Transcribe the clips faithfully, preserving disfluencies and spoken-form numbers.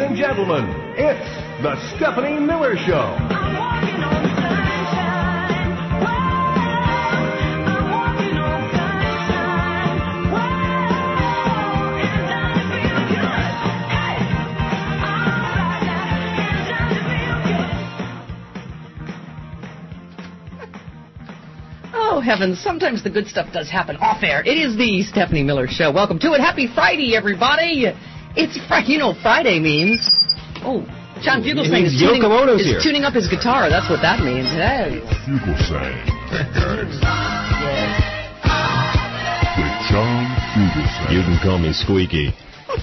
and gentlemen, it's the Stephanie Miller Show. I'm walking on sunshine. Whoa, I'm walking on sunshine. Whoa, it's time to feel good. Hey, all right now, it's time to feel good. Oh, heavens, sometimes the good stuff does happen off air. It is the Stephanie Miller Show. Welcome to it. Happy Friday, everybody. It's Friday. You know what Friday means. Oh, John Fugelsang is, tuning, is here. tuning up his guitar. That's what that means. Hey. Fugelsang. With John Fugelsang. You can call me Squeaky.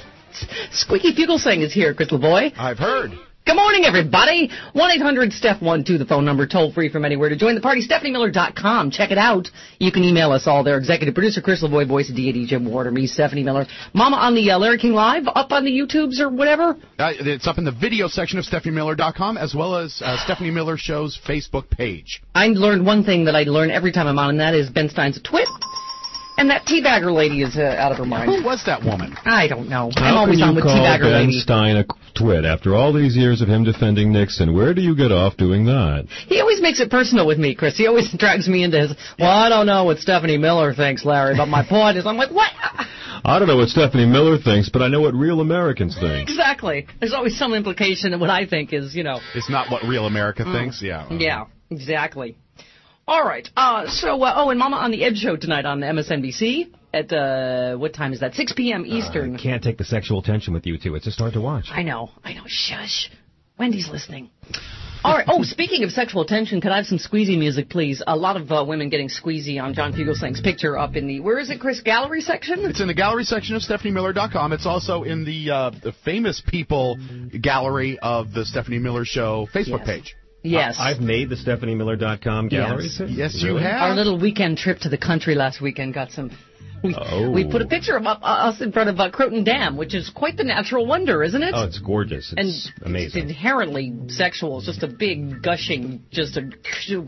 Squeaky Fugelsang is here, Crystal Boy. I've heard. Good morning, everybody. one eight hundred Steph one two, the phone number, toll free from anywhere to join the party. Stephanie Miller dot com. Check it out. You can email us all there. Executive producer Crystal Boy, voice of deity Jim Ward, or me, Stephanie Miller. Mama on the uh, Larry King Live, up on the YouTubes or whatever. Uh, it's up in the video section of Stephanie Miller dot com, as well as uh, Stephanie Miller Show's Facebook page. I learned one thing that I learn every time I'm on, and that is Ben Stein's a twit. And that teabagger lady is uh, out of her mind. Who was that woman? I don't know. How I'm always can on you with call teabagger Ben lady. Stein a twit after all these years of him defending Nixon? Where do you get off doing that? He always makes it personal with me, Chris. He always drags me into his, well, I don't know what Stephanie Miller thinks, Larry, but my point is, I'm like, what? I don't know what Stephanie Miller thinks, but I know what real Americans think. Exactly. There's always some implication that what I think is, you know. It's not what real America Mm. thinks, yeah. Yeah, exactly. All right. Uh, so, uh, oh, and Mama on the Edge show tonight on M S N B C at, uh, what time is that? six p.m. Eastern. I can't take the sexual tension with you two. It's just hard to watch. I know. I know. Shush. Wendy's listening. All right. Oh, speaking of sexual tension, could I have some squeezy music, please? A lot of uh, women getting squeezy on John Fugelsang's picture up in the, where is it, Chris? Gallery section? It's in the gallery section of Stephanie Miller dot com. It's also in the, uh, the famous people gallery of the Stephanie Miller Show Facebook Yes. page. Yes. I've made the Stephanie Miller dot com gallery. Yes. Sid? Yes, you Really? have. Our little weekend trip to the country last weekend got some... We, Oh. we put a picture of uh, us in front of uh, Croton Dam, which is quite the natural wonder, isn't it? Oh, it's gorgeous. It's and amazing. It's inherently sexual. It's just a big gushing, just a...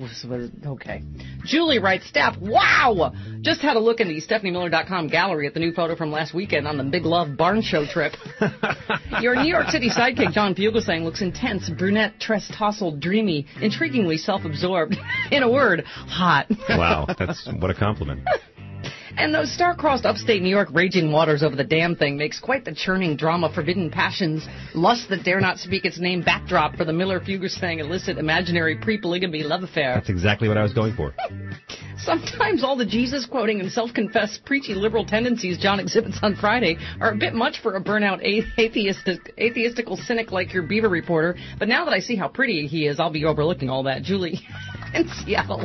Okay. Julie writes, Steph, wow! Just had a look in the Stephanie Miller dot com gallery at the new photo from last weekend on the Big Love Barn Show trip. Your New York City sidekick, John Fugelsang, looks intense, brunette, tress-tousled, dreamy, intriguingly self-absorbed. In a word, hot. Wow, that's what a compliment. And those star-crossed upstate New York raging waters over the dam thing makes quite the churning drama, forbidden passions, lust that dare not speak its name backdrop for the Miller-Fugelsang illicit imaginary pre-polygamy love affair. That's exactly what I was going for. Sometimes all the Jesus-quoting and self-confessed preachy liberal tendencies John exhibits on Friday are a bit much for a burnout atheistic, atheistical cynic like your Beaver reporter, but now that I see how pretty he is, I'll be overlooking all that. Julie in Seattle.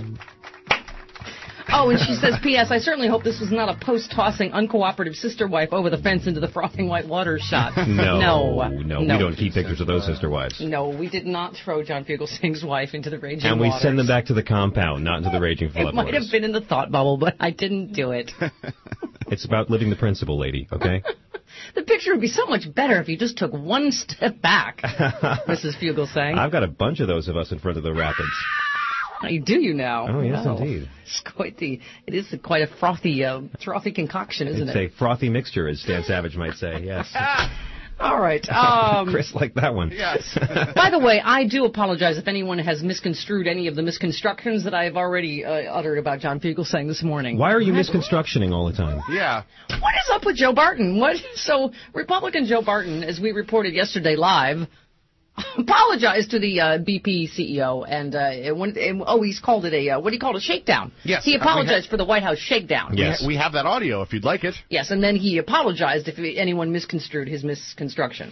Oh, and she says, P S. I certainly hope this was not a post-tossing, uncooperative sister wife over the fence into the frothing white waters shot. No, no, no, we don't keep pictures of those sister wives. No, we did not throw John Fugelsang's wife into the raging And we waters. send them back to the compound, not into the raging flood It might waters. have been in the thought bubble, but I didn't do it. It's about living the principle, lady, okay? The picture would be so much better if you just took one step back, Missus Fugelsang. I've got a bunch of those of us in front of the rapids. You do you now? Oh, yes, Wow. indeed. It's quite the. It is quite a frothy, uh, frothy concoction, isn't It's it? a frothy mixture, as Stan Savage might say, yes. All right. Um, Chris liked that one. Yes. by the way, I do apologize if anyone has misconstrued any of the misconstructions that I've already uh, uttered about John Fugelsang this morning. Why are you misconstructioning all the time? Yeah. What is up with Joe Barton? What? So Republican Joe Barton, as we reported yesterday live, apologized to the uh, B P C E O, and, uh, it went, and oh, he's called it a uh, what do you call it, a shakedown? Yes. He Uh, we apologized ha- for the White House shakedown. Yes. We, ha- we have that audio if you'd like it. Yes, and then he apologized if anyone misconstrued his misconstruction.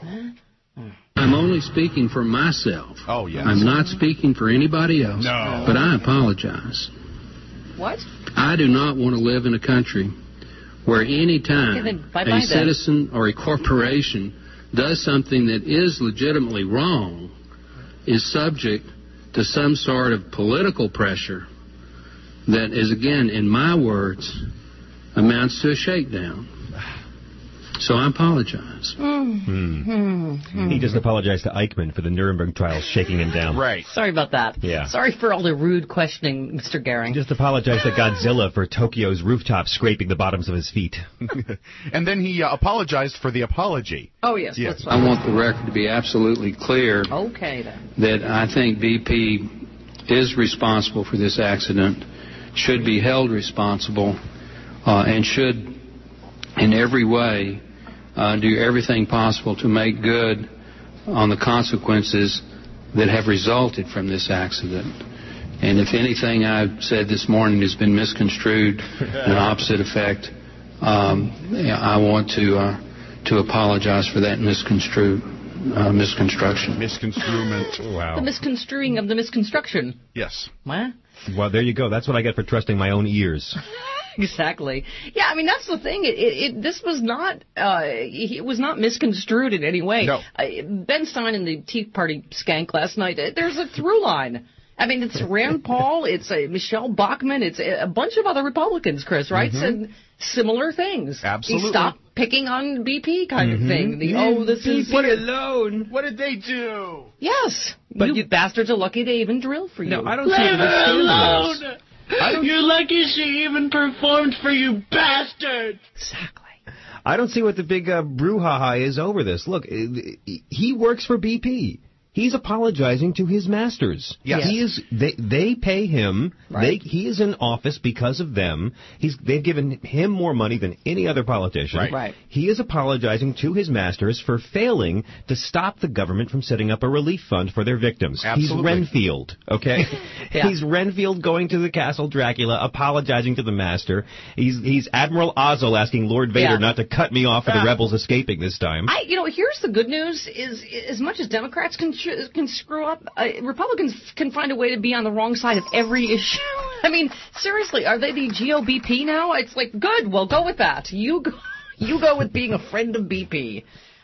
I'm only speaking for myself. Oh, yes. I'm not speaking for anybody else. No. But I apologize. What? I do not want to live in a country where any time Okay, then bye-bye a then. citizen or a corporation does something that is legitimately wrong is subject to some sort of political pressure that is, again, in my words, amounts to a shakedown. So I apologize. Mm. He just apologized to Eichmann for the Nuremberg trials shaking him down. Right. Sorry about that. Yeah. Sorry for all the rude questioning, Mister Goering. Just apologized to Godzilla for Tokyo's rooftop scraping the bottoms of his feet. And then he uh, apologized for the apology. Oh, yes. Yes. That's I want the record to be absolutely clear Okay, then. that I think B P is responsible for this accident, should be held responsible, uh, and should in every way uh, do everything possible to make good on the consequences that have resulted from this accident. And if anything I've said this morning has been misconstrued in an opposite effect, um, I want to uh, to apologize for that misconstrued uh, misconstruction. Misconstruement. Wow. The misconstruing of the misconstruction. Yes. What? Well, there you go. That's what I get for trusting my own ears. Exactly. Yeah, I mean that's the thing. It, it, it this was not uh, it was not misconstrued in any way. No. Uh, Ben Stein and the Tea Party skank last night. uh, There's a through line. I mean, it's Rand Paul, it's uh, Michelle Bachmann, it's a, a bunch of other Republicans, Chris, right? Said similar things. Absolutely. He stopped picking on B P kind of thing. The oh, this is Leave me alone. What did they do? yes. But you, you- bastards are lucky they even drilled for you. No, I don't see what the scandal is. You're lucky she even performed for you, bastard! Exactly. I don't see what the big uh, brouhaha is over this. Look, uh, he works for B P. He's apologizing to his masters. Yes. He is. They they pay him. Right. They, he is in office because of them. He's they've given him more money than any other politician. Right. Right. He is apologizing to his masters for failing to stop the government from setting up a relief fund for their victims. Absolutely. He's Renfield, okay? Yeah. He's Renfield going to the Castle Dracula, apologizing to the master. He's he's Admiral Ozzel asking Lord Vader Yeah. not to cut me off for the Ah. rebels escaping this time. I, you know, here's the good news: is as much as Democrats can can screw up, uh, Republicans can find a way to be on the wrong side of every issue. I mean, seriously, are they the G O B P now? It's like, good, well, go with that. You go, you go with being a friend of B P.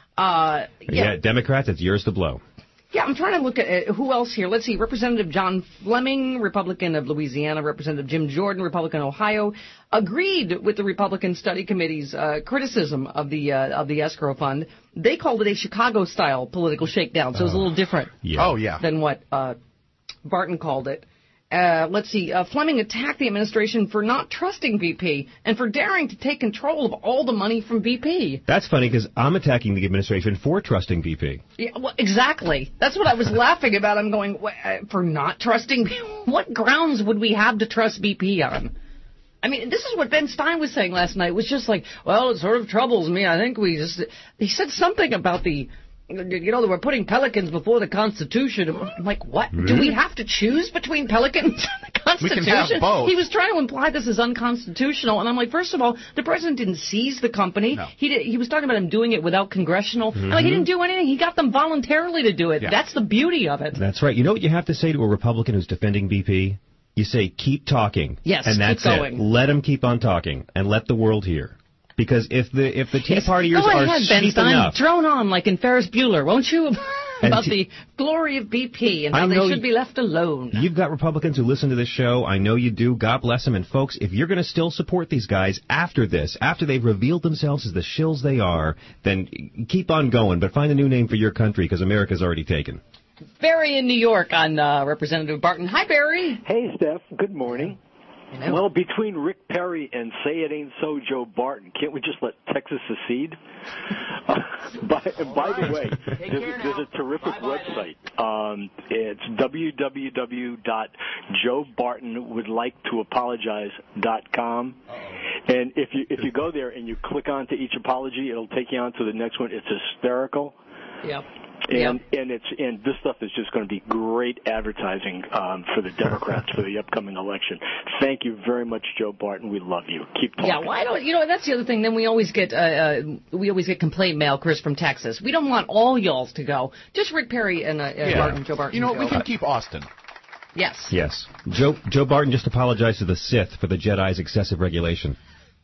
Uh, yeah. yeah, Democrats, it's yours to blow. yeah. I'm trying to look at uh, who else here. Let's see: Representative John Fleming, Republican of Louisiana; Representative Jim Jordan, Republican of Ohio, agreed with the Republican Study Committee's uh, criticism of the uh, of the escrow fund. They called it a Chicago-style political shakedown, so it was a little different Yeah. Oh, yeah. than what uh, Barton called it. Uh, let's see. Uh, Fleming attacked the administration for not trusting B P and for daring to take control of all the money from B P. That's funny because I'm attacking the administration for trusting B P. Yeah, well, exactly. That's what I was laughing about. I'm going, "Wha- uh, for not trusting? What grounds would we have to trust B P on? I mean, this is what Ben Stein was saying last night. It was just like, well, it sort of troubles me. I think we just... He said something about the... You know, they were putting pelicans before the Constitution. I'm like, what? Do we have to choose between pelicans and the We Constitution? can have both. He was trying to imply this is unconstitutional. And I'm like, first of all, the president didn't seize the company. No. He did, he was talking about him doing it without congressional... I'm like, he didn't do anything. He got them voluntarily to do it. Yeah. That's the beauty of it. That's right. You know what you have to say to a Republican who's defending B P? You say, keep talking. Yes, and keep that's going. it. Let them keep on talking and let the world hear. Because if the if the Tea Partiers Go are ahead, Ben cheap Stein. enough, Drone on like in Ferris Bueller, won't you? About T- the glory of B P and I how they know should y- be left alone. you've got Republicans who listen to this show. I know you do. God bless them. And folks, if you're going to still support these guys after this, after they've revealed themselves as the shills they are, then keep on going. But find a new name for your country because America's already taken. Barry in New York on uh, Representative Barton. Hi, Barry. Hey, Steph. Good morning. Hello. Well, between Rick Perry and Say It Ain't So Joe Barton, can't we just let Texas secede? Uh, by by the way, there's, there's a terrific website. Um, it's w w w dot joe barton would like to apologize dot com. And if you if you go there and you click onto each apology, it'll take you on to the next one. It's hysterical. Yep. And and it's and this stuff is just going to be great advertising um, for the Democrats for the upcoming election. Thank you very much, Joe Barton. We love you. Keep talking. Yeah, why don't you know? That's the other thing. Then we always get uh, uh, we always get complaint mail, Chris, from Texas. We don't want all y'alls to go. Just Rick Perry and uh, uh, Yeah. Barton, Joe Barton. You know, to we go. can keep Austin. Yes. Yes. Joe Joe Barton just apologized to the Sith for the Jedi's excessive regulation.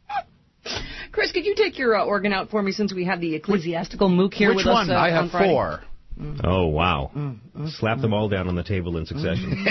Chris, could you take your uh, organ out for me since we have the ecclesiastical mook here Which with one? us? Uh, I on have Friday? four. Oh, wow. Slap them all down on the table in succession.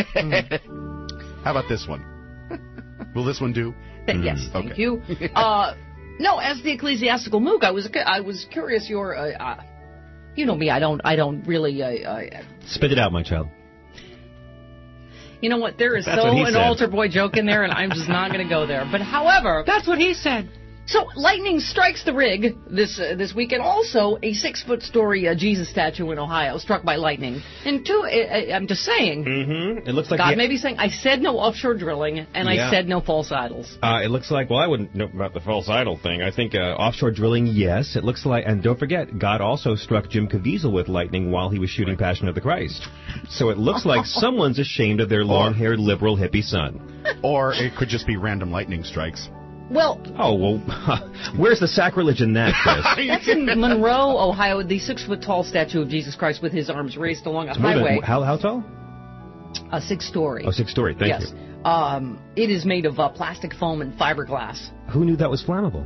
How about this one? Will this one do? Th- Yes, thank Okay. you. Uh, No, as the ecclesiastical mook, I was I was curious. Your, uh, uh, you know me, I don't I don't really. Uh, uh, Spit it out, my child. you know what? There is That's so what he an said. altar boy joke in there, and I'm just not going to go there. But however, That's what he said. so lightning strikes the rig this uh, this weekend. Also, a six foot story uh, Jesus statue in Ohio struck by lightning. And two, I, I'm just saying. Mm-hmm. It looks like God the- may be saying, I said no offshore drilling, and Yeah. I said no false idols. Uh, it looks like, well, I wouldn't know about the false idol thing. I think uh, offshore drilling, yes. It looks like, and don't forget, God also struck Jim Caviezel with lightning while he was shooting Passion of the Christ. So it looks like someone's ashamed of their long-haired liberal hippie son. Or it could just be random lightning strikes. Well, Oh, well, where's the sacrilege in that, Chris? that's in Monroe, Ohio, the six foot tall statue of Jesus Christ with his arms raised along a It's more than- highway. how, how tall? A six story. Oh, six story. Thank yes. Um, it is made of uh, plastic foam and fiberglass. you. Who knew that was flammable?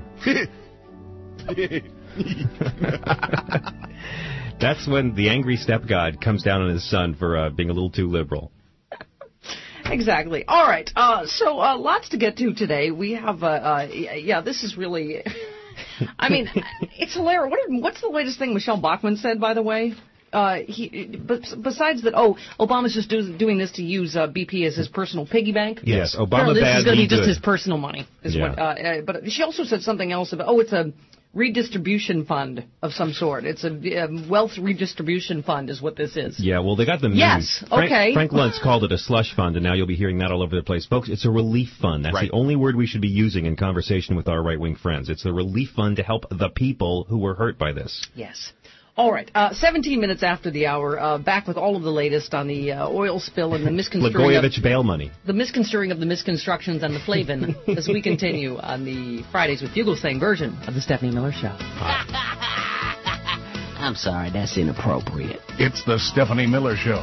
That's when the angry stepgod comes down on his son for uh, being a little too liberal. Exactly. All right. Uh, so uh, lots to get to today. We have, uh, uh, yeah, this is really, I mean, it's hilarious. What, what's the latest thing Michelle Bachmann said, by the way? Uh, he, but besides that, oh, Obama's just do, doing this to use uh, B P as his personal piggy bank. Yes, Obama Apparently this bad, is going to me be just good. his personal money. Is Yeah. what, uh, uh, but she also said something else about, oh, it's a redistribution fund of some sort. It's a um, wealth redistribution fund is what this is. Yeah, well, they got the news. Yes, Frank, okay. Frank Luntz called it a slush fund, and now you'll be hearing that all over the place. Folks, it's a relief fund. That's Right. the only word we should be using in conversation with our right-wing friends. It's a relief fund to help the people who were hurt by this. Yes. All right. Uh, seventeen minutes after the hour, uh, back with all of the latest on the uh, oil spill and the misconstruing of, Blagojevich bail money. the misconstruing of the misconstructions and the Flavin as we continue on the Fridays with Fugelsang version of the Stephanie Miller Show. I'm sorry, that's inappropriate. It's the Stephanie Miller Show.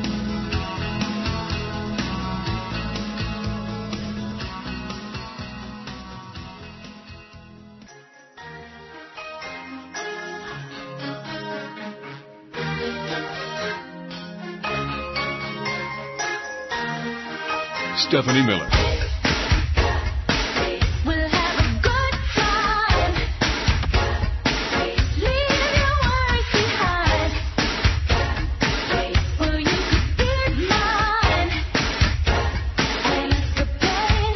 Stephanie Miller. We'll have a good time. Leave your worries behind. Well, you could be mine and escapade.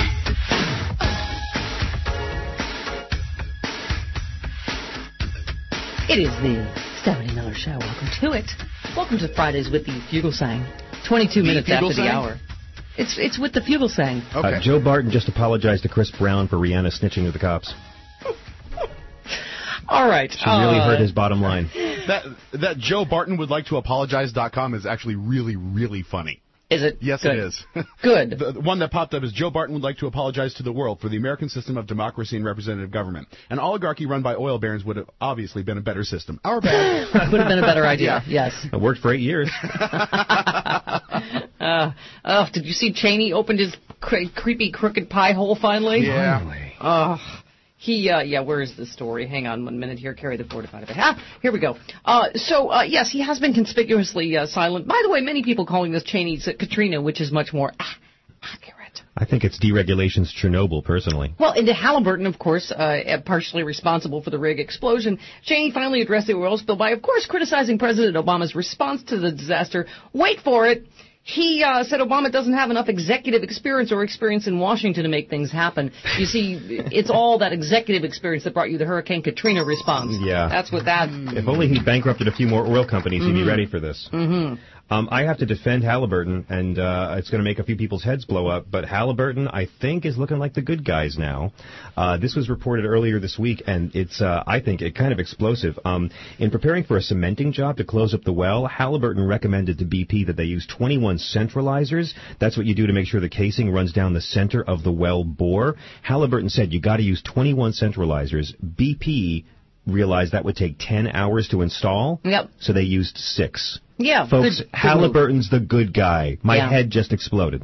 It is the Stephanie Miller Show. Welcome to it. Welcome to Fridays with the Fugelsang. twenty-two The minutes after the Fugelsang? hour. It's it's with the Fugelsang. Okay. Uh, Joe Barton just apologized to Chris Brown for Rihanna snitching to the cops. All right. She really uh, hurt his bottom line. That that Joe Barton would like to apologize dot com is actually really, really funny. Is it? Yes, Good. it is. Good. The, the one that popped up is Joe Barton would like to apologize to the world for the American system of democracy and representative government. An oligarchy run by oil barons would have obviously been a better system. Our bad. Would have been a better idea. Yes. It worked for eight years. Uh, oh, did you see Cheney opened his cre- creepy crooked pie hole finally? Yeah. Oh, he, uh, yeah, where is the story? Hang on one minute here. Carry the forty-five of it. Ah, here we go. Uh, so, uh, yes, he has been conspicuously uh, silent. By the way, many people calling this Cheney's uh, Katrina, which is much more ah, accurate. I think it's deregulation's Chernobyl, personally. Well, and Halliburton, of course, uh, partially responsible for the rig explosion. Cheney finally addressed the oil spill by, of course, criticizing President Obama's response to the disaster. Wait for it. He uh, said Obama doesn't have enough executive experience or experience in Washington to make things happen. You see, it's all that executive experience that brought you the Hurricane Katrina response. Yeah. That's what that... If only he bankrupted a few more oil companies, he'd be ready for this. Mm-hmm. Um, I have to defend Halliburton, and uh, it's going to make a few people's heads blow up, but Halliburton, I think, is looking like the good guys now. Uh, this was reported earlier this week, and it's, uh, I think, it kind of explosive. Um, in preparing for a cementing job to close up the well, Halliburton recommended to B P that they use twenty-one centralizers. That's what you do to make sure the casing runs down the center of the well bore. Halliburton said you got to use twenty-one centralizers. B P realized that would take ten hours to install, Yep. so they used six. Yeah. Folks, good- good Halliburton's the good guy. My Yeah. head just exploded.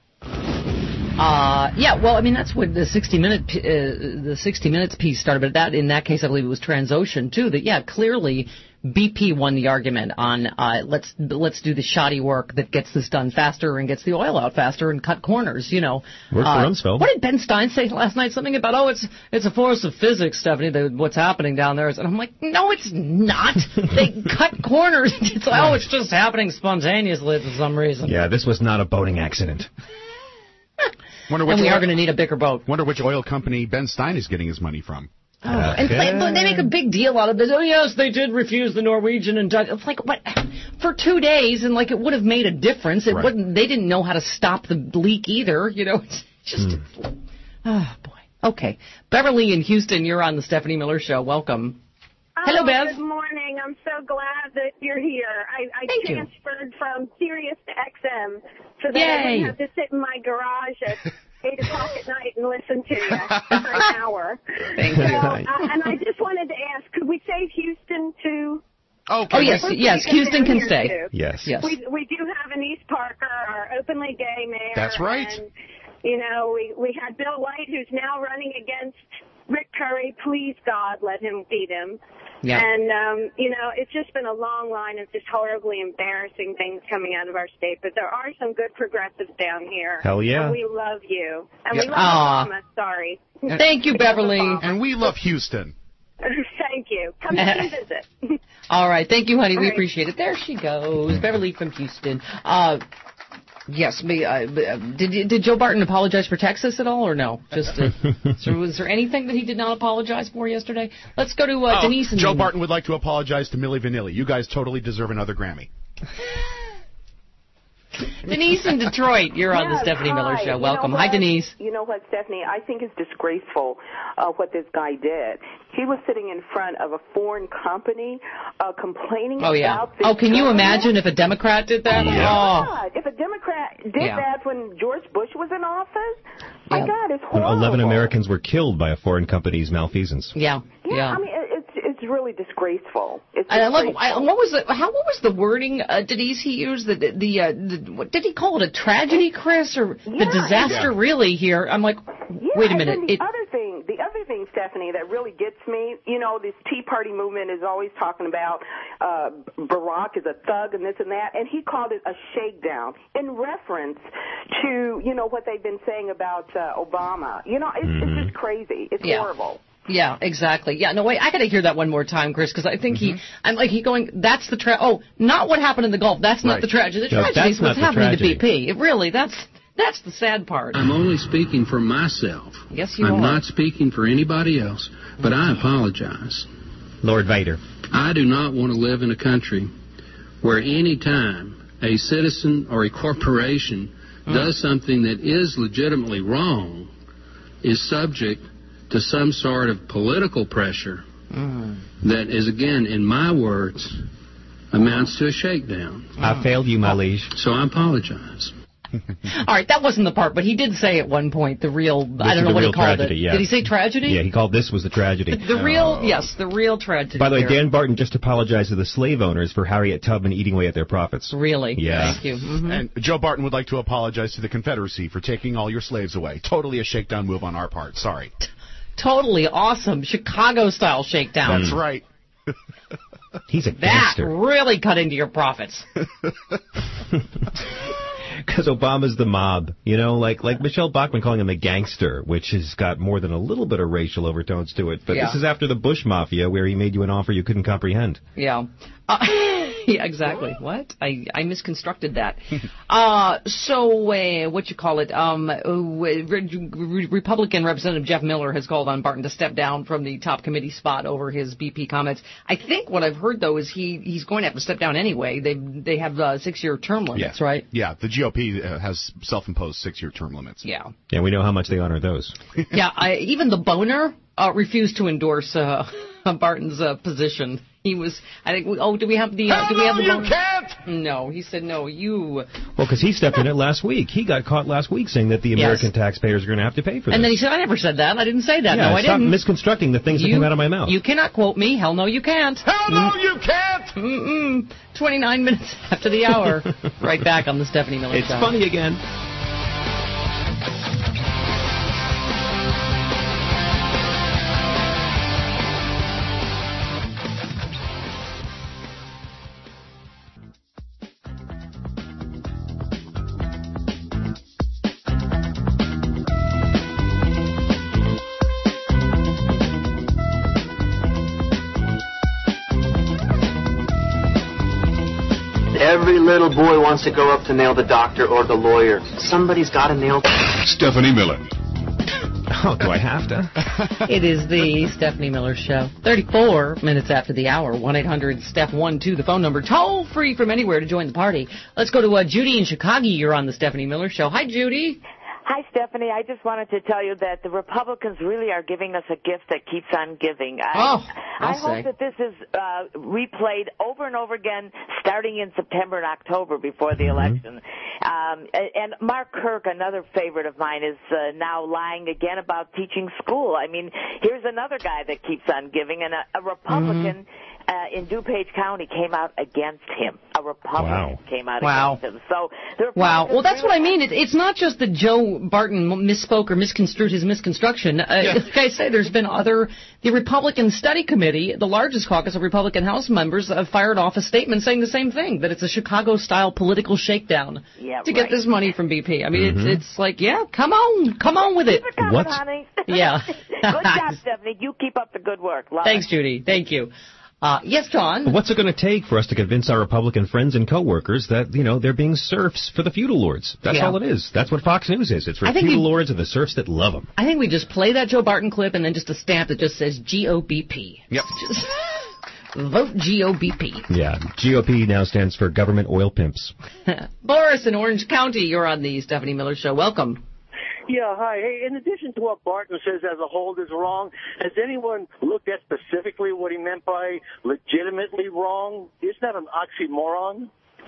Uh, yeah, well, I mean, that's what the sixty minute, uh, the sixty minutes piece started, but that, in that case, I believe it was Transocean, too, that, yeah, clearly B P won the argument on uh, let's let's do the shoddy work that gets this done faster and gets the oil out faster and cut corners. You know, Worked uh, for Rumsfeld. What did Ben Stein say last night? Something about oh, it's it's a force of physics, Stephanie. The, what's happening down there? And I'm like, no, it's not. They cut corners. It's like, oh, it's just happening spontaneously for some reason. Yeah, this was not a boating accident. Wonder which And we oil, are going to need a bigger boat. Wonder which oil company Ben Stein is getting his money from. Oh, and they, but they make a big deal out of this. Oh, yes, they did refuse the Norwegian and Dutch. It's like, what? For two days, and like it would have made a difference. It Right. wouldn't. They didn't know how to stop the leak either. You know, it's just. Mm. Oh boy. Okay, Beverly in Houston, you're on the Stephanie Miller Show. Welcome. Hello, oh, Bev. Good morning. I'm so glad that you're here. I, I Thank you. transferred from Sirius to X M so that I Yay. wouldn't have to sit in my garage at eight o'clock at night and listen to you for an hour. Thank so, you. uh, and I just wanted to ask, could we save Houston to? Okay. Oh yes, Let's yes. take it Houston down can here, stay. too. Yes. Yes. We we do have an East Parker, our openly gay mayor. That's right. And, you know, we we had Bill White, who's now running against Rick Curry. Please, God, let him beat him. Yeah. And, um, you know, it's just been a long line of just horribly embarrassing things coming out of our state. But there are some good progressives down here. Hell yeah. And we love you. And Yeah. we love Aw. Obama. Sorry. Thank you, Beverly. And we love Houston. Thank you. Come and visit. All right, thank you, honey. All We right. appreciate it. There she goes, Beverly from Houston. Uh, yes, me. Uh, did did Joe Barton apologize for Texas at all, or no? Just uh, so was there anything that he did not apologize for yesterday? Let's go to uh, Oh, Denise. And Joe Barton would like to apologize to Milli Vanilli. You guys totally deserve another Grammy. Denise in Detroit. You're on the Yes, Stephanie Miller hi. Show. You Welcome. know Hi, what? Denise. You know what, Stephanie? I think it's disgraceful uh, what this guy did. He was sitting in front of a foreign company uh, complaining Oh yeah. about this. Oh, can you government. imagine if a Democrat did that? Oh, my Oh. God. If a Democrat did Yeah. that when George Bush was in office, my Yeah. God, it's When horrible. eleven Americans were killed by a foreign company's malfeasance. Yeah. Yeah, Yeah. I mean, it- it's it's really disgraceful. It's I love. disgraceful. I, what was the? How? What was the wording? Uh, Denise he used the the, the, uh, the what did he call it? A tragedy, Chris, or the Yeah. disaster? Yeah. Really? Here, I'm like, Yeah, wait a and minute. then the It, other thing, the other thing, Stephanie, that really gets me, you know, this Tea Party movement is always talking about uh, Barack is a thug and this and that, and he called it a shakedown in reference to, you know, what they've been saying about uh, Obama. You know, it's, Mm-hmm. it's just crazy. It's Yeah. horrible. Yeah, exactly. Yeah, no, wait, I got to hear that one more time, Chris, because I think Mm-hmm. he, I'm like, he going, that's the tra- oh, not what happened in the Gulf. That's not Right. the tragedy. The No, tragedy that's is what's not the happening tragedy. to B P. It really, that's, that's the sad part. I'm only speaking for myself. Yes, you I'm are. not speaking for anybody else, but I apologize. Lord Vader. I do not want to live in a country where any time a citizen or a corporation does something that is legitimately wrong is subject to some sort of political pressure that is, again, in my words, amounts to a shakedown. I failed you, my liege. So I apologize. All right, that wasn't the part, but he did say at one point the real, I This don't is know the what real he called tragedy, it. yeah. Did he say tragedy? Yeah, he called this was the tragedy. The real, yes, the real tragedy. By the way, there. Dan Barton just apologized to the slave owners for Harriet Tubman eating away at their profits. Really? Yeah. Thank you. Mhm. And Joe Barton would like to apologize to the Confederacy for taking all your slaves away. Totally a shakedown move on our part. Sorry. Totally awesome. Chicago-style shakedown. That's right. He's a That gangster. really cut into your profits. Because Obama's the mob, you know, like like Michelle Bachmann calling him a gangster, which has got more than a little bit of racial overtones to it. But Yeah. this is after the Bush Mafia, where he made you an offer you couldn't comprehend. Yeah. Uh, yeah, exactly. What? I, I misconstructed that. uh, so, uh, what you call it? Um, uh, Re- Re- Republican Representative Jeff Miller has called on Barton to step down from the top committee spot over his B P comments. I think what I've heard, though, is he he's going to have to step down anyway. They they have uh, six-year term limits, Yeah. right? Yeah, the G O P uh, has self-imposed six-year term limits. Yeah. Yeah, we know how much they honor those. Yeah, I, even the boner uh, refused to endorse uh, Barton's uh, position. He was, I think. Oh, do we have the? Uh, do we have the? you boner? can't! No, he said no. You. Well, because he stepped in it last week. He got caught last week saying that the American Yes. taxpayers are going to have to pay for this. And then he said, "I never said that. I didn't say that. yeah, no, I stop didn't." misconstructing the things that came out of my mouth. You cannot quote me. Hell no, you can't. Hell no, you can't! Mm-mm. twenty-nine minutes after the hour. Right back on the Stephanie Miller It's Show. funny again. Every little boy wants to grow up to nail the doctor or the lawyer. Somebody's got to nail. Stephanie Miller. Oh, do I have to? It is the Stephanie Miller Show. thirty-four minutes after the hour. one eight hundred Steph one two, the phone number. Toll free from anywhere to join the party. Let's go to uh, Judy in Chicago. You're on the Stephanie Miller Show. Hi, Judy. Hi, Stephanie. I just wanted to tell you that the Republicans really are giving us a gift that keeps on giving. I, oh, I I'll hope say. that this is uh, replayed over and over again, starting in September and October before the election. Um, and Mark Kirk, another favorite of mine, is uh, now lying again about teaching school. I mean, here's another guy that keeps on giving, and a, a Republican Mm-hmm. uh, in DuPage County came out against him. A Republican Wow. came out Wow. against him. So the Wow. Well, that's really what I mean. It, it's not just that Joe Barton misspoke or misconstrued his misconstruction. Uh, Like I say, there's been other. The Republican Study Committee, the largest caucus of Republican House members, have fired off a statement saying the same thing, that it's a Chicago-style political shakedown Yeah, to get right. this money from B P. I mean, Mhm. it's it's like, yeah, come on, come on with it. Keep it coming, What's- honey. Yeah. Good job, Stephanie. You keep up the good work. Love Thanks, it. Judy. Thank you. Uh, yes, John. What's it going to take for us to convince our Republican friends and coworkers that, you know, they're being serfs for the feudal lords? That's Yeah. all it is. That's what Fox News is. It's for I think feudal we- lords and the serfs that love them. I think we just play that Joe Barton clip and then just a stamp that just says G O B P. Yep. Just vote G O B P. Yeah. G O P now stands for Government Oil Pimps. Boris in Orange County, you're on the Stephanie Miller Show. Welcome. Yeah, hi. Hey, in addition to what Barton says as a whole is wrong, has anyone looked at specifically what he meant by legitimately wrong? Isn't that an oxymoron?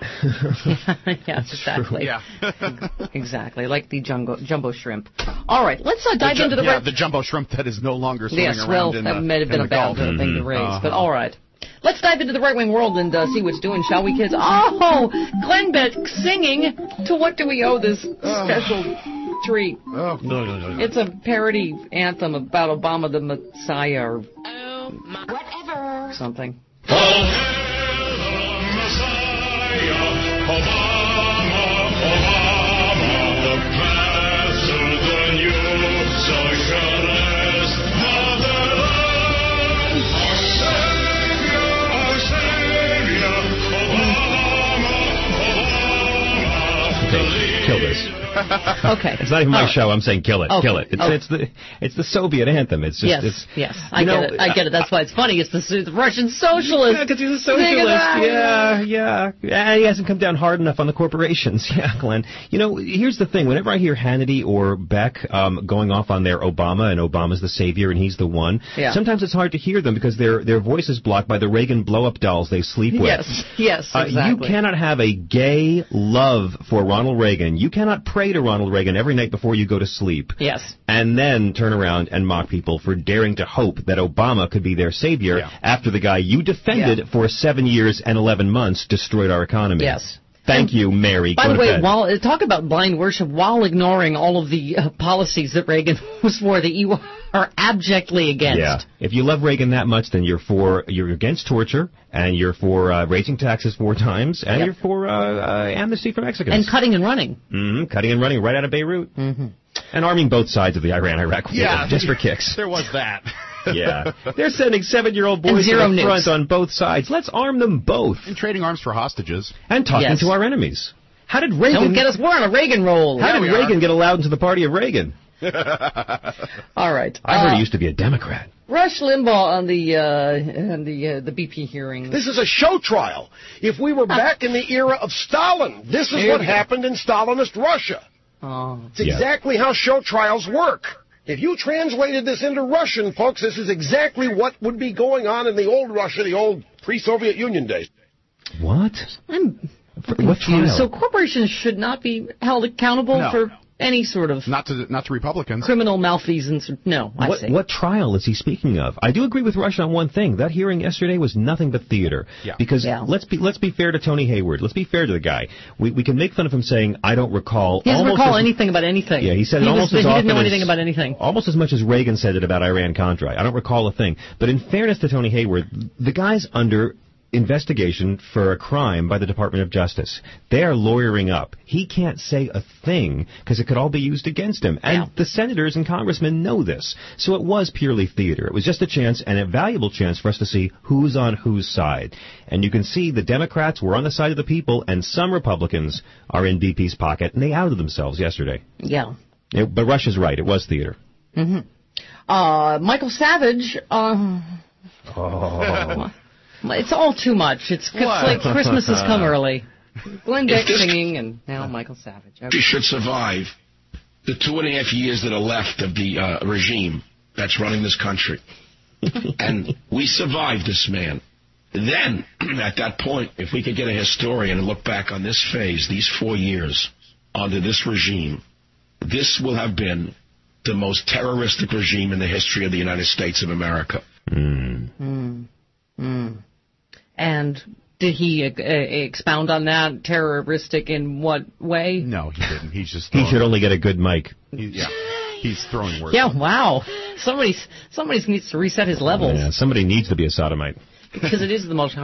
Yes, exactly. Yeah. Exactly, like the jumbo, jumbo shrimp. All right, let's uh, dive the ju- into the yeah, right. the jumbo shrimp that is no longer swimming Yes, around well, in that the, might have in been the a bad Gulf. uh, thing to raise, Uh-huh. but all right. Let's dive into the right-wing world and uh, see what's doing, shall we, kids? Oh, Glenn Beck singing To What Do We Owe This Special Treat. Oh, no, no, no, no. It's a parody anthem about Obama the Messiah or Whatever. something. Okay, kill this. Okay. It's not even my All right. show. I'm saying kill it. Okay. Kill it. It's, Okay. it's the it's the Soviet anthem. It's just Yes, it's yes, I you get know, it. I get it. That's why it's funny. It's the, the Russian socialist. Yeah, because he's a Think of socialist. that. Yeah, yeah. And he hasn't come down hard enough on the corporations. Yeah, Glenn. You know, here's the thing. Whenever I hear Hannity or Beck um, going off on their Obama and Obama's the savior and he's the one, Yeah. sometimes it's hard to hear them because their their voice is blocked by the Reagan blow-up dolls they sleep with. Yes, yes, Uh, exactly. you cannot have a gay love for Ronald Reagan. You cannot pray to Ronald Reagan every night before you go to sleep. Yes. And then turn around and mock people for daring to hope that Obama could be their savior Yeah. after the guy you defended Yeah. for seven years and eleven months destroyed our economy. Yes. Thank you, Mary. By Go the to way, bed. while uh, talk about blind worship, while ignoring all of the uh, policies that Reagan was for, that you are abjectly against. Yeah. If you love Reagan that much, then you're for you're against torture, and you're for uh, raising taxes four times, and Yep. you're for uh, uh, amnesty for Mexicans. And cutting and running. hmm cutting and running right out of Beirut. Mm-hmm. And arming both sides of the Iran-Iraq war, Yeah. just for kicks. There was that. Yeah. They're sending seven-year-old And boys to zero the nukes. front on both sides. Let's arm them both. And trading arms for hostages. And talking Yes. to our enemies. How did Reagan... Don't get us. We're on a Reagan roll. How Yeah, did we are. Reagan get allowed into the party of Reagan? All right. I heard Uh, he used to be a Democrat. Rush Limbaugh on the uh, on the uh, the B P hearing. This is a show trial. If we were back in the era of Stalin, this is There what you go. happened in Stalinist Russia. Oh. It's Yeah. exactly how show trials work. If you translated this into Russian, folks, this is exactly what would be going on in the old Russia, the old pre-Soviet Union days. What? I'm For, what trial? So corporations should not be held accountable No. for any sort of Not to not to Republicans. criminal malfeasance. No, I what, say. what trial is he speaking of? I do agree with Rush on one thing. That hearing yesterday was nothing but theater. Yeah. Because Yeah. let's be let's be fair to Tony Hayward. Let's be fair to the guy. We we can make fun of him saying I don't recall. He doesn't almost recall as, anything about anything. Yeah, he said it he almost was, as He often didn't know as- anything about anything. Almost as much as Reagan said it about Iran-Contra. I don't recall a thing. But in fairness to Tony Hayward, the guy's under investigation for a crime by the Department of Justice. They are lawyering up. He can't say a thing because it could all be used against him. And Yeah. the senators and congressmen know this. So it was purely theater. It was just a chance, and a valuable chance for us to see who's on whose side. And you can see the Democrats were on the side of the people, and some Republicans are in B P's pocket, and they outed themselves yesterday. Yeah. It, but Rush is right. It was theater. hmm Uh, Michael Savage, uh, Oh. it's all too much. It's, it's like Christmas has come early. Glenn Beck singing, and now Michael Savage. Okay. She should survive the two and a half years that are left of the uh, regime that's running this country. And we survived this man. Then, at that point, if we could get a historian and look back on this phase, these four years under this regime, this will have been the most terroristic regime in the history of the United States of America. Mm. Mm. Mm. And did he uh, expound on that? Terroristic in what way? No, he didn't. He's just. He should only get a good mic. He, yeah, he's throwing words. Yeah, wow. Somebody, somebody needs to reset his levels. Yeah, somebody needs to be a sodomite. Because it is the most...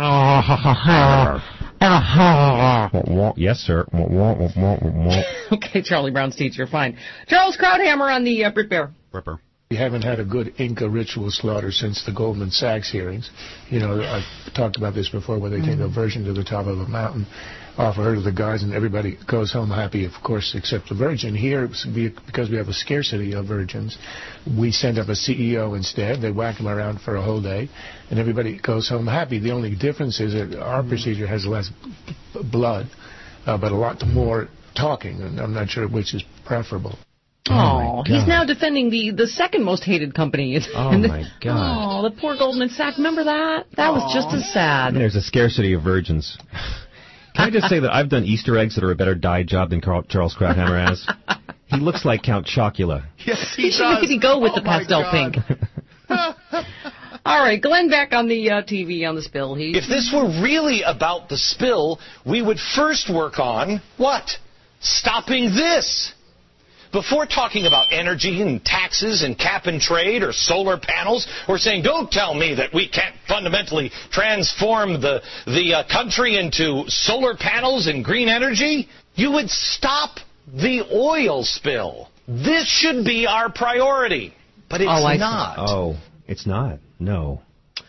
Yes, sir. Okay, Charlie Brown's teacher, fine. Charles Krauthammer on the uh, Brit Bear. Ripper. We haven't had a good Inca ritual slaughter since the Goldman Sachs hearings. You know, I've talked about this before, where they take a virgin to the top of a mountain, offer her to the guards, and everybody goes home happy, of course, except the virgin. Here, because we have a scarcity of virgins, we send up a C E O instead. They whack them around for a whole day, and everybody goes home happy. The only difference is that our procedure has less b- blood, uh, but a lot more talking, and I'm not sure which is preferable. Oh, he's now defending the, the second most hated company. Oh, my God. Oh, the poor Goldman Sachs. Remember that? That was just as sad. There's a scarcity of virgins. Can I just say that I've done Easter eggs that are a better dye job than Carl, Charles Krauthammer has? He looks like Count Chocula. Yes, he, He does. should maybe go with Oh, the my pastel God. pink. All right, Glenn Beck on the uh, T V on the spill. He If this were really about the spill, we would first work on what? Stopping this. Before talking about energy and taxes and cap and trade or solar panels, or saying, don't tell me that we can't fundamentally transform the, the uh, country into solar panels and green energy, you would stop the oil spill. This should be our priority. But it's Oh, I see. not. Oh, it's not. No.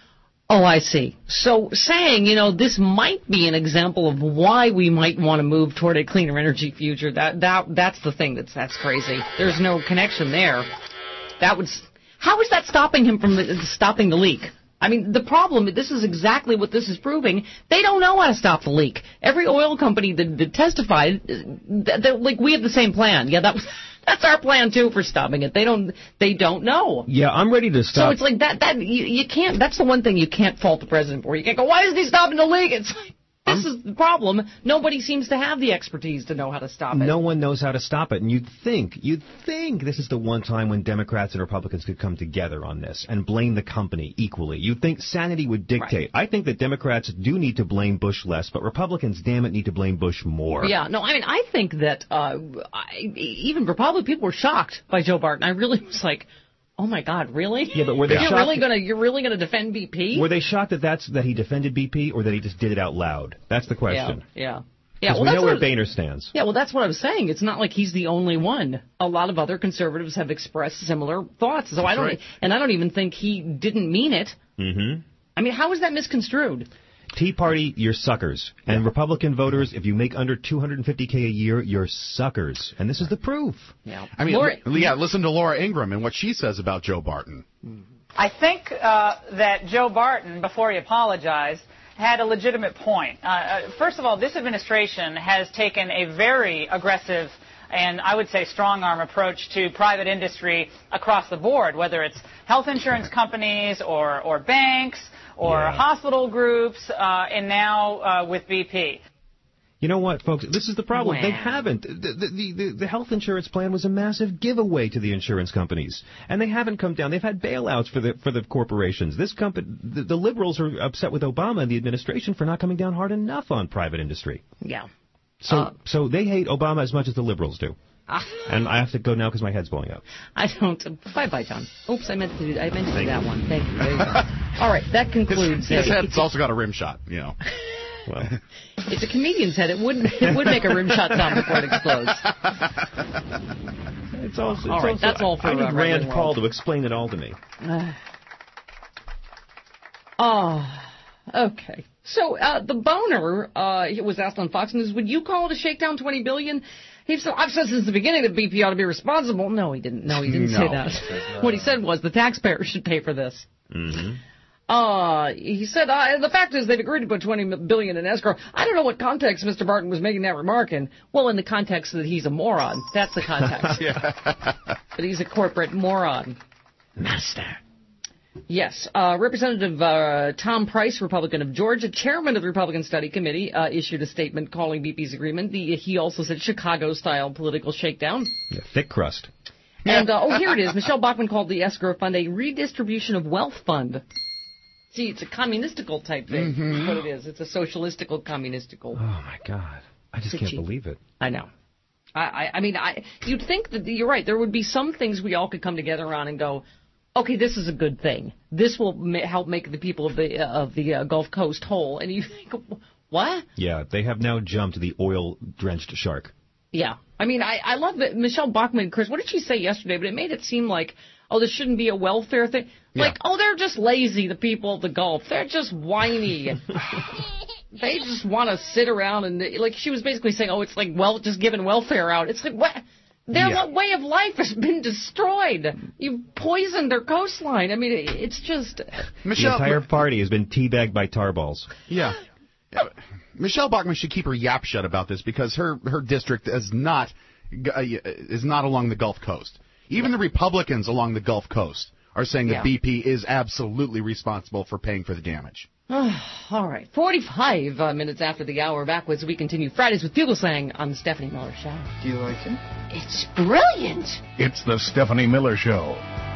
Oh, I see. So saying, you know, this might be an example of why we might want to move toward a cleaner energy future. That that that's the thing that's that's crazy. There's no connection there. That would. How is that stopping him from the, stopping the leak? I mean, the problem. This is exactly what this is proving. They don't know how to stop the leak. Every oil company that, that testified, they're like, we have the same plan. Yeah, that was. That's our plan too for stopping it. They don't. They don't know. Yeah, I'm ready to So stop. it's like that. That you, you can't. That's the one thing you can't fault the president for. You can't go, why isn't he stopping the leak? It's like, this is the problem. Nobody seems to have the expertise to know how to stop it. No one knows how to stop it, and you'd think, you'd think this is the one time when Democrats and Republicans could come together on this and blame the company equally. You'd think sanity would dictate. I think that Democrats do need to blame Bush less, but Republicans, damn it, need to blame Bush more. Yeah, no, I mean, I think that uh, I, even Republican people were shocked by Joe Barton. I really was like, oh my God, really? Yeah, but were they you're shocked? really gonna you're really gonna defend B P? Were they shocked that that's that he defended B P, or that he just did it out loud? That's the question. Yeah, yeah. Yeah, Because well, we that's know where what, Boehner stands. Yeah, well, that's what I was saying. It's not like he's the only one. A lot of other conservatives have expressed similar thoughts. So That's I don't, right. and I don't even think he didn't mean it. Mm-hmm. I mean, how is that misconstrued? Tea Party, you're suckers. And Republican voters, if you make under two hundred fifty K a year, you're suckers. And this is the proof. Yeah. I mean, Laura- l- yeah, listen to Laura Ingraham and what she says about Joe Barton. I think uh, that Joe Barton, before he apologized, had a legitimate point. Uh, uh, first of all, this administration has taken a very aggressive and I would say strong-arm approach to private industry across the board, whether it's health insurance companies or, or banks or Yeah. hospital groups, uh, and now uh, with B P. You know what, folks? This is the problem. Wow. They haven't. The, the, the, the health insurance plan was a massive giveaway to the insurance companies, and they haven't come down. They've had bailouts for the for the corporations. This company, the, the liberals are upset with Obama and the administration for not coming down hard enough on private industry. Yeah. So, Uh, so they hate Obama as much as the liberals do. And I have to go now because my head's blowing up. I don't. Bye-bye, John. Oops, I meant to do, I meant to do that one. Thank you. There you go. All right, that concludes. His, his uh, head's also got a rim shot, you know. Well, it's a comedian's head. It would it would make a rim shot sound before it explodes. It's also, it's all right, also, that's all for I need uh, Rand Rambling Paul World. to explain it all to me. Uh, oh, okay. So uh, the boner uh, he was asked on Fox News, would you call it a shakedown twenty billion dollars? He said, I've said since the beginning that B P ought to be responsible. No, he didn't. No, he didn't No. say that. What he said was the taxpayers should pay for this. Mm-hmm. Uh, he said, uh, the fact is they've agreed to put twenty billion dollars in escrow. I don't know what context Mister Barton was making that remark in. Well, in the context that he's a moron. That's the context. That he's a corporate moron. Master. Yes. Uh, Representative uh, Tom Price, Republican of Georgia, chairman of the Republican Study Committee, uh, issued a statement calling B P's agreement. The, he also said Chicago-style political shakedown. Yeah, thick crust. And, uh, oh, here it is. Michelle Bachmann called the escrow fund a redistribution of wealth fund. See, it's a communistical type thing. Mm-hmm. That's what it is. It's a socialistical, communistical. Oh, my God. I just can't believe it. I know. I, I, I mean, I, you'd think that, you're right, there would be some things we all could come together on and go, okay, this is a good thing. This will ma- help make the people of the uh, of the uh, Gulf Coast whole. And you think, what? Yeah, they have now jumped the oil-drenched shark. Yeah. I mean, I, I love that Michelle Bachmann, Chris, what did she say yesterday? But it made it seem like, oh, this shouldn't be a welfare thing. Yeah. Like, oh, they're just lazy, the people of the Gulf. They're just whiny. They just want to sit around and, like, she was basically saying, oh, it's like, well, just giving welfare out. It's like, what? Their Yeah. way of life has been destroyed. You've poisoned their coastline. I mean, it- it's just... Michelle, the entire party has been teabagged by tar balls. Yeah. Yeah, but Michelle Bachmann should keep her yap shut about this because her, her district is not uh, is not along the Gulf Coast. Even the Republicans along the Gulf Coast are saying that Yeah. B P is absolutely responsible for paying for the damage. All right. forty-five uh, minutes after the hour. Backwards, we continue Fridays with Fugelsang on the Stephanie Miller Show. Do you like it? It's brilliant. It's the Stephanie Miller Show.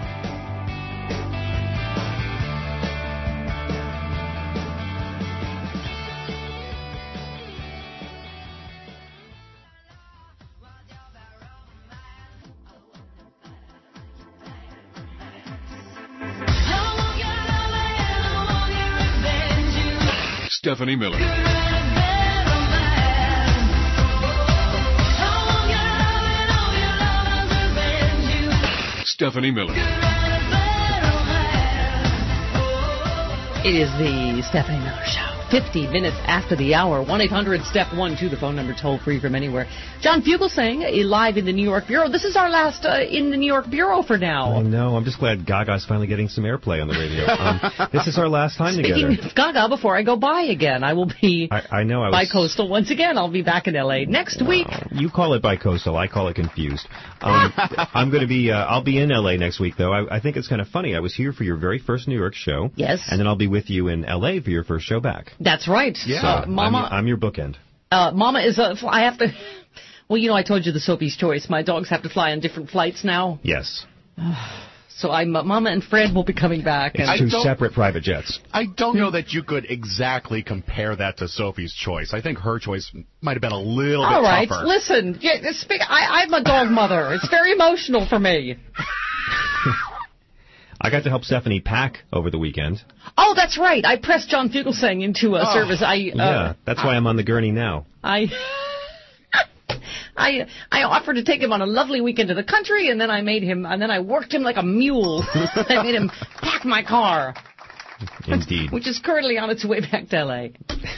Stephanie Miller. Stephanie Miller. It is the Stephanie Miller Show. fifty minutes after the hour. one eight hundred step one two, the phone number, toll free from anywhere. John Fugelsang, uh, live in the New York Bureau. This is our last uh, in the New York Bureau for now. I know. I'm just glad Gaga's finally getting some airplay on the radio. Um, this is our last time Speaking together. of Gaga, before I go by again, I will be I, I know. I was, bi-coastal once again. I'll be back in L A next week. You call it bi-coastal. I call it confused. Um, I'm going to be. Uh, I'll be in L A next week, though. I, I think it's kind of funny. I was here for your very first New York show. Yes. And then I'll be with you in L A for your first show back. That's right. So Uh, Mama, I'm, I'm your bookend. uh, Mama is a. I have to. Well, you know, I told you the Sophie's Choice. My dogs have to fly on different flights now. Yes. So I'm. Uh, Mama and Fred will be coming back. It's And two don't- separate private jets. I don't know that you could exactly compare that to Sophie's Choice. I think her choice might have been a little all bit right, tougher. listen. Yeah, speak, I, I'm a dog mother. It's very emotional for me. I got to help Stephanie pack over the weekend. Oh, that's right. I pressed John Fugelsang into a Oh, service. I. Uh, yeah, that's why I'm on the gurney now. I. I I offered to take him on a lovely weekend to the country, and then I made him, and then I worked him like a mule. I made him pack my car, Indeed. which is currently on its way back to L A.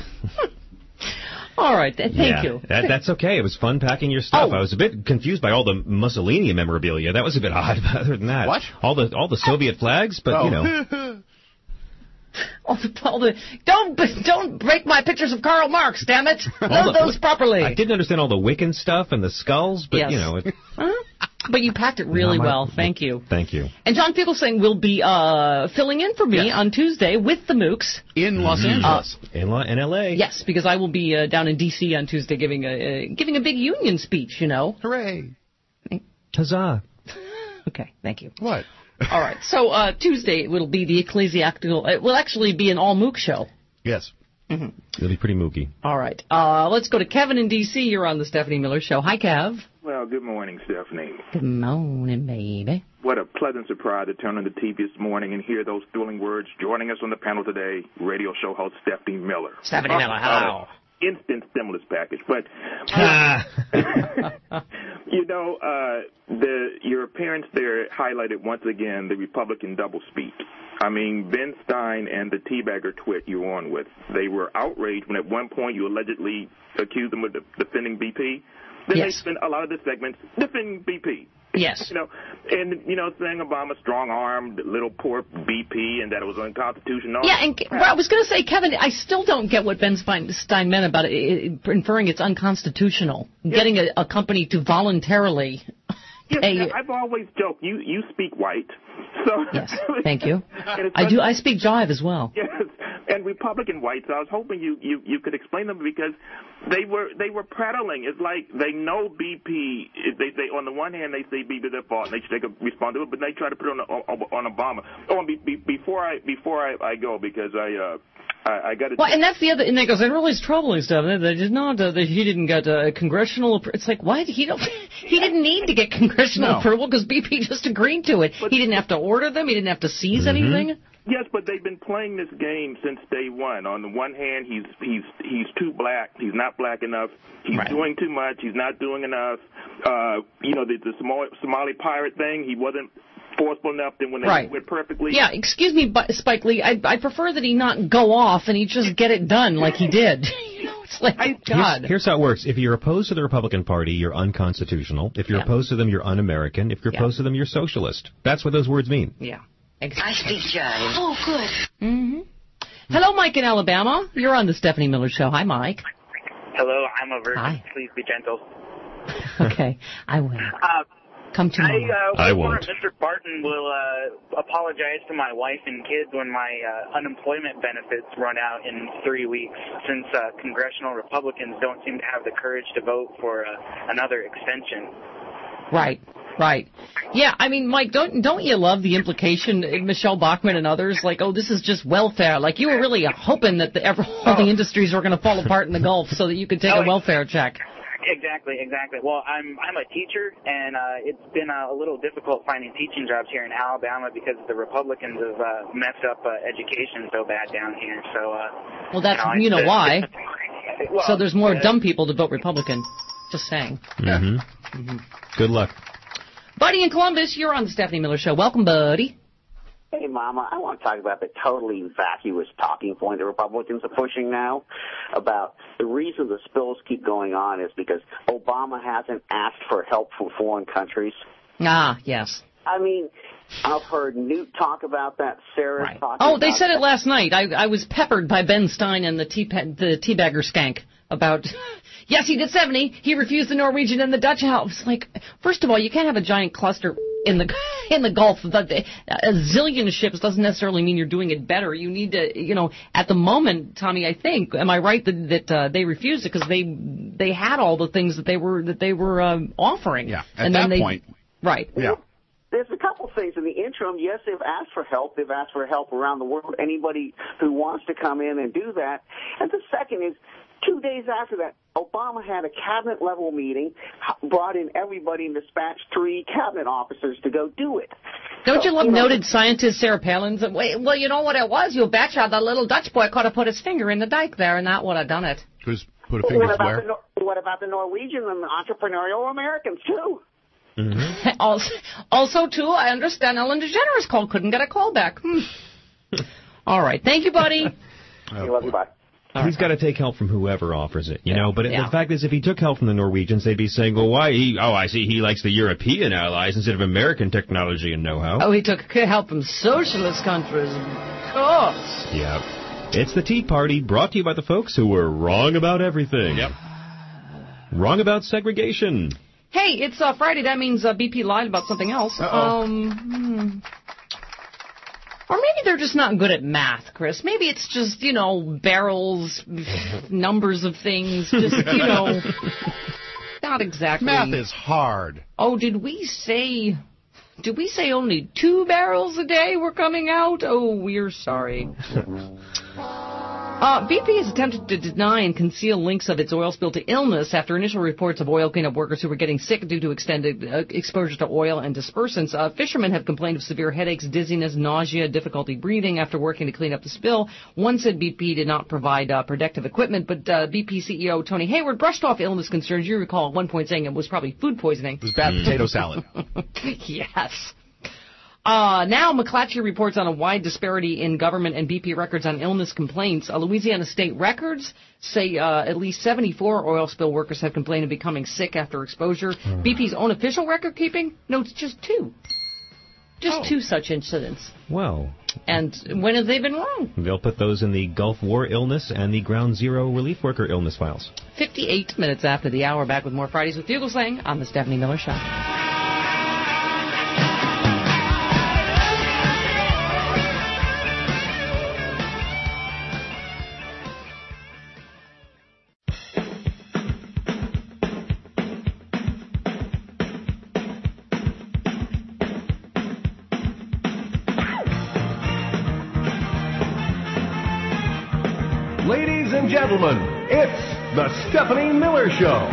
All right, th- thank yeah, you. That, that's okay. It was fun packing your stuff. Oh. I was a bit confused by all the Mussolini memorabilia. That was a bit odd. But other than that, What? All the all the Soviet flags, but Oh. you know. All the, all the, don't don't break my pictures of Karl Marx, damn it! All Load the- those properly. I didn't understand all the Wiccan stuff and the skulls, but Yes. you know. It, Huh? But you packed it really Not my- well. Thank you. Thank you. And John Fugelsang will be uh, filling in for me Yes. on Tuesday with the Mooks. In Los Mhm. Angeles. In, La- in L A. Yes, because I will be uh, down in D C on Tuesday giving a uh, giving a big union speech. You know. Hooray. Huzzah. Okay, thank you. What? All right, so uh, Tuesday it will be the ecclesiastical. It will actually be an all Mook show. Yes. It'll be pretty mooky. All right, uh, let's go to Kevin in D C. You're on the Stephanie Miller Show. Hi, Kev. Well, Well, good morning, Stephanie. Good morning, baby. What a pleasant surprise to turn on the T V this morning and hear those thrilling words. Joining us on the panel today, radio show host Stephanie Miller. Stephanie Miller, hello. Instant stimulus package. But, you know, uh, the your appearance there highlighted once again the Republican doublespeak. I mean, Ben Stein and the teabagger twit you were on with, they were outraged when at one point you allegedly accused them of de- defending B P. Then Yes. they spent a lot of the segments defending B P. Yes. You know, and, you know, saying Obama strong-armed little poor B P and that it was unconstitutional. Yeah, and well, I was going to say, Kevin, I still don't get what Ben Stein Stein meant about it, it, inferring it's unconstitutional, getting a, a company to voluntarily Yes, pay. I've always joked, you, you speak white. So Yes, thank you. And it's I do. I speak jive as well. Yes, and Republican whites. I was hoping you, you, you could explain them because they were they were prattling. It's like they know B P. They they on the one hand they say B P is their fault and they should take a respond to it, but they try to put it on on, on Obama. Oh, and be, be, before I before I, I go because I. Uh, I, I got it. Well, and that's the other, and that goes, it really is troubling stuff. They, they did not, uh, they, he didn't get uh, congressional, appro- it's like, what? He don't, he didn't need to get congressional No. approval because B P just agreed to it. He didn't have to order them. He didn't have to seize Mm-hmm. anything. Yes, but they've been playing this game since day one. On the one hand, he's he's he's too black. He's not black enough. He's Right. doing too much. He's not doing enough. Uh, you know, the, the Somali, Somali pirate thing. He wasn't forceful enough. Then when they Right. went perfectly. Yeah, excuse me, Bu- Spike Lee, I, I prefer that he not go off and he just get it done like he did. You know, it's like, God. Here's, here's how it works. If you're opposed to the Republican Party, you're unconstitutional. If you're Yeah. opposed to them, you're un-American. If you're Yeah. opposed to them, you're socialist. That's what those words mean. Yeah. I speak jive. Oh, good. Mm-hmm. Hello, Mike in Alabama. You're on the Stephanie Miller Show. Hi, Mike. Hello, I'm a virgin. Hi. Please be gentle. Okay, I will. Uh, Come to I, me. uh, I wonder won't. if Mister Barton will uh, apologize to my wife and kids when my uh, unemployment benefits run out in three weeks, since uh, congressional Republicans don't seem to have the courage to vote for uh, another extension. Right, right. Yeah, I mean, Mike, don't don't you love the implication, uh, Michelle Bachmann and others, like, oh, this is just welfare. Like, you were really hoping that the, every, all the industries were going to fall apart in the Gulf so that you could take Oh, a welfare check. Exactly, exactly. Well, I'm I'm a teacher, and uh, it's been uh, a little difficult finding teaching jobs here in Alabama because the Republicans have uh, messed up uh, education so bad down here. So, uh, Well, that's, you know, you know it's- why. well, So there's more uh, dumb people to vote Republican. Just saying. Mm-hmm. Mhm. Good luck. Buddy in Columbus, you're on the Stephanie Miller Show. Welcome, buddy. Hey, Mama, I want to talk about the totally vacuous talking point the Republicans are pushing now about the reason the spills keep going on is because Obama hasn't asked for help from foreign countries. Ah, yes. I mean, I've heard Newt talk about that, Sarah talking Oh, they about said it that. last night. I, I was peppered by Ben Stein and the tea the teabagger skank about. Yes, he did seventy. He refused the Norwegian and the Dutch help. It's like, first of all, you can't have a giant cluster in the in the Gulf. But a zillion ships doesn't necessarily mean you're doing it better. You need to, you know, at the moment, Tommy, I think, am I right that that uh, they refused it because they they had all the things that they were that they were um, offering. Yeah, at and that then they, point. right. Yeah. There's a couple things in the interim. Yes, they've asked for help. They've asked for help around the world. Anybody who wants to come in and do that. And the second is, two days after that, Obama had a cabinet-level meeting, brought in everybody and dispatched three cabinet officers to go do it. Don't So, you love you know, noted scientist Sarah Palin? Said, Wait, well, you know what it was? You betcha the little Dutch boy could have put his finger in the dike there, and that would have done it. Who's put a What finger about, where? the, Nor- what about the Norwegian and the entrepreneurial Americans, too? also, also, too, I understand Ellen DeGeneres call couldn't get a call back. Hmm. All right, thank you, buddy. You love you, bye. He's got to take help from whoever offers it, you know. But Yeah. the fact is, if he took help from the Norwegians, they'd be saying, "Well, why? He, oh, I see. He likes the European allies instead of American technology and know-how." Oh, he took help from socialist countries, of course. Yeah. It's the Tea Party, brought to you by the folks who were wrong about everything. Yep. Wrong about segregation. Hey, it's uh, Friday. That means uh, B P lied about something else. Uh-oh. Um, hmm. Or maybe they're just not good at math, Chris. Maybe it's just, you know, barrels, numbers of things, just, you know, not exactly. Math is hard. Oh, did we say, did we say only two barrels a day were coming out? Oh, we're sorry. Uh, B P has attempted to deny and conceal links of its oil spill to illness after initial reports of oil cleanup workers who were getting sick due to extended uh, exposure to oil and dispersants. Uh, fishermen have complained of severe headaches, dizziness, nausea, difficulty breathing after working to clean up the spill. One said B P did not provide uh, protective equipment, but uh, B P C E O Tony Hayward brushed off illness concerns. You recall at one point saying it was probably food poisoning. It was bad potato salad. Yes. Uh, now, McClatchy reports on a wide disparity in government and B P records on illness complaints. Uh, Louisiana state records say uh, at least seventy-four oil spill workers have complained of becoming sick after exposure. Oh. B P's own official record keeping notes just two. Just Oh. two such incidents. Well, And when have they been wrong? they'll put those in the Gulf War illness and the Ground Zero relief worker illness files. fifty-eight minutes after the hour, back with more Fridays with Fugelsang on the Stephanie Miller Show. Ladies and gentlemen, it's the Stephanie Miller Show.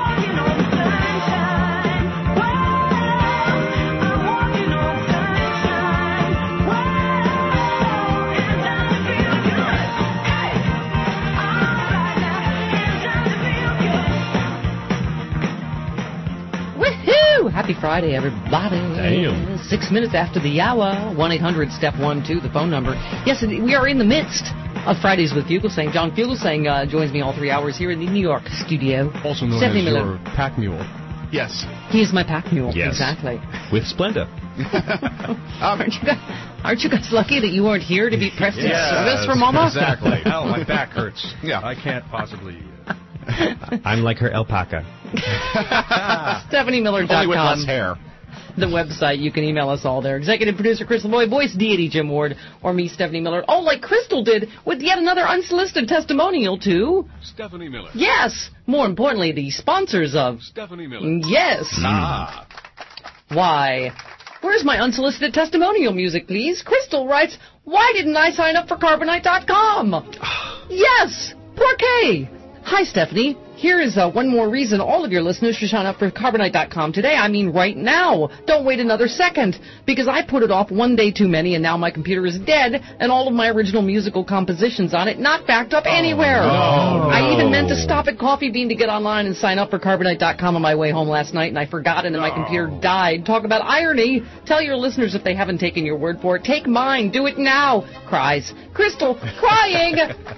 Woohoo! Happy Friday, everybody. Damn. Six minutes after the hour. one eight hundred step one two, the phone number. Yes, we are in the midst of Fridays with Fugelsang. John Fugelsang uh, joins me all three hours here in the New York studio. Also known Stephanie as Miller. your pack mule. Yes. He is my pack mule. Yes. Exactly. With Splenda. aren't, you guys, aren't you guys lucky that you weren't here to be pressed in service for Mama? Exactly. Hell, my back hurts. Yeah. I can't possibly. Uh... I'm like her alpaca. Stephanie Miller dot com. Only with less hair. The website. You can email us all there. Executive producer Chris LeBoy, voice deity Jim Ward, or me, Stephanie Miller. Oh, like Crystal did with yet another unsolicited testimonial to... Stephanie Miller. Yes. More importantly, the sponsors of... Stephanie Miller. Yes. Ah. Why? Where's my unsolicited testimonial music, please? Crystal writes, why didn't I sign up for Carbonite dot com? Yes. Por qué? Hi, Stephanie. Here is uh, one more reason all of your listeners should sign up for Carbonite dot com today. I mean right now. Don't wait another second. Because I put it off one day too many, and now my computer is dead, and all of my original musical compositions on it not backed up anywhere. no. I even meant to stop at Coffee Bean to get online and sign up for Carbonite dot com on my way home last night, and I forgot it, and my computer died. Talk about irony. Tell your listeners if they haven't taken your word for it. Take mine. Do it now. Cries. Crystal, crying.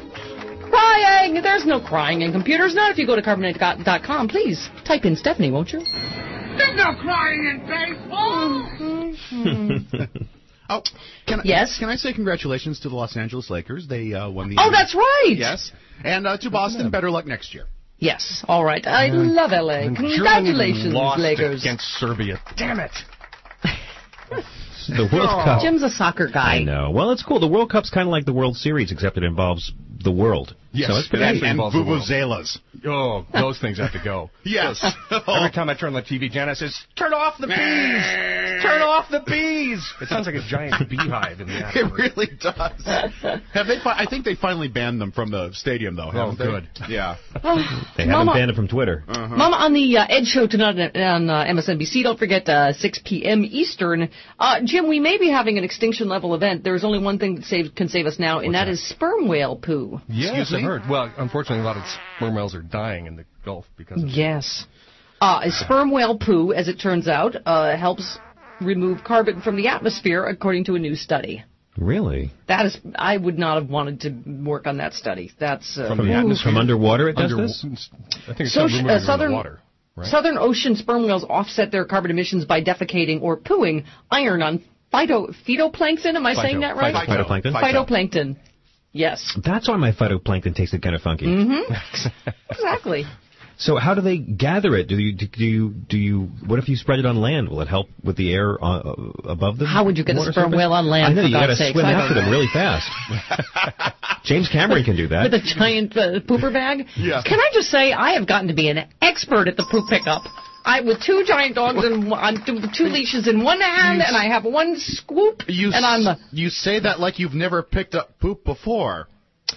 Crying! There's no crying in computers. Not if you go to Carbonite dot com. Please, type in Stephanie, won't you? There's no crying in baseball. Oh, can I, yes? Can I say congratulations to the Los Angeles Lakers? They uh, won the... Oh, that's right! Yes. And uh, to Boston, better luck next year. Yes, all right. I love L A. And Congratulations, Germany lost Lakers. against Serbia. Damn it! The World Cup. Jim's a soccer guy. I know. Well, it's cool. The World Cup's kind of like the World Series, except it involves the world. Yes, So it's it pretty actually And involves the world. vuvuzelas. Oh, those things have to go. Yes. Every time I turn on the T V, Jana says, "Turn off the bees! Turn off the bees!" It sounds like a giant beehive in the It afternoon. really does. Have they? Fi- I think they finally banned them from the stadium, though. Oh, haven't they? good. Yeah. Oh, They haven't Mama, banned it from Twitter. Uh-huh. Mama, on the uh, Ed Show tonight on uh, M S N B C, don't forget uh, six p.m. Eastern. Uh, Jim, we may be having an extinction-level event. There's only one thing that save, can save us now, and that is sperm whale poo. Yes, Excuse I me? heard. Well, unfortunately, a lot of sperm whales are dying in the Gulf because of it. Yes. Uh, sperm whale poo, as it turns out, uh, helps remove carbon from the atmosphere, according to a new study. Really? That is, I would not have wanted to work on that study. That's uh, From the ooh. atmosphere? From underwater it does Under- this? I think it's So, so, uh, southern water. Right? Southern Ocean sperm whales offset their carbon emissions by defecating or pooing iron on phyto phytoplankton. Am I Phyto- saying that right? phyto- Phytoplankton? Phytoplankton. Yes. That's why my phytoplankton tasted kind of funky. Mm-hmm. Exactly. So how do they gather it? Do you do you do you? What if you spread it on land? Will it help with the air uh, above them? How would you get a water sperm surface? whale on land, I know for you got to God's sakes? swim I don't after them know. really fast. James Cameron can do that. With a giant uh, pooper bag? Yeah. Can I just say, I have gotten to be an expert at the poop pickup. I with two giant dogs and on two, two leashes in one hand, and I have one scoop, You and I'm the... you say that like you've never picked up poop before.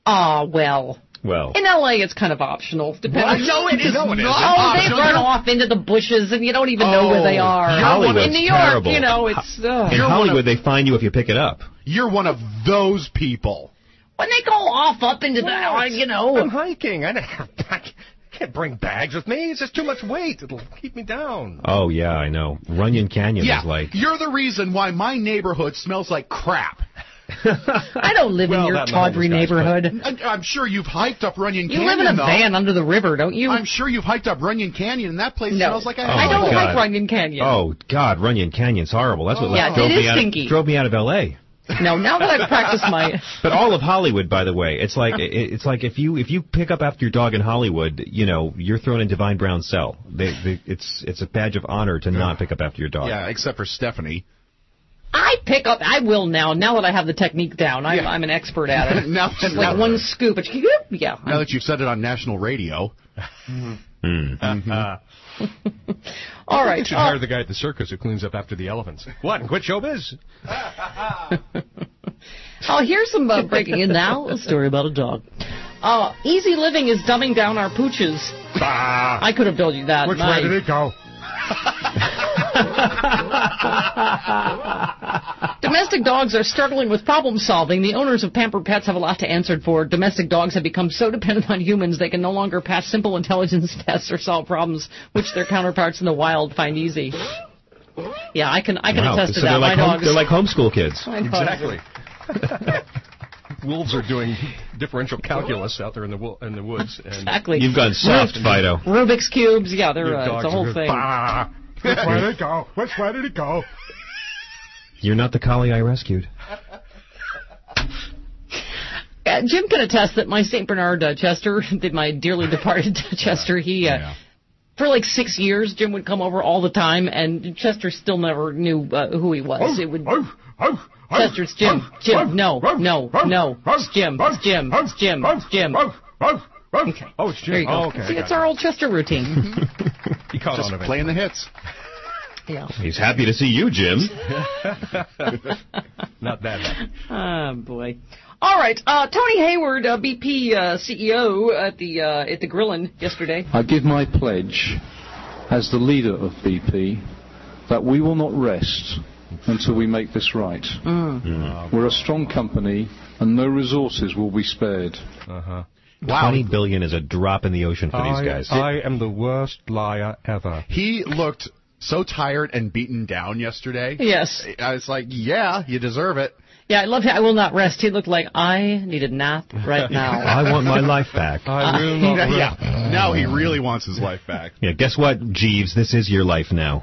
Ah, well. Well. In L A, it's kind of optional. Depending. No, it is No, not. they Optional. run You're- off into the bushes, and you don't even know where they Oh, are. Hollywood's in New York, terrible. you know, it's uh, In Hollywood, they find you if you pick it up. You're one of those people. when they go off up into the, uh, you know. I'm hiking. I don't- I can't bring bags with me. It's just too much weight. It'll keep me down. Oh, yeah, I know. Runyon Canyon Yeah, is like... you're the reason why my neighborhood smells like crap. I don't live Well, in your that tawdry homeless guy's neighborhood. I- I'm sure you've hiked up Runyon You Canyon. live in a though. van under the river, don't you? I'm sure you've hiked up Runyon Canyon, and that place No. smells like a Oh, I don't my like God. Runyon Canyon. Oh, God, Runyon Canyon's horrible. That's what Yeah, drove, it me is out, stinky. drove me out of L A No, now that I've practiced my... But all of Hollywood, by the way, it's like it, it's like if you if you pick up after your dog in Hollywood, you know, you're thrown in Divine Brown's cell. They, they, it's it's a badge of honor to not pick up after your dog. Yeah, except for Stephanie. I pick up. I will now. Now that I have the technique down, I'm, Yeah. I'm an expert at it. Now- Just now- like one scoop. It's, yeah. Now that you've said it on national radio. Mm. All right. You should uh, hire the guy at the circus who cleans up after the elephants. What? And quit showbiz? Oh, here's some uh, breaking in now. A story about a dog. Uh, Easy Living is dumbing down our pooches. I could have told you that. Which My- way did it go? Domestic dogs are struggling with problem solving. The owners of pampered pets have a lot to answer for. Domestic dogs have become so dependent on humans they can no longer pass simple intelligence tests or solve problems which their counterparts in the wild find easy. Yeah, I can I can Wow. attest to So that. they're like My home, dogs. they're like homeschool kids. My dogs- Exactly. Wolves are doing differential calculus out there in the wo- in the woods. And Exactly. You've gone soft, Fido. Rubik's cubes. Yeah, they're Your uh, it's dogs a whole are thing. Bah! Which way did it go? Which way did it go? You're not the collie I rescued. Uh, Jim can attest that my Saint Bernard uh, Chester, that my dearly departed Chester, he, uh, for like six years, Jim would come over all the time, and Chester still never knew uh, who he was. It would. Chester, it's Jim. Jim, no, no, no. It's Jim. It's Jim. It's Jim. It's Jim. Okay. Oh, it's Jim. There you go. Oh, okay. I See, got it's it. our old Chester routine. He caught Just on eventually. playing the hits. Yeah. He's happy to see you, Jim. Not that bad. Oh boy. All right, uh, Tony Hayward, uh, B P uh, C E O at the uh, at the Grillin yesterday. I give my pledge as the leader of B P that we will not rest until we make this right. Mm. We're a strong company and no resources will be spared. Uh-huh. Twenty billion is a drop in the ocean for these I, guys. I am the worst liar ever. He looked so tired and beaten down yesterday. Yes. I was like, yeah, you deserve it. Yeah, I love him. I will not rest. He looked like I need a nap right now. I want my life back. I will not rest. Yeah, now he really wants his life back. Yeah, guess what, Jeeves? This is your life now.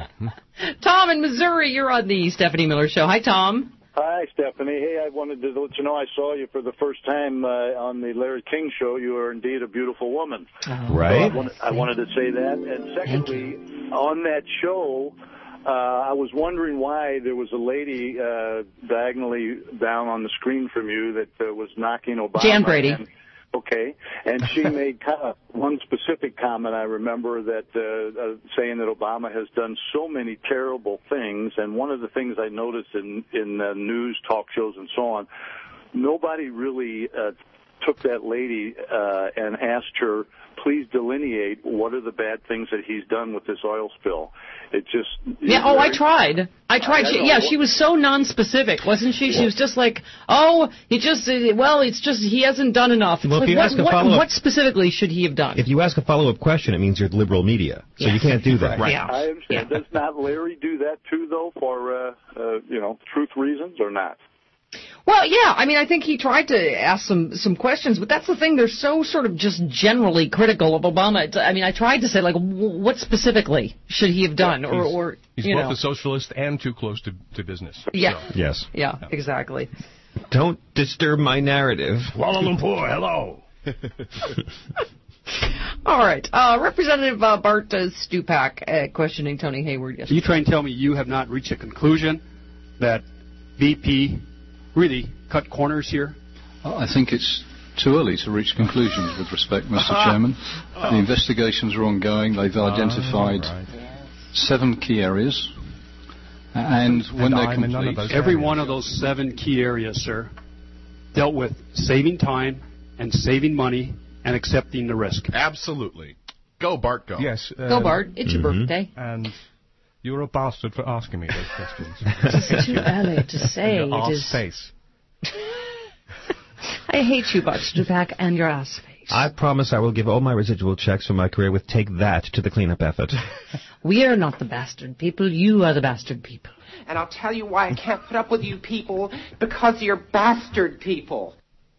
Tom in Missouri, you're on the Stephanie Miller Show. Hi, Tom. Hi, Stephanie. Hey, I wanted to let you know I saw you for the first time uh, on the Larry King Show. You are indeed a beautiful woman. Right. So I, wanted, I wanted to say that. And secondly, on that show, uh, I was wondering why there was a lady uh, diagonally down on the screen from you that uh, was knocking Obama. Jan Brady. And, okay. And she made kind of one specific comment, I remember, that uh, uh, saying that Obama has done so many terrible things. And one of the things I noticed in, in uh, news, talk shows, and so on, nobody really uh, took that lady uh, and asked her, please delineate what are the bad things that he's done with this oil spill. It just... Yeah, oh, I tried. I tried. I She, know. yeah, she was so non-specific, wasn't she? She was just like, oh, he just, uh, well, it's just, he hasn't done enough. It's Well, if like, you what, ask a what, follow-up- what specifically should he have done? If you ask a follow-up question, it means you're liberal media, so you can't do that. Yeah. I understand. Does not Larry do that too, though, for, uh, uh, you know, truth reasons or not? Well, yeah, I mean, I think he tried to ask some some questions, but that's the thing. They're so sort of just generally critical of Obama. It's- I mean, I tried to say, like, w- what specifically should he have done? or, He's- or He's you both know. a socialist and too close to, to business. Yeah. So. Yes. Yeah, exactly. Don't disturb my narrative. Kuala Lumpur, hello. All right. Uh, Representative uh, Bart uh, Stupak uh, questioning Tony Hayward yesterday. You try and tell me you have not reached a conclusion that B P really cut corners here? I think it's too early to reach conclusions with respect, Mister Chairman. The investigations are ongoing. They've identified seven key areas. And when And they're I'm in none of complete... those Every one of those seven key areas, sir, dealt with saving time, and saving money and accepting the risk. Absolutely. Go, Bart, go. Yes. Go, Bart. It's your birthday. And you're a bastard for asking me those questions. It's too early to say. Your It arse is- face. I hate you, Bart Stupak, and your ass face. I promise I will give all my residual checks for my career with Take That to the cleanup effort. We are not the bastard people. You are the bastard people. And I'll tell you why I can't put up with you people, because you're bastard people.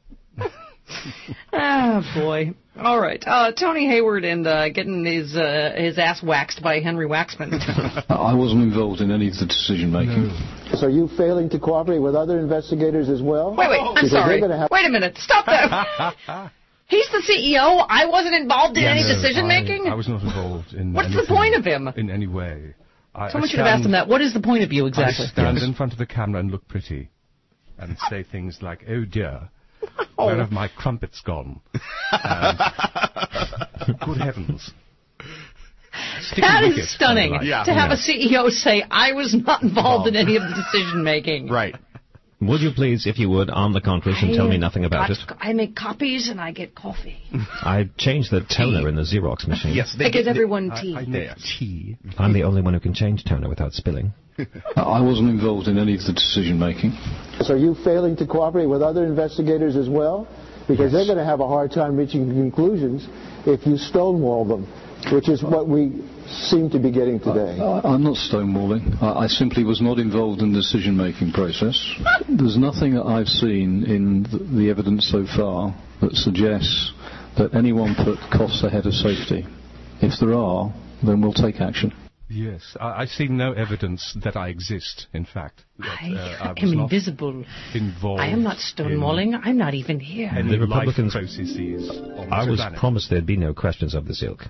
Ah, boy. All right. Uh, Tony Hayward and uh, getting his uh, his ass waxed by Henry Waxman. I wasn't involved in any of the decision making. So are you failing to cooperate with other investigators as well? Wait, wait. I'm Because sorry. they're gonna have- Wait a minute. Stop that. He's the C E O. I wasn't involved in Yeah, any no, decision I- making. I was not involved in What's the anything point of him? in any way. I, Someone I should have asked him stand- that. What is the point of you exactly? I stand in front of the camera and look pretty, and say things like, "Oh dear, Oh. where have my crumpets gone?" And, good heavens! Sticky That wicket, is stunning. I like. To have a C E O say, I was not involved in any of the decision making. Right. Would you please, if you would, on the conference and tell me nothing about it? I make copies and I get coffee. I changed the toner in the Xerox machine. Yes, I get everyone tea. I, I make tea. I'm the only one who can change toner without spilling. I wasn't involved in any of the decision making. So are you failing to cooperate with other investigators as well? Because they're going to have a hard time reaching conclusions if you stonewall them, which is what we seem to be getting today. I, I'm not stonewalling. I, I simply was not involved in the decision-making process. There's nothing that I've seen in the, the evidence so far that suggests that anyone put costs ahead of safety. If there are, then we'll take action. Yes, I, I see no evidence that I exist. In fact, that, I uh, I was am not invisible. involved. I am not stonewalling. I'm not even here. in The any life Republicans- processes on I this was planet. promised there'd be no questions of this ilk.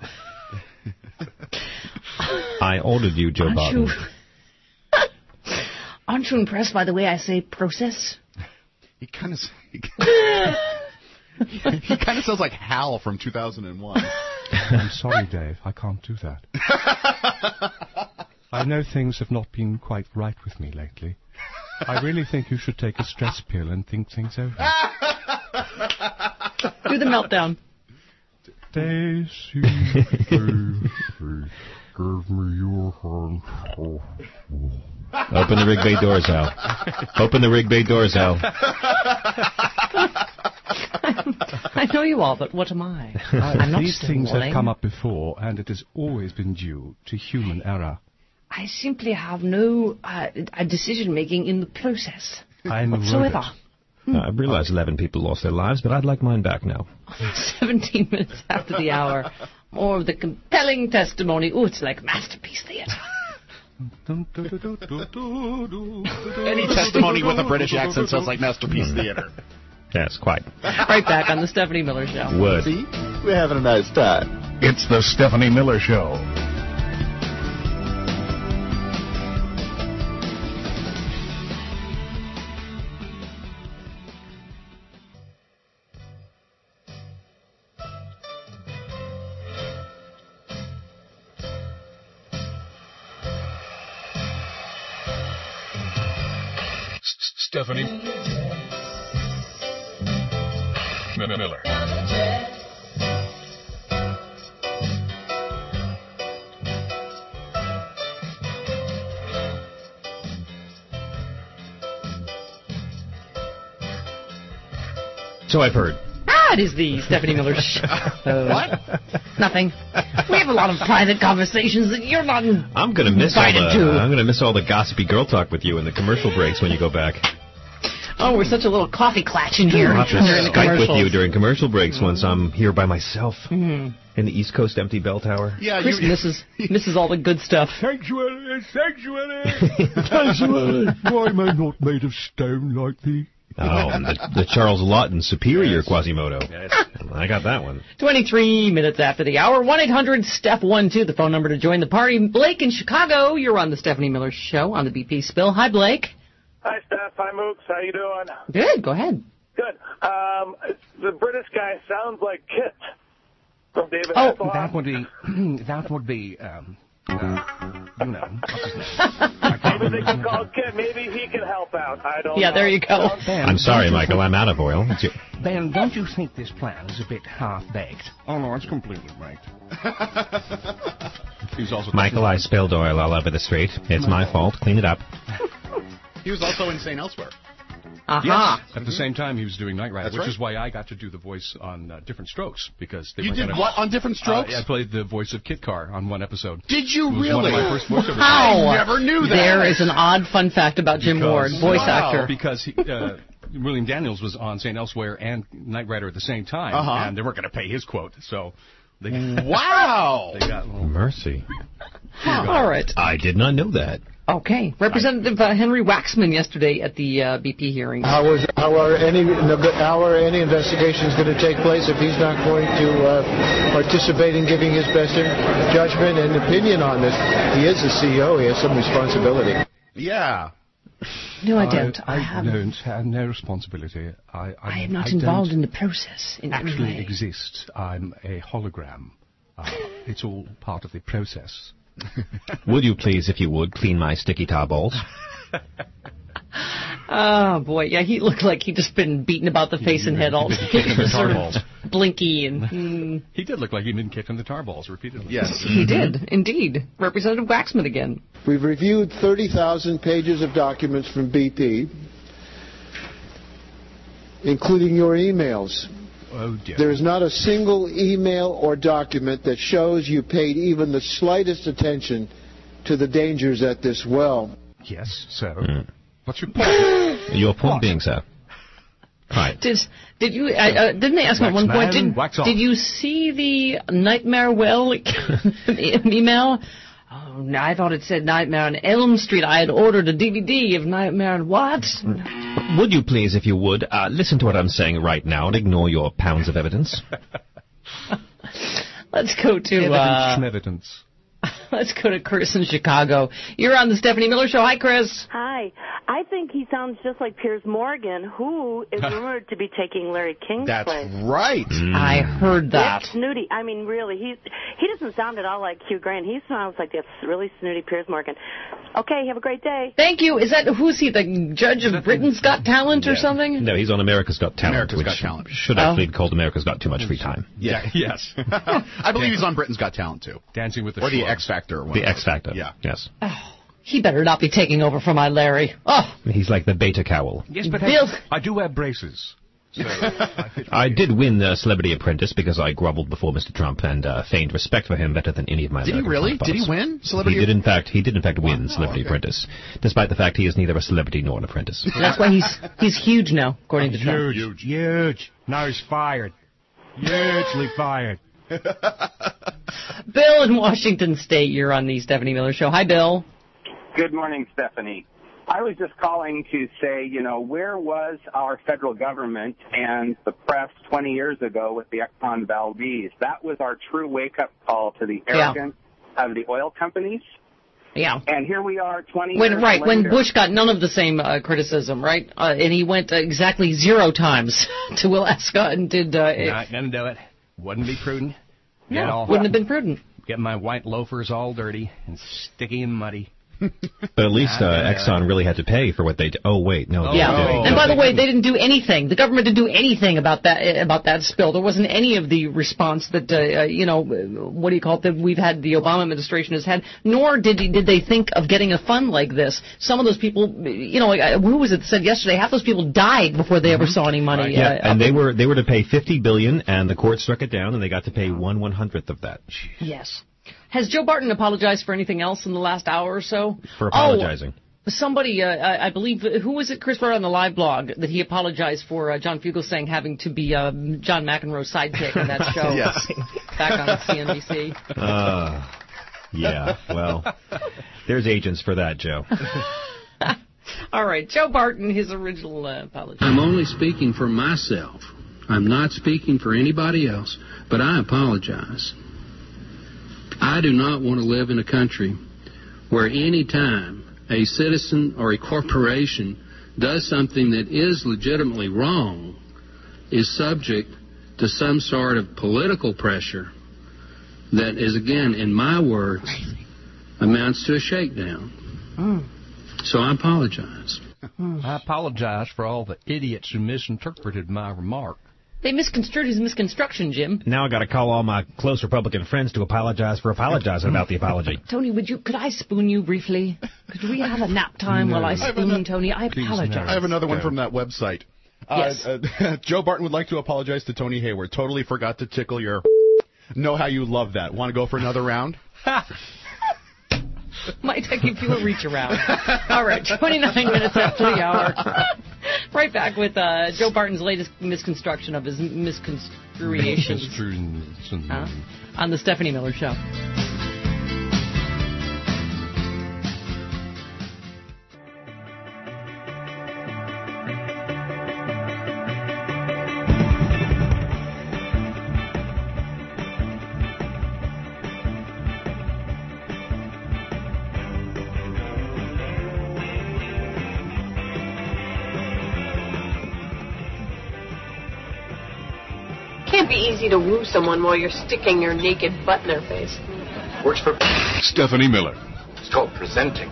I ordered you, Joe Aren't Barton. you, aren't you impressed by the way I say process? He kind of he kind of sounds like Hal from two thousand one. I'm sorry, Dave. I can't do that. I know things have not been quite right with me lately. I really think you should take a stress pill and think things over. Do the meltdown. Daisy, Daisy, give me your hand. Oh. Open the rig bay doors, Al. Open the rig bay doors, Al. I know you all, but what am I? Uh, I'm not these things have stonewalling. come up before, and it has always been due to human error. I simply have no uh, decision making in the process I'm a whatsoever. robot. Uh, I realize eleven people lost their lives, but I'd like mine back now. Seventeen minutes after the hour, more of the compelling testimony. Ooh, it's like masterpiece theater. Any testimony with a British accent sounds like Masterpiece Theater. Yes, quite. Right back on the Stephanie Miller Show. Would. See? We're having a nice time. It's the Stephanie Miller Show. Stephanie Miller. So I've heard. Ah, it is the Stephanie Miller Show. What? Nothing. We have a lot of private conversations that you're not in- I'm gonna miss all invited the. to. I'm gonna miss all the gossipy girl talk with you in the commercial breaks when you go back. Oh, we're such a little coffee clatch in here I'll have to during the Skype with commercials. you during commercial breaks once I'm here by myself Mhm. in the East Coast empty bell tower. Yeah, Chris you, misses misses all the good stuff. Sanctuary, sanctuary, sanctuary. Why am I not made of stone like thee? Oh, the, the Charles Lawton Superior Quasimodo. I got that one. twenty-three minutes after the hour. one eight hundred step one two, the phone number to join the party. Blake in Chicago, you're on the Stephanie Miller Show on the B P Spill. Hi, Blake. Hi, Steph. Hi, Mooks. How you doing? Good, go ahead. Good. Um, the British guy sounds like Kit from David Oh, Hasselhoff. That would be. That would be. Um, uh, you know. What's his name? I can't Maybe they can call Kit. Maybe he can help out. I don't Yeah, know. there you go. I'm sorry, Michael. I'm out of oil. It's your- Ben, don't you think this plan is a bit half-baked? Oh, no, it's completely right. He's also Michael, I spilled oil all over the street. It's my fault. Clean it up. He was also insane elsewhere. Aha. Yes. At the same time, he was doing Knight Rider, That's which right. is why I got to do the voice on uh, Different Strokes, because they You were did gonna, what on Different Strokes? Uh, I played the voice of Kit Carr on one episode. Did you It was really? One of my first voiceovers. Wow. I never knew that. There is an odd fun fact about Jim Because- Ward, voice Wow. actor. Because he, uh, William Daniels was on Saint Elsewhere and Knight Rider at the same time, Uh-huh. and they weren't going to pay his quote, so they Wow. they got a little Mercy. All right. I did not know that. Okay. Representative uh, Henry Waxman yesterday at the uh, B P hearing. How is how are any how are any investigations going to take place if he's not going to uh, participate in giving his best judgment and opinion on this? He is the C E O. He has some responsibility. Yeah. No, I don't. I, I have- don't have no responsibility. I, I, I am not I involved don't in the process in any actually way. exist. I'm a hologram. Uh, it's all part of the process. Would you please, if you would, clean my sticky tar balls? Oh, boy. Yeah, he looked like he'd just been beaten about the face and head all day. Kicked in the tar Sort of balls. blinky and... mm. He did look like he'd been kicked in the tar balls repeatedly. Yes. He did, indeed. Representative Waxman again. We've reviewed thirty thousand pages of documents from B P, including your emails. Oh, dear. There is not a single email or document that shows you paid even the slightest attention to the dangers at this well. Yes, sir. Mm. What's your point? Your point being, sir. Right. Did did you? Uh, uh, didn't they ask him at one point? man, Did, wax off. did you see the Nightmare Well email? Oh, no, I thought it said Nightmare on Elm Street. I had ordered a D V D of Nightmare on what? Would you please, if you would, uh, listen to what I'm saying right now and ignore your pounds of evidence? Let's go to Evidence, uh, schmevidence. let's go to Chris in Chicago. You're on the Stephanie Miller Show. Hi, Chris. Hi. I think he sounds just like Piers Morgan, who is rumored to be taking Larry King's That's place. right. I heard that. It's snooty. I mean, really, he's he doesn't sound at all like Hugh Grant. He sounds like that really snooty Piers Morgan. Okay, have a great day. Thank you. Is that who's he? The judge of Britain's Got Talent or Yeah. something? No, he's on America's Got Talent, America's which Got Talent. should actually be called America's Got Too Much Free Time. Yeah. Yes. I believe he's on Britain's Got Talent too, Dancing with the or the Schlubs. X Factor. Or one The of those. X Factor. Yeah. Yes. Oh, he better not be taking over for my Larry. Oh, He's like the beta cowl. Yes, but Bill. I, I do wear braces. So I fit I did win the Celebrity Apprentice because I groveled before Mister Trump and uh, feigned respect for him better than any of my Did he American really? counterparts. Did he win Celebrity? He did in fact. He did in fact win Wow, Celebrity okay. Apprentice, despite the fact he is neither a celebrity nor an apprentice. that's why he's he's huge now, according to Trump. Huge, huge. Now he's fired. Hugely fired. Bill in Washington State, you're on the Stephanie Miller Show. Hi, Bill. Good morning, Stephanie. I was just calling to say, you know, where was our federal government and the press twenty years ago with the Exxon Valdez? That was our true wake-up call to the Yeah. arrogance of the oil companies. Yeah. And here we are twenty When years right when later. Bush got none of the same uh, criticism, right? Uh, and he went uh, exactly zero times to Alaska and did. Uh, it, Not gonna do it. Wouldn't be prudent. Get no, all, wouldn't have been prudent. Get my white loafers all dirty and sticky and muddy. But at least uh, Exxon really had to pay for what they did. Oh wait, no. they Yeah, didn't. and by the way, they didn't do anything. The government didn't do anything about that about that spill. There wasn't any of the response that uh, uh, you know, what do you call it? That we've had the Obama administration has had. Nor did did they think of getting a fund like this. Some of those people, you know, like, who was it that said yesterday? Half those people died before they ever saw any money. Yeah, uh, and they were they were to pay fifty billion, and the court struck it down, and they got to pay one one hundredth of that. Yes. Has Joe Barton apologized for anything else in the last hour or so? For apologizing. Oh, somebody, uh, I I believe, who was it, Chris, wrote on the live blog that he apologized for uh, John Fugelsang having to be uh, John McEnroe's sidekick in that show Yes. back on C N B C. Uh, yeah, well, there's agents for that, Joe. All right, Joe Barton, his original uh, apology. I'm only speaking for myself. I'm not speaking for anybody else, but I apologize. I do not want to live in a country where any time a citizen or a corporation does something that is legitimately wrong is subject to some sort of political pressure that is, again, in my words, amounts to a shakedown. Mm. So I apologize. I apologize for all the idiots who misinterpreted my remark. They misconstrued his misconstruction, Jim. Now I got to call all my close Republican friends to apologize for apologizing about the apology. Tony, would you? Could I spoon you briefly? Could we have a nap time No. while I I have spoon another- Tony? I apologize. I have another one from that website. Yes. Uh, uh, Joe Barton would like to apologize to Tony Hayward. Totally forgot to tickle your... Know how you love that. Want to go for another round? Might I give you a reach around? All right, twenty-nine minutes after the hour. Right back with uh, Joe Barton's latest misconstruction of his misconstruations huh? on the Stephanie Miller Show. Can't be easy to woo someone while you're sticking your naked butt in their face. Works for Stephanie Miller. It's called presenting.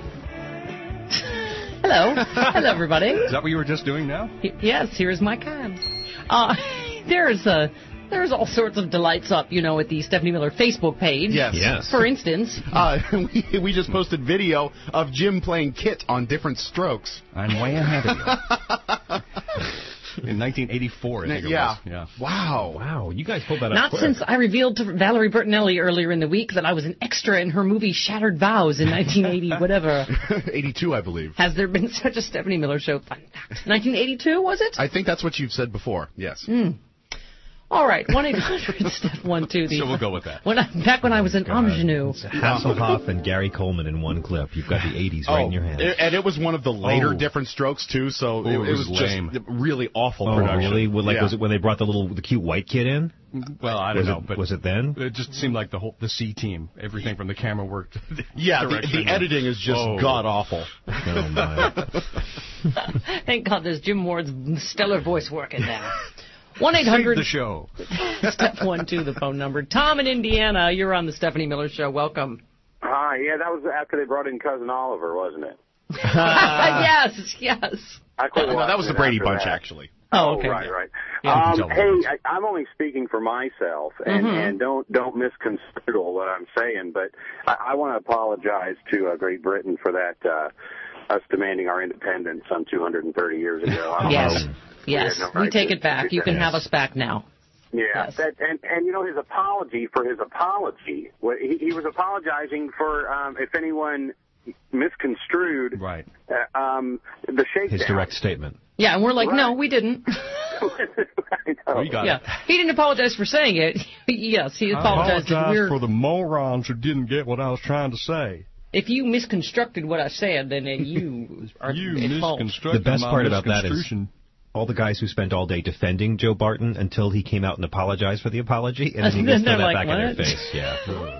Hello. Hello, everybody. Is that what you were just doing now? Y- Yes, here's my can. Uh, there's uh, there's all sorts of delights up, you know, at the Stephanie Miller Facebook page. Yes. Yes. For instance. Uh, we, we just posted video of Jim playing Kit on different strokes. I'm way ahead of you. In nineteen eighty-four, I think it Yeah. was. Yeah. Wow. Wow, you guys pulled that Not since I revealed to Valerie Bertinelli earlier in the week that I was an extra in her movie Shattered Vows in nineteen eighty, whatever. eighty-two, I believe. Has there been such a Stephanie Miller Show? Fun fact. nineteen eighty-two, was it? I think that's what you've said before. Yes. Mm. All right, one eight hundred step one two. The So we'll go with that. When I, back when I was an ingenue. Hasselhoff and Gary Coleman in one clip. You've got the eighties right in your hand. it- and it was one of the later Oh. different strokes too. So Oh, it, it it was was, lame. just really awful Oh, production. really? Well, like, Yeah. was it when they brought the little, the cute white kid in? Well, I don't was know, It, but was it then? It just seemed like the whole the C team, everything from the camera work to the Yeah, the, direction. the editing is just Oh. god awful. Oh my! Thank God there's Jim Ward's stellar voice working now. one eight hundred Save the show. Step one two, the phone number. Tom in Indiana, you're on the Stephanie Miller Show. Welcome. Hi, yeah, that was after they brought in Cousin Oliver, wasn't it? yes, yes. I quit No, that was watching the it Brady after Bunch, that. actually. Oh, okay. right, right. Yeah, you can um, tell hey, the I, I'm only speaking for myself, and, Mhm. and don't don't misconstrue what I'm saying, but I, I want to apologize to uh, Great Britain for that, uh, us demanding our independence some two hundred thirty years ago. I don't Yes, know. yes. Yeah, no We right take to- it back. to- You can yes. have us back now. Yeah, Yes. that, and and you know his apology for his apology. What he, he was apologizing for um, if anyone misconstrued right. uh, um, the shakedown. His direct statement. Yeah, and we're like, no, we didn't. We got yeah, it. he didn't apologize for saying it. Yes, he I apologized. that apologize we're, for the morons who didn't get what I was trying to say. if you misconstructed what I said, then uh, you are You at fault. misconstructed The best my part about that is misconstruction. all the guys who spent all day defending Joe Barton until he came out and apologized for the apology, and then he And just then threw that they're back like, in their "What?" face. Yeah.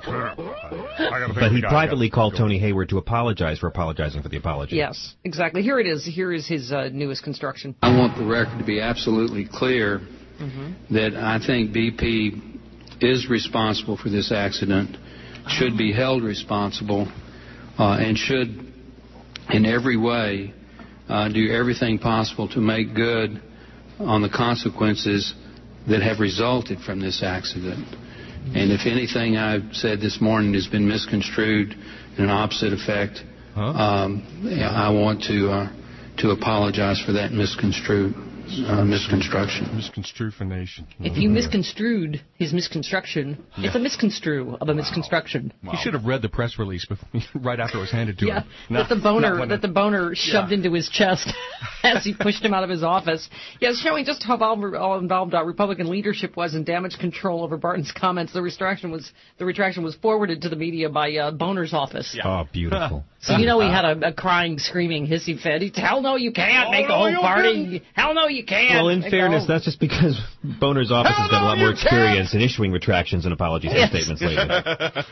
I gotta But think he we got it. privately called Tony Hayward to apologize for apologizing for the apology. Yes, exactly. Here it is. Here is his uh, newest construction. I want the record to be absolutely clear Mm-hmm. that I think B P is responsible for this accident, should be held responsible, uh, and should in every way uh, do everything possible to make good on the consequences that have resulted from this accident. And if anything I've said this morning has been misconstrued in an opposite effect, um, yeah, I want to uh, to apologize for that misconstrued uh, misconstruction. Misconstruction. If you misconstrued his misconstruction, it's a misconstrue of a misconstruction. He should have read the press release before, right after it was handed to Yeah, him. that the Not- boner not when that the boner shoved into his chest as he pushed him out of his office. Yeah, showing just how all, all involved uh, Republican leadership was in damage control over Barton's comments. The retraction was the retraction was forwarded to the media by uh, Boner's office. Oh, beautiful. So you know he had a, a crying, screaming, hissy fit. He, hell no, you can't Oh, make a no, whole you party. didn't. Hell no, you can't. Well, in Like, fairness, oh. that's just because Boner's office has got a lot more experience in issuing retractions and apologies and Yes. statements lately.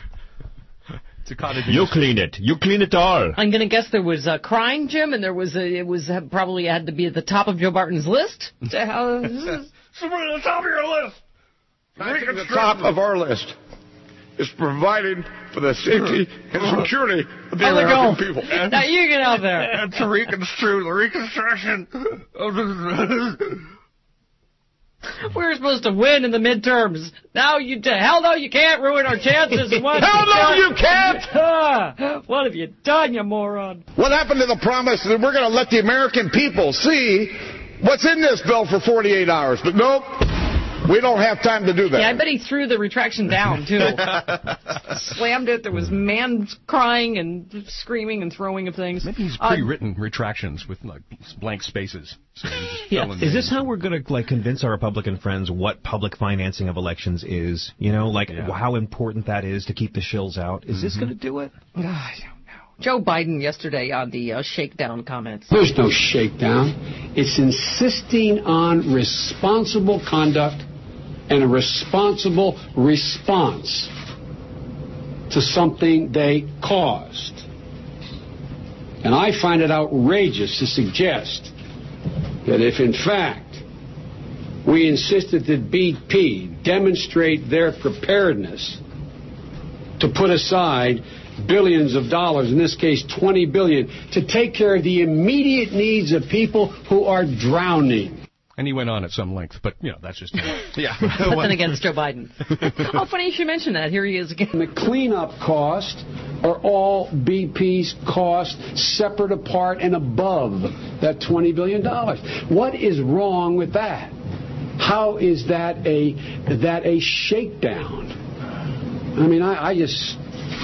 To You clean it. You clean it all. I'm going to guess there was uh, crying, Jim, and there was a, it was uh, probably had to be at the top of Joe Barton's list. To how, Somebody at the top of your list. At the top of our list is providing for the safety and security of the How's it American go? people. And, Now you get out there. and to reconstruct the reconstruction of the... We were supposed to win in the midterms. Now you, t- hell no, you can't ruin our chances. What Hell no, you can't! What have you done, you moron? What happened to the promise that we're going to let the American people see what's in this bill for forty-eight hours? But nope, we don't have time to do that. Yeah, I bet he threw the retraction down, too. Slammed it. There was man crying and screaming and throwing of things. Maybe he's pre-written uh, retractions with like blank spaces. So he just yeah. fill in Is the- this how we're going to like convince our Republican friends what public financing of elections is? You know, like Yeah. how important that is to keep the shills out. Is this Mhm. going to do it? I don't know. Joe Biden yesterday on the uh, shakedown comments. There's no shakedown. It's insisting on responsible conduct and a responsible response to something they caused. And I find it outrageous to suggest that if, in fact, we insisted that B P demonstrate their preparedness to put aside billions of dollars, in this case twenty billion dollars, to take care of the immediate needs of people who are drowning. And he went on at some length, but, you know, that's just him. Yeah. Nothing against Joe Biden. Oh, funny you should mention that. Here he is again. The cleanup costs are all B P's cost, separate, apart, and above that twenty billion dollars. What is wrong with that? How is that a that a shakedown? I mean, I, I just...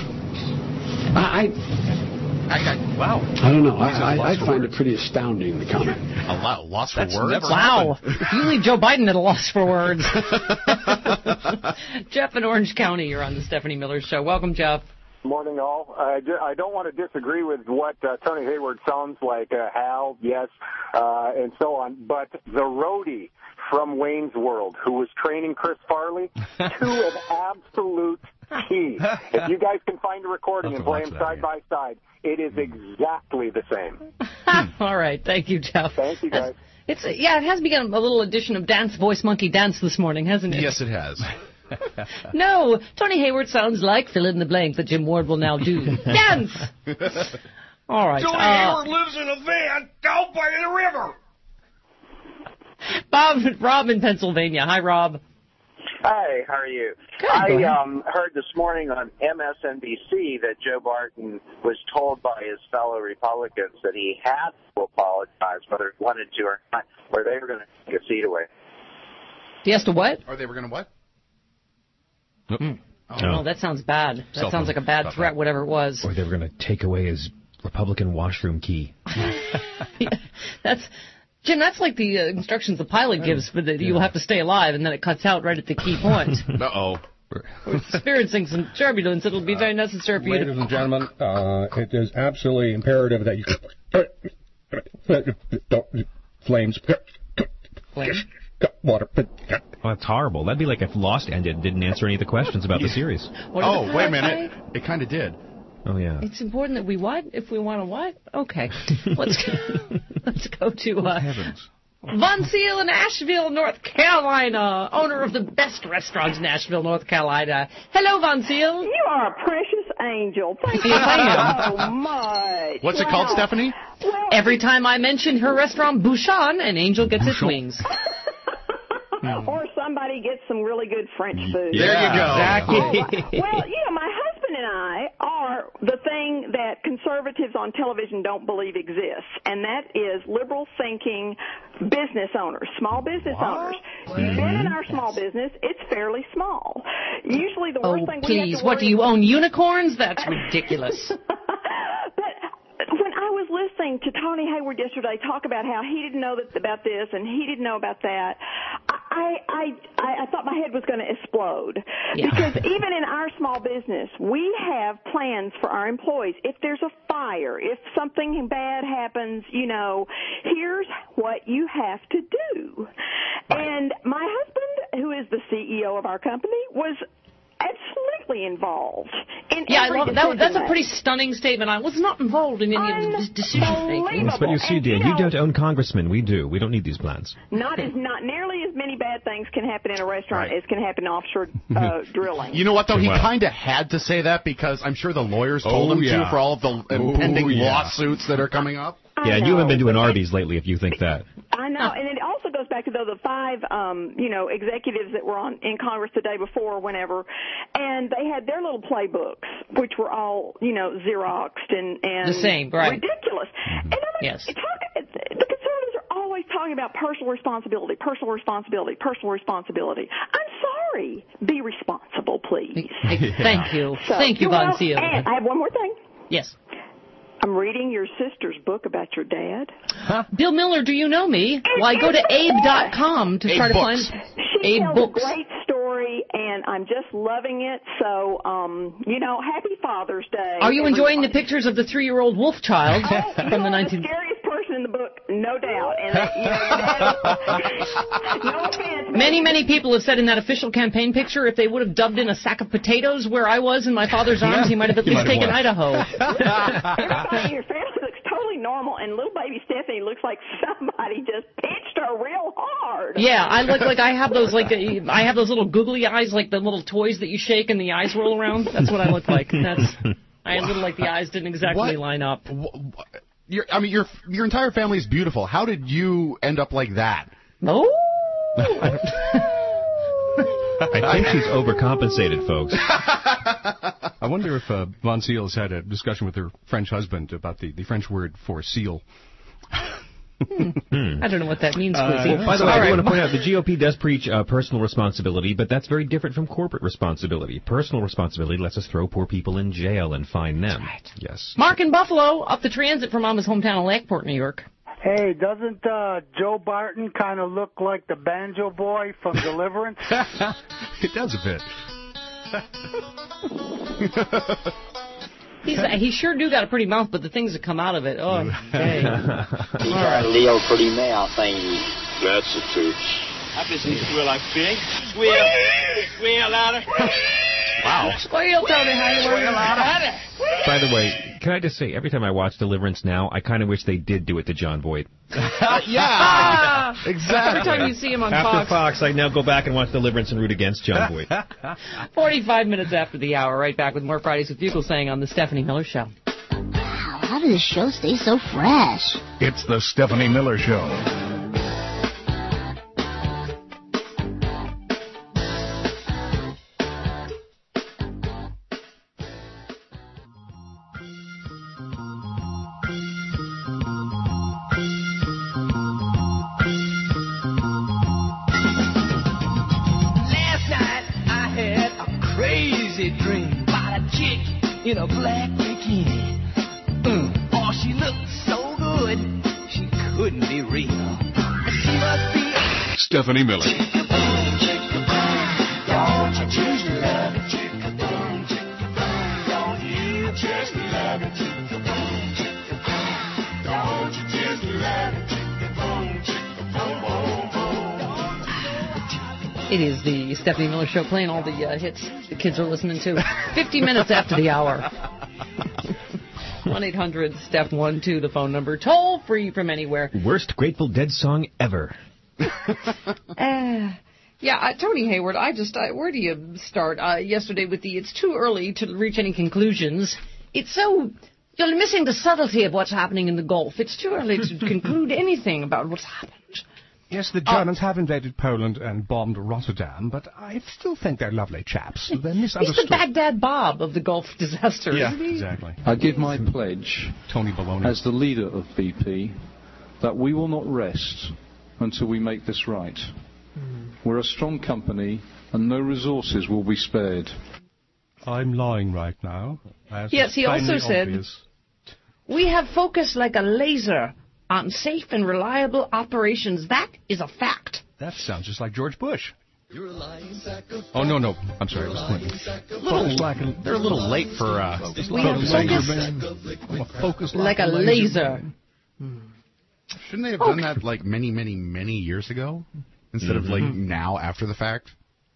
I, I, I, wow. I don't know. He's at a I, I, loss I for find words. it pretty astounding, the comment. A lot, loss for That's words? never Wow. You leave Joe Biden at a loss for words. Jeff in Orange County, you're on the Stephanie Miller Show. Welcome, Jeff. Morning, all. I, d- I don't want to disagree with what uh, Tony Hayward sounds like, uh, Hal, yes, uh, and so on, but the roadie from Wayne's World who was training Chris Farley, two of absolute key. If you guys can find a recording and play them that, side yeah. by side, it is exactly the same. All right. Thank you, Jeff. Thank you, guys. It's yeah, it has become a little edition of Dance Voice Monkey Dance this morning, hasn't it? Yes, it has. No, Tony Hayward sounds like fill in the blank that Jim Ward will now do. Dance! All right. Tony uh, Hayward lives in a van down by the river. Bob, Rob in Pennsylvania. Hi, Rob. Hi, how are you? Good, I go ahead. um, heard this morning on M S N B C that Joe Barton was told by his fellow Republicans that he had to apologize, whether he wanted to or not, or they were going to take a seat away. He has to what? Or they were going to what? Mm. Oh, that sounds bad. That Cell sounds phone. like a bad threat, whatever it was. Or they were going to take away his Republican washroom key. That's Jim. That's like the uh, instructions the pilot gives, but that you will have to stay alive, and then it cuts out right at the key point. Uh oh. We're experiencing some turbulence. It'll be very necessary for you Ladies to. and gentlemen, uh, it is absolutely imperative that you don't flames. Flames? Water. Oh, that's horrible. That'd be like if Lost ended and didn't answer any of the questions about the series. What did Oh, the wait a pilot minute. say? It kind of did. Oh, yeah. It's important that we what? If we want to what? Okay. Let's go, let's go to uh, Heavens. Von Seal in Asheville, North Carolina, owner of the best restaurants in Asheville, North Carolina. Hello, Von Seal. You are a precious angel. Thank you Yes, I am. so much. What's it called, Wow. Stephanie? Every time I mention her restaurant, Bouchon, an angel gets its wings. Or somebody gets some really good French food. There you go. Exactly. Well, you know, my husband and I are the thing that conservatives on television don't believe exists, and that is liberal thinking business owners, small business owners. You've been in our small business, it's fairly small. Usually the worst Oh, thing we have please. to What, worry do you own unicorns? That's ridiculous. When I was listening to Tony Hayward yesterday talk about how he didn't know that, about this and he didn't know about that, I I I, I thought my head was going to explode. Yeah. Because even in our small business, we have plans for our employees. If there's a fire, if something bad happens, you know, here's what you have to do. And my husband, who is the C E O of our company, was absolutely completely involved in Yeah, I every love it. That, that's a decision pretty stunning statement. I was not involved in any of this decision making. Yes, but you see, Dan, you don't own congressmen. We do. We don't need these plans. Not as not nearly as many bad things can happen in a restaurant Right. as can happen in offshore uh, drilling. You know what, though? He Wow. kind of had to say that because I'm sure the lawyers told Oh, him yeah. to for all of the impending Oh, yeah. lawsuits that are coming up. Yeah, and you haven't been to an Arby's lately if you think that. I know, and it also goes back to the, the five, um, you know, executives that were on in Congress the day before, or whenever, and they had their little playbooks, which were all, you know, Xeroxed and and The same, right. ridiculous. And I mean, Yes. talk, the conservatives are always talking about personal responsibility, personal responsibility, personal responsibility. I'm sorry, be responsible, please. Thank you. So, Thank you, well, Von Seal. And I have one more thing. Yes. I'm reading your sister's book about your dad. Bill Miller, do you know me? Why, go to abe dot com to Abe try to Books. find She Abe tells Books. a great story, and I'm just loving it. So, um, you know, happy Father's Day. Are you enjoying the everyone. pictures of the three-year-old wolf child Oh, from you the are nineteen? the scariest person in the book, no doubt. And uh, you know, your dad, no offense. Many, many people have said in that official campaign picture, if they would have dubbed in a sack of potatoes where I was in my father's arms, he might have at He least might have taken won. Idaho. Everybody in your family looks totally normal, and little baby Stephanie looks like somebody just pinched her real hard. Yeah, I look like I have those like uh, I have those little googly eyes, like the little toys that you shake and the eyes roll around. That's what I look like. That's I look like the eyes didn't exactly What? line up. Your, I mean, your your entire family is beautiful. How did you end up like that? Oh. I think she's overcompensated, folks. I wonder if uh, Von Seal's had a discussion with her French husband about the, the French word for seal. Hmm. I don't know what that means, Uh, Quizzy. by the way, All I do right. want to point out the G O P does preach uh, personal responsibility, but that's very different from corporate responsibility. Personal responsibility lets us throw poor people in jail and fine them. Yes. Mark in Buffalo, up the transit from Mama's hometown of Lackport, New York. Hey, doesn't uh, Joe Barton kind of look like the banjo boy from Deliverance? It does a bit. He's he sure do got a pretty mouth, but the things that come out of it, oh, hey. He got a little pretty mouth, ain't he? That's the truth. I bet you squeal like pig. Squeal. Squeal louder. Wow. Squeal, Tony Hayward. Squeal louder. By the way, can I just say, every time I watch Deliverance now, I kind of wish they did do it to John Voight. yeah, exactly. Every time you see him on After Fox. Fox, I now go back and watch Deliverance and root against John Voight. forty-five minutes after the hour, right back with more Fridays with Bugle saying on the Stephanie Miller Show. Wow, how does this show stay so fresh? It's the Stephanie Miller Show. Last night I had a crazy dream about a chick in a black bikini. Mm. Oh, she looked so good, she couldn't be real. She must be a Stephanie Miller. Don't you just love it, chick-a-boom, chick-a-boom. Don't you just love it, chick-a-boom, chick-a-boom. Don't you just love it, chick-a-boom, chick-a-boom, boom, boom. It is the Stephanie Miller Show, playing all the uh, hits the kids are listening to. fifty minutes after the hour. one eight hundred Steph one two, the phone number. Toll free from anywhere. Worst Grateful Dead song ever. Uh, yeah, uh, Tony Hayward, I just, uh, where do you start? Uh, yesterday with the, it's too early to reach any conclusions. It's so, you're missing the subtlety of what's happening in the Gulf. It's too early to conclude anything about what's happened. Yes, the Germans have invaded Poland and bombed Rotterdam, but I still think they're lovely chaps. They're He's misunderstood. the Baghdad Bob of the Gulf disaster, Yeah, isn't he? exactly. I give my pledge, Tony Baloney, as the leader of B P, that we will not rest until we make this right. We're a strong company, and no resources will be spared. I'm lying right now. as Yes, is he also plainly said- obvious. We have focused like a laser on safe and reliable operations. That is a fact. That sounds just like George Bush. Oh, no, no. I'm sorry, it was Clinton. Little, they're a little late for uh, We have focused Focus like a laser. Shouldn't they have done that like many, many, many years ago instead of like now after the fact?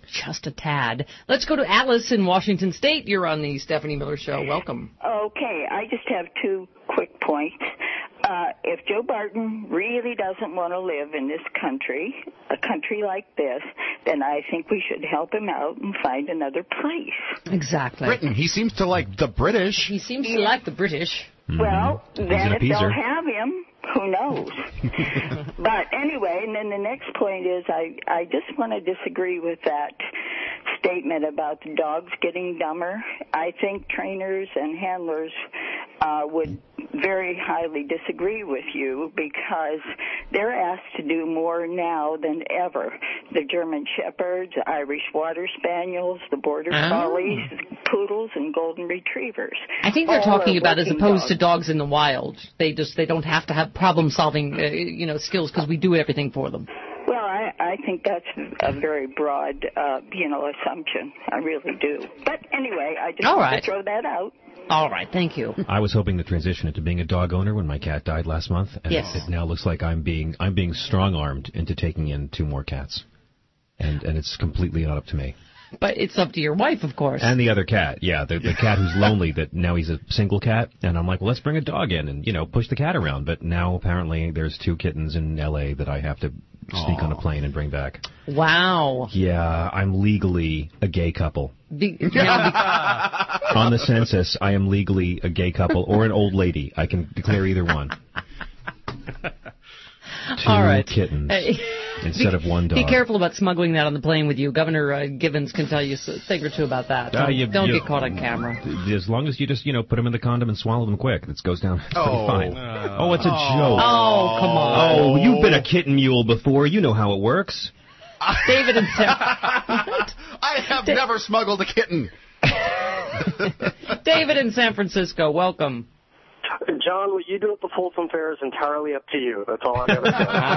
Just a tad. Let's go to Alice in Washington State. You're on the Stephanie Miller Show. Welcome. Okay, I just have two quick points. Uh, if Joe Barton really doesn't want to live in this country, a country like this, then I think we should help him out and find another place. Exactly. Britain. He seems to like the British. He seems to like the British. Well, He's then an if they'll appeaser. have him, who knows? But anyway, and then the next point is I, I just want to disagree with that statement about the dogs getting dumber. I think trainers and handlers uh, would very highly disagree with you because they're asked to do more now than ever. The German Shepherds, Irish Water Spaniels, the Border Oh. Collies, Poodles, and Golden Retrievers. I think they're All talking are about as working opposed dogs. to dogs in the wild. They just they don't have to have problem-solving, uh, you know, skills because we do everything for them. Well, I, I think that's a very broad, uh, you know, assumption. I really do. But anyway, I just All want right. to throw that out. All right, thank you. I was hoping to transition into being a dog owner when my cat died last month, and Yes. it now looks like I'm being I'm being strong-armed into taking in two more cats, and and it's completely not up to me. But it's up to your wife, of course. And the other cat, yeah, the, the cat who's lonely, that now he's a single cat, and I'm like, well, let's bring a dog in and, you know, push the cat around. But now apparently there's two kittens in L A that I have to sneak on a plane and bring back. Wow. Yeah, I'm legally a gay couple. Be, now On the census, I am legally a gay couple or an old lady. I can declare either one. Two All right. kittens Hey. instead of one dog. Be careful about smuggling that on the plane with you. Governor uh, Givens can tell you a thing or two about that. Uh, Don't, you- don't you- get caught on camera. As long as you just, you know, put them in the condom and swallow them quick, it goes down pretty Oh. fine. Uh, oh, it's a joke. Oh, come on. Oh, you've been a kitten mule before. You know how it works. David and Sam. I have never smuggled a kitten. David in San Francisco, welcome. John, what you do at the Folsom Fair is entirely up to you. That's all I'm going to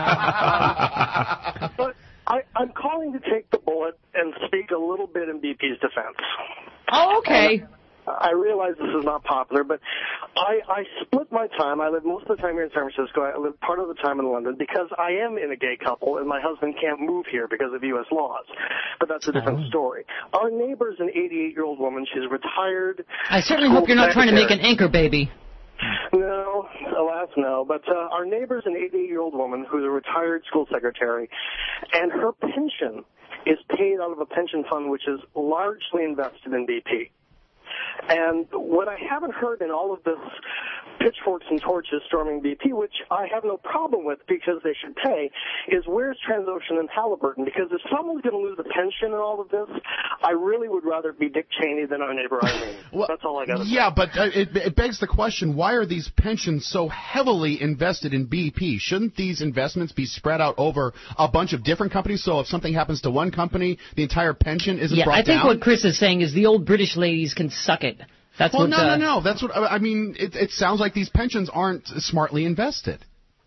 say. um, but I, I'm calling to take the bullet and speak a little bit in B P's defense. Oh, okay. I realize this is not popular, but I, I split my time. I live most of the time here in San Francisco. I live part of the time in London because I am in a gay couple, and my husband can't move here because of U S laws. But that's a different Oh. story. Our neighbor's an eighty-eight-year-old woman. She's retired. I certainly hope you're not trying to make an anchor baby. No, alas, no. But uh, our neighbor's an eighty-eight-year-old woman who's a retired school secretary, and her pension is paid out of a pension fund which is largely invested in B P. And what I haven't heard in all of this pitchforks and torches storming B P, which I have no problem with because they should pay, is where's Transocean and Halliburton? Because if someone's going to lose a pension in all of this, I really would rather be Dick Cheney than our neighbor Eileen. That's all I got to say. Yeah, but uh, it, it begs the question, why are these pensions so heavily invested in B P? Shouldn't these investments be spread out over a bunch of different companies, so if something happens to one company, the entire pension isn't Yeah, brought I think down? what Chris is saying is the old British ladies can suck it. That's well, what. no, uh, no, no. That's what I I mean. It, it sounds like these pensions aren't smartly invested.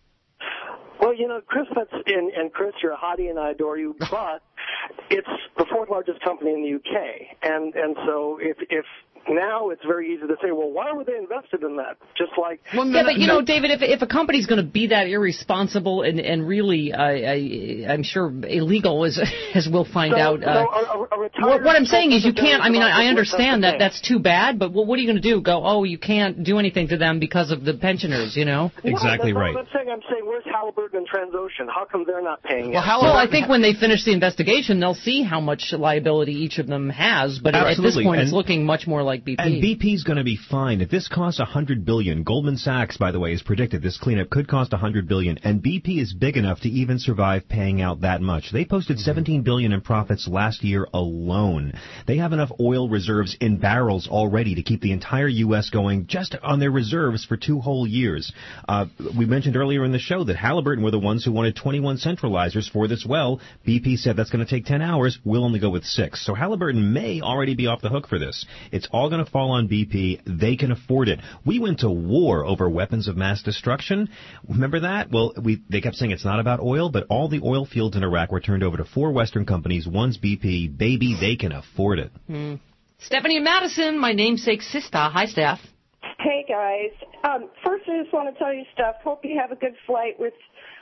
Well, you know, Chris, that's and, and Chris, you're a hottie, and I adore you. But it's the fourth largest company in the U K, and and so if if now it's very easy to say, well, why were they invested in that? Just like Yeah, but you know, David, if if a company's going to be that irresponsible and and really, uh, I, I'm sure illegal, as as we'll find So- out. so Uh, a- a retired what, what I'm saying is, you corporate can't. I mean, I, I executive understand that officer that's too bad, but what, what are you going to do? Go, oh, you can't do anything to them because of the pensioners, you know? No, that's not what I'm saying. I'm saying, where's Halliburton and Transocean? How come they're not paying it? Well, I think when they finish the investigation, they'll see how much liability each of them has. But at this Absolutely. point, it's And- looking much more like B P. And B P's going to be fine. If this costs one hundred billion dollars, Goldman Sachs, by the way, has predicted this cleanup could cost one hundred billion dollars, and B P is big enough to even survive paying out that much. They posted seventeen billion dollars in profits last year alone. They have enough oil reserves in barrels already to keep the entire U S going just on their reserves for two whole years. Uh, we mentioned earlier in the show that Halliburton were the ones who wanted twenty-one centralizers for this well. B P said that's going to take ten hours. We'll only go with six. So Halliburton may already be off the hook for this. It's all going to fall on B P. They can afford it. We went to war over weapons of mass destruction. Remember that? Well, we they kept saying it's not about oil, but all the oil fields in Iraq were turned over to four Western companies. One's B P. Baby, they can afford it. Hmm. Stephanie and Madison, my namesake sister. Hi, Steph. Hey guys. Um, first, I just want to tell you, Steph. Hope you have a good flight with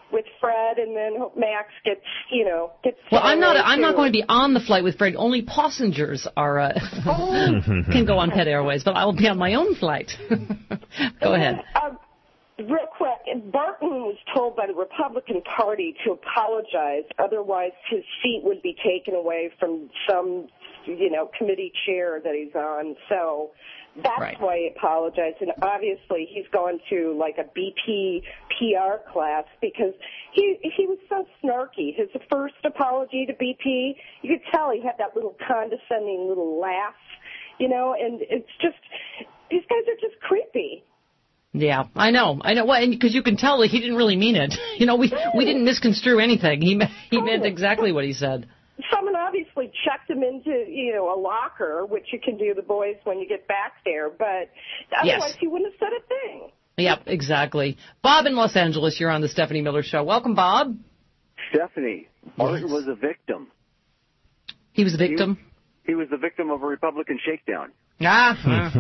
with Fred, and then Max gets, you know, gets. Well, I'm not. I'm too. not going to be on the flight with Fred. Only passengers are uh, can go on Pet Airways, but I will be on my own flight. Go ahead. Uh, real quick, Barton was told by the Republican Party to apologize, otherwise his seat would be taken away from some, you know, committee chair that he's on. So that's right. why he apologized. And obviously he's gone to like a B P P R class because he he was so snarky. His first apology to B P, you could tell he had that little condescending little laugh, you know, and it's just, these guys are just creepy. Yeah, I know, I know. Well, because you can tell that he didn't really mean it. You know, we we didn't misconstrue anything. He he meant exactly what he said. Someone obviously checked him into, you know, a locker, which you can do the boys when you get back there. But otherwise, Yes. he wouldn't have said a thing. Yep, exactly. Bob in Los Angeles, you're on the Stephanie Miller Show. Welcome, Bob. Stephanie, Art was a victim. He was a victim? He, he was the victim of a Republican shakedown. Ah.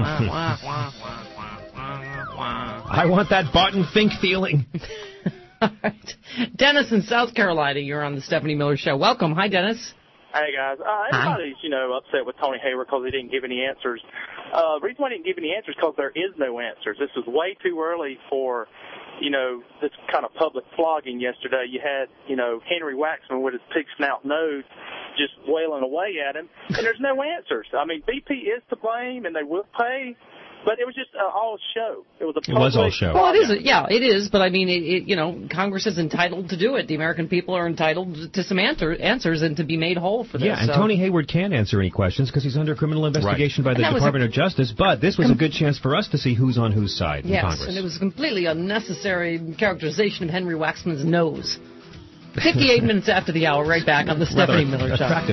I want that Barton Fink feeling. All right. Dennis in South Carolina, you're on the Stephanie Miller Show. Welcome. Hi, Dennis. Hey, guys. Uh, everybody's, you know, upset with Tony Hayward because he didn't give any answers. Uh, the reason why he didn't give any answers is because there is no answers. This was way too early for, you know, this kind of public flogging yesterday. You had, you know, Henry Waxman with his pig snout nose just wailing away at him, and there's no answers. I mean, B P is to blame, and they will pay. But it was just uh, all show. It was a It was all show. Well, it is. Yeah, it is. But I mean, it, it, you know, Congress is entitled to do it. The American people are entitled to some answer, answers and to be made whole for this. Yeah, and so. Tony Hayward can't answer any questions because he's under criminal investigation Right. by the And that was Department a- of Justice. But this was a good chance for us to see who's on whose side in Yes, Congress. and it was a completely unnecessary characterization of Henry Waxman's nose. fifty-eight minutes after the hour, right back on the Rather Stephanie Miller Show. attractive.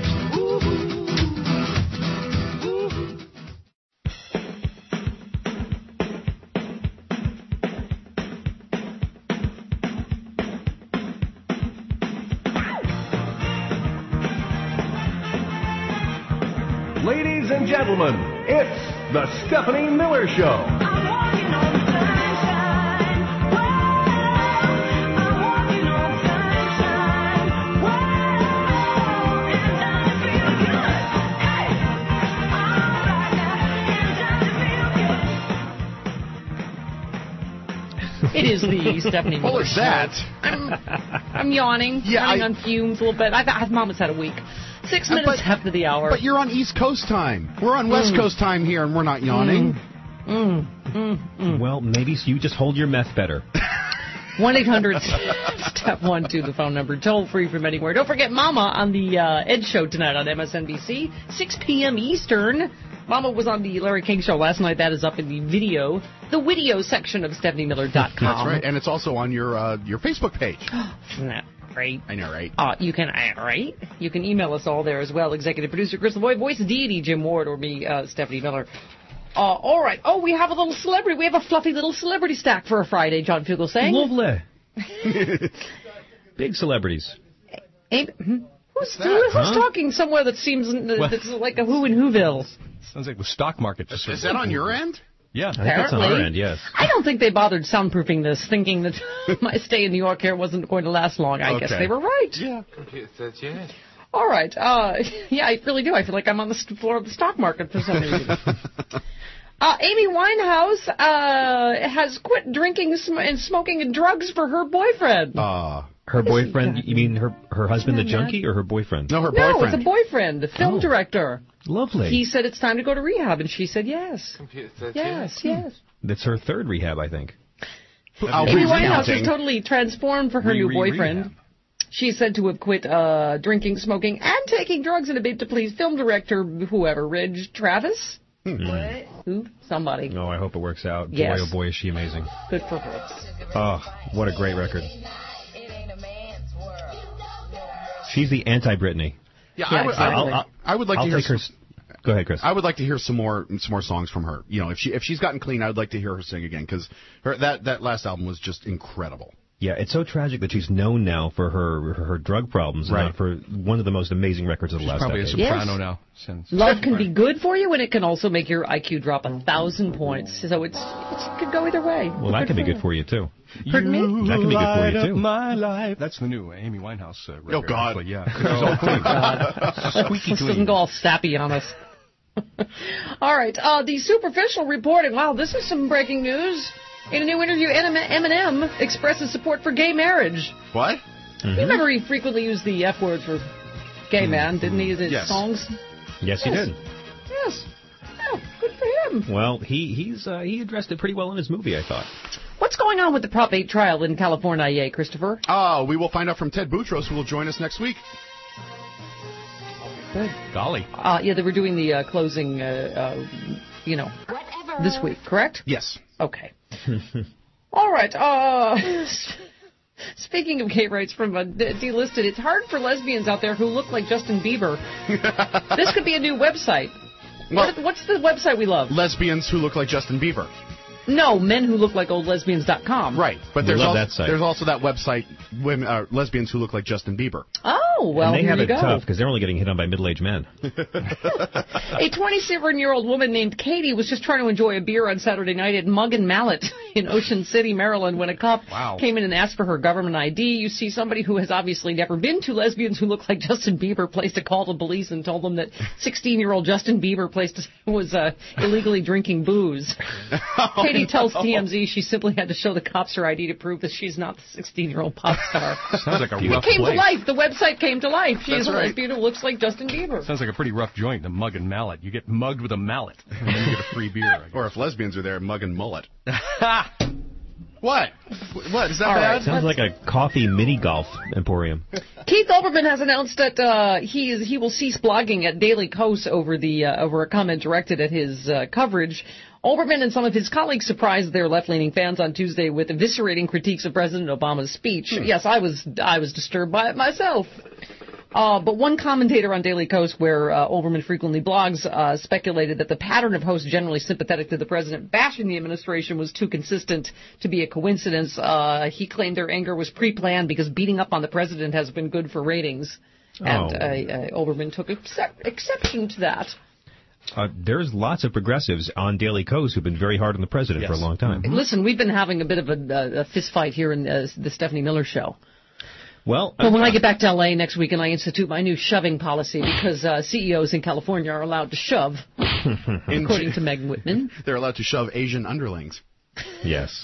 Ladies and gentlemen, it's the Stephanie Miller Show. It is the Stephanie Miller What was Show. that? I'm, I'm yawning, Yeah, running I- on fumes a little bit. I've, I've almost had a week. Six minutes after the hour. But you're on East Coast time. We're on West Mm. Coast time here, and we're not yawning. Mm, mm, mm. Well, maybe you just hold your meth better. one eight hundred step one two, the phone number, toll free from anywhere. Don't forget Mama on the uh, Ed Show tonight on M S N B C, six p.m. Eastern. Mama was on the Larry King Show last night. That is up in the video, the video section of Stephanie Miller dot com. That's right, and it's also on your uh, your Facebook page. Isn't that great? I know, right? Uh, you can, uh, right? You can email us all there as well. Executive producer Chris LaVoy, voice deity Jim Ward, or me, uh, Stephanie Miller. Uh, all right. Oh, we have a little celebrity. We have a fluffy little celebrity stack for a Friday, John Fugel saying. Lovely. Big celebrities. Ain't, hmm? Who's, that, who's huh? talking somewhere that seems uh, Well- that's like a who in Whoville? Sounds like the stock market. Just Is that on your end? Yeah. I think that's on our end, yes. I don't think they bothered soundproofing this, thinking that my stay in New York here wasn't going to last long. I guess Okay. they were right. Yeah. Computer says yes. All right. Uh, yeah, I really do. I feel like I'm on the st- floor of the stock market for some reason. Uh, Amy Winehouse uh, has quit drinking sm- and smoking and drugs for her boyfriend. Uh, her boyfriend, you mean her her husband, the junkie, or her boyfriend? No, her no, boyfriend. it's a boyfriend, the film Oh. director. Lovely. He said it's time to go to rehab, and she said yes. Computer says Yes, yes. yes. That's her third rehab, I think. I'll Amy be Winehouse recounting. is totally transformed for her Re- new re- boyfriend. rehab. She's said to have quit uh, drinking, smoking, and taking drugs in a bid to please film director whoever, Ridge Travis. Mm. Who? Somebody. Oh, I hope it works out. Yes. Boy, oh boy, is she amazing. Good for her. Oh, what a great record. She's the anti-Britney. Yeah, Yeah, I would, exactly. I would, I would like I'll to hear. take her. Some, s- Go ahead, Chris. I would like to hear some more some more songs from her. You know, if she if she's gotten clean, I would like to hear her sing again because that that last album was just incredible. Yeah, it's so tragic that she's known now for her her, her drug problems, Right. and not for one of the most amazing records of the She's last probably decade. a soprano Yes. now. Since Love can be good for you, and it can also make your I Q drop a thousand points. So it's, it's it could go either way. Well, that can be good for you, too. Pardon me? That can be good for you, Light up too. my life. That's the new Amy Winehouse uh, record. Oh, God. But yeah. She's all clean. Squeaky This doesn't clean. go all sappy on us. All right. Uh, the superficial reporting. Wow, this is some breaking news. In a new interview, Eminem expresses support for gay marriage. What? You remember he frequently used the F word for gay man, didn't he, in his Yes. songs? Yes, he Yes. did. Yes. Oh, good for him. Well, he he's uh, he addressed it pretty well in his movie, I thought. What's going on with the Prop eight trial in California, yeah, Christopher? Oh, we will find out from Ted Boutros, who will join us next week. Good. Golly. Uh, yeah, they were doing the uh, closing, uh, uh, you know, this week, correct? Yes. Okay. All right. Uh, speaking of gay rights from uh, d- delisted, it's hard for lesbians out there who look like Justin Bieber. This could be a new website. Well- what, what's the website we love? Lesbians who look like Justin Bieber. No, men who look like old lesbians dot com. Right, but We there's love also, that site. there's also that website, women, uh, lesbians who look like Justin Bieber. Oh, well, and they here have you it go. tough because they're only getting hit on by middle-aged men. A twenty-seven-year-old woman named Katie was just trying to enjoy a beer on Saturday night at Mug and Mallet in Ocean City, Maryland, when a cop Wow. came in and asked for her government I D. You see, somebody who has obviously never been to lesbians who look like Justin Bieber placed a call to police and told them that sixteen-year-old Justin Bieber placed was uh, illegally drinking booze. Katie tells T M Z she simply had to show the cops her I D to prove that she's not the sixteen-year-old pop star. Sounds like a It rough came place. to life. The website came to life. She That's is a right. lesbian who looks like Justin Bieber. Sounds like a pretty rough joint, the mug and mallet. You get mugged with a mallet, and then you get a free beer. I guess. Or if lesbians are there, mug and mullet. What? What? Is that All bad? right. Sounds like a coffee mini golf emporium. Keith Olbermann has announced that uh, he is he will cease blogging at Daily Kos over the uh, over a comment directed at his uh, coverage. Olbermann and some of his colleagues surprised their left-leaning fans on Tuesday with eviscerating critiques of President Obama's speech. Yes, I was I was disturbed by it myself. Uh, but one commentator on Daily Kos, where uh, Olbermann frequently blogs, uh, speculated that the pattern of hosts generally sympathetic to the president bashing the administration was too consistent to be a coincidence. Uh, he claimed their anger was pre-planned because beating up on the president has been good for ratings. And Oh. uh, uh, Olbermann took excep- exception to that. Uh, there's lots of progressives on Daily Kos who've been very hard on the president for a long time. Listen, we've been having a bit of a, a fist fight here in uh, the Stephanie Miller Show. Well, But when I get back to L A next week and I institute my new shoving policy, because uh, C E Os in California are allowed to shove, according to Meg Whitman. They're allowed to shove Asian underlings. yes.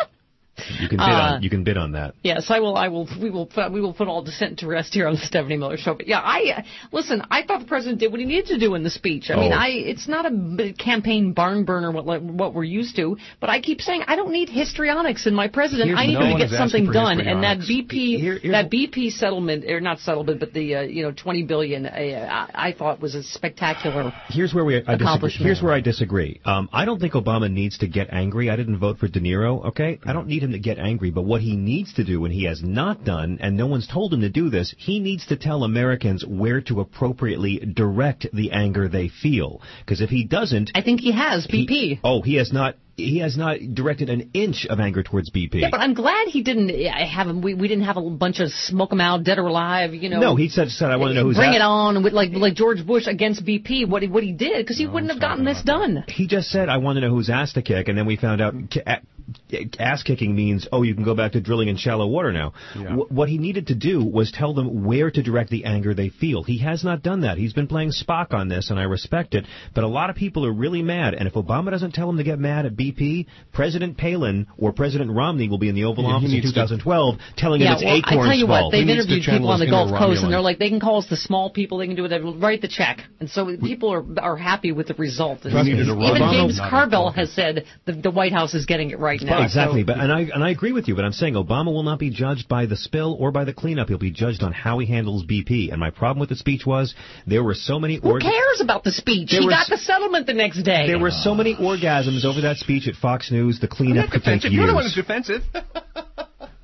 You can bid Uh, on you can bid on that. Yes, I will. I will. We will. We will put all dissent to rest here on the Stephanie Miller Show. But yeah, I uh, listen. I thought the president did what he needed to do in the speech. I mean, Oh. I. It's not a b- campaign barn burner what like, what we're used to. But I keep saying I don't need histrionics in my president. Here's I need no him to one get is asking something for done. And that histrionics. B P, Here- here's- that B P settlement, or not settlement, but the uh, you know twenty billion. Uh, I, I thought was a spectacular. Here's where we I disagree. Accomplishment. Here's where I disagree. Um, I don't think Obama needs to get angry. I didn't vote for De Niro. Okay, I don't need him to get angry. But what he needs to do, and he has not done, and no one's told him to do this, he needs to tell Americans where to appropriately direct the anger they feel. Because if he doesn't, I think he has B P. he- oh, he has not. He has not directed an inch of anger towards B P. Yeah, but I'm glad he didn't uh, have him. We, we didn't have a bunch of smoke him out, dead or alive. You know. no, he said, said I want to know who's Bring at- it on with like like George Bush against B P. What he what he did because he wouldn't have gotten this done. He just said, I want to know who's ass to kick, and then we found out ki- a- ass kicking means, oh, you can go back to drilling in shallow water now. Yeah. Wh- what he needed to do was tell them where to direct the anger they feel. He has not done that. He's been playing Spock on this, and I respect it, but a lot of people are really mad, and if Obama doesn't tell them to get mad at B P, President Palin or President Romney will be in the Oval Yeah, he Office in needs to- twenty twelve telling Yeah, him it's well, I Acorn's tell you what, fault. they've He needs to interviewed people channel on the his Gulf inner Coast, and Romulan. they're like, they can call us the small people, they can do whatever, write the check, and so people are are happy with the result. And We needed a even Obama, James not a Carville Republican. has said the, the White House is getting it right now. Exactly, so- but and I and I agree with you. But I'm saying Obama will not be judged by the spill or by the cleanup. He'll be judged on how he handles B P. And my problem with the speech was there were so many. Who cares about the speech? There He was- got the settlement the next day. There were so many orgasms over that speech at Fox News. The I'm cleanup not could take defensive. You're the one years. who's defensive.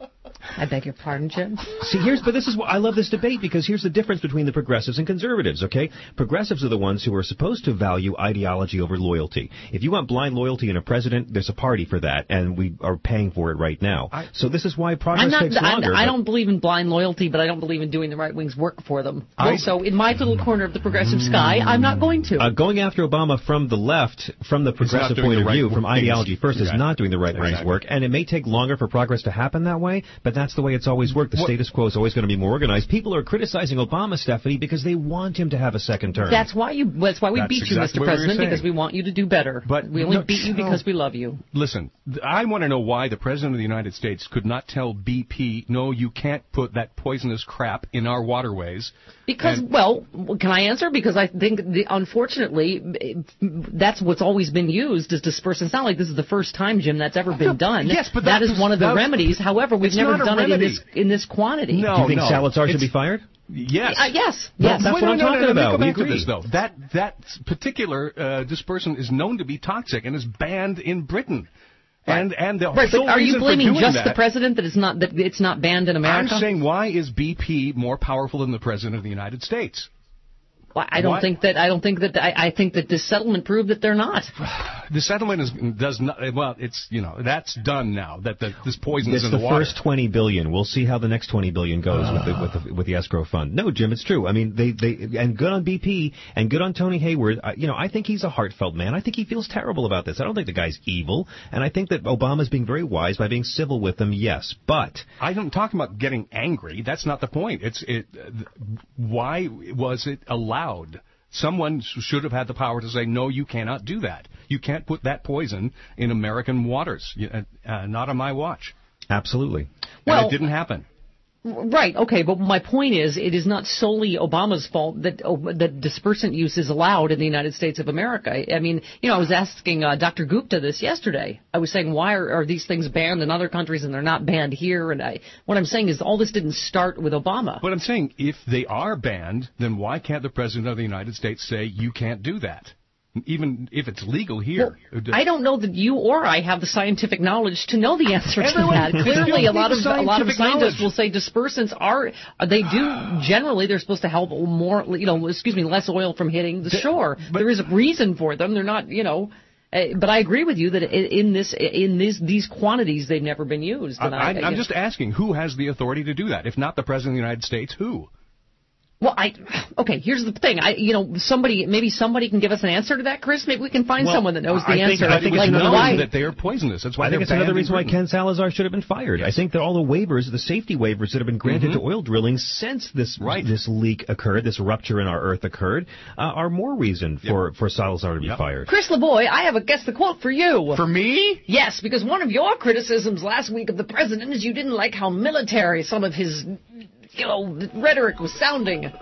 I beg your pardon, Jim. See, here's, but this is what I love this debate because here's the difference between the progressives and conservatives, okay? Progressives are the ones who are supposed to value ideology over loyalty. If you want blind loyalty in a president, there's a party for that, and we are paying for it right now. I, so this is why progress I'm not, takes longer. I, I don't believe in blind loyalty, but I don't believe in doing the right wing's work for them. I, so in my little corner of the progressive sky, I'm not going to. Uh, going after Obama from the left, from the progressive point of right view, from things. ideology first, Exactly. is not doing the right Exactly. wing's work, and it may take longer for progress to happen that way, but that's the way it's always worked. The What? status quo is always going to be more organized. People are criticizing Obama, Stephanie, because they want him to have a second term. That's why you. That's why we That's beat exactly you, what Mister we were President, saying. because we want you to do better. But we only no, beat you no. because we love you. Listen, th- I want to know why the President of the United States could not tell B P, no, you can't put that poisonous crap in our waterways. Because, And- well, can I answer? Because I think, the, unfortunately, that's what's always been used is dispersant. It's not like this is the first time, Jim, that's ever been done. Yes, but that that is was- one of the that was- remedies. However, we've It's never not a done it in remedy. this in this quantity. No, Do you think no. Salazar should It's- be fired? Yes. Uh, yes. Well, Yes. that's Wait, what no, I'm no, no, talking let me about. go We back to agree. this, though. That that particular uh, dispersant is known to be toxic and is banned in Britain. And and the Right, sole but are you reason for blaming doing just that, the president that it's not that it's not banned in America? I'm saying, why is B P more powerful than the President of the United States? Well, I don't Why- think that. I don't think that. I, I think that this settlement proved that they're not. The settlement is does not. Well, it's you know that's done now. That the, this poison It's is in the, the, water. first twenty billion. We'll see how the next twenty billion goes with the with the with the escrow fund. No, Jim, it's true. I mean, they they and good on B P and good on Tony Hayward. Uh, you know, I think he's a heartfelt man. I think he feels terrible about this. I don't think the guy's evil, and I think that Obama's being very wise by being civil with them. Yes, but I don't talk about getting angry. That's not the point. It's it. Uh, why was it allowed? Someone should have had the power to say, no, you cannot do that. You can't put that poison in American waters. You- Uh, uh, not on my watch. absolutely. And Well- it didn't happen. Right. Okay. But my point is, it is not solely Obama's fault that oh, that dispersant use is allowed in the United States of America. I, I mean, you know, I was asking uh, Doctor Gupta this yesterday. I was saying, why are, are these things banned in other countries and they're not banned here? And I, what I'm saying is, all this didn't start with Obama. But I'm saying, if they are banned, then why can't the President of the United States say, you can't do that? Even if it's legal here. I don't know that you or I have the scientific knowledge to know the answer to Everyone- that. you Clearly, don't a lot need of the a lot of scientific scientists knowledge. will say dispersants are they do generally they're supposed to help more, you know, excuse me, less oil from hitting the shore. There is a reason for them. They're not, you know. Uh, but I agree with you that i- in this in this these quantities they've never been used. I, And I, I, I'm you know- just asking, who has the authority to do that? If not the President of the United States, who? Well, I okay. Here's the thing. I, you know, somebody maybe somebody can give us an answer to that, Chris. Maybe we can find Well, someone that knows the I think, answer. I think like, it's known why? that they are poisonous. That's why I think they're it's another banned in reason why Britain. Ken Salazar should have been fired. I think that all the waivers, the safety waivers that have been granted Mhm. to oil drilling since this this leak occurred, this rupture in our earth occurred, uh, are more reason for, for Salazar to be fired. Chris LeBoy, I have a guess the quote for you. For me? Yes, because one of your criticisms last week of the president is you didn't like how military some of his, you know, rhetoric was sounding.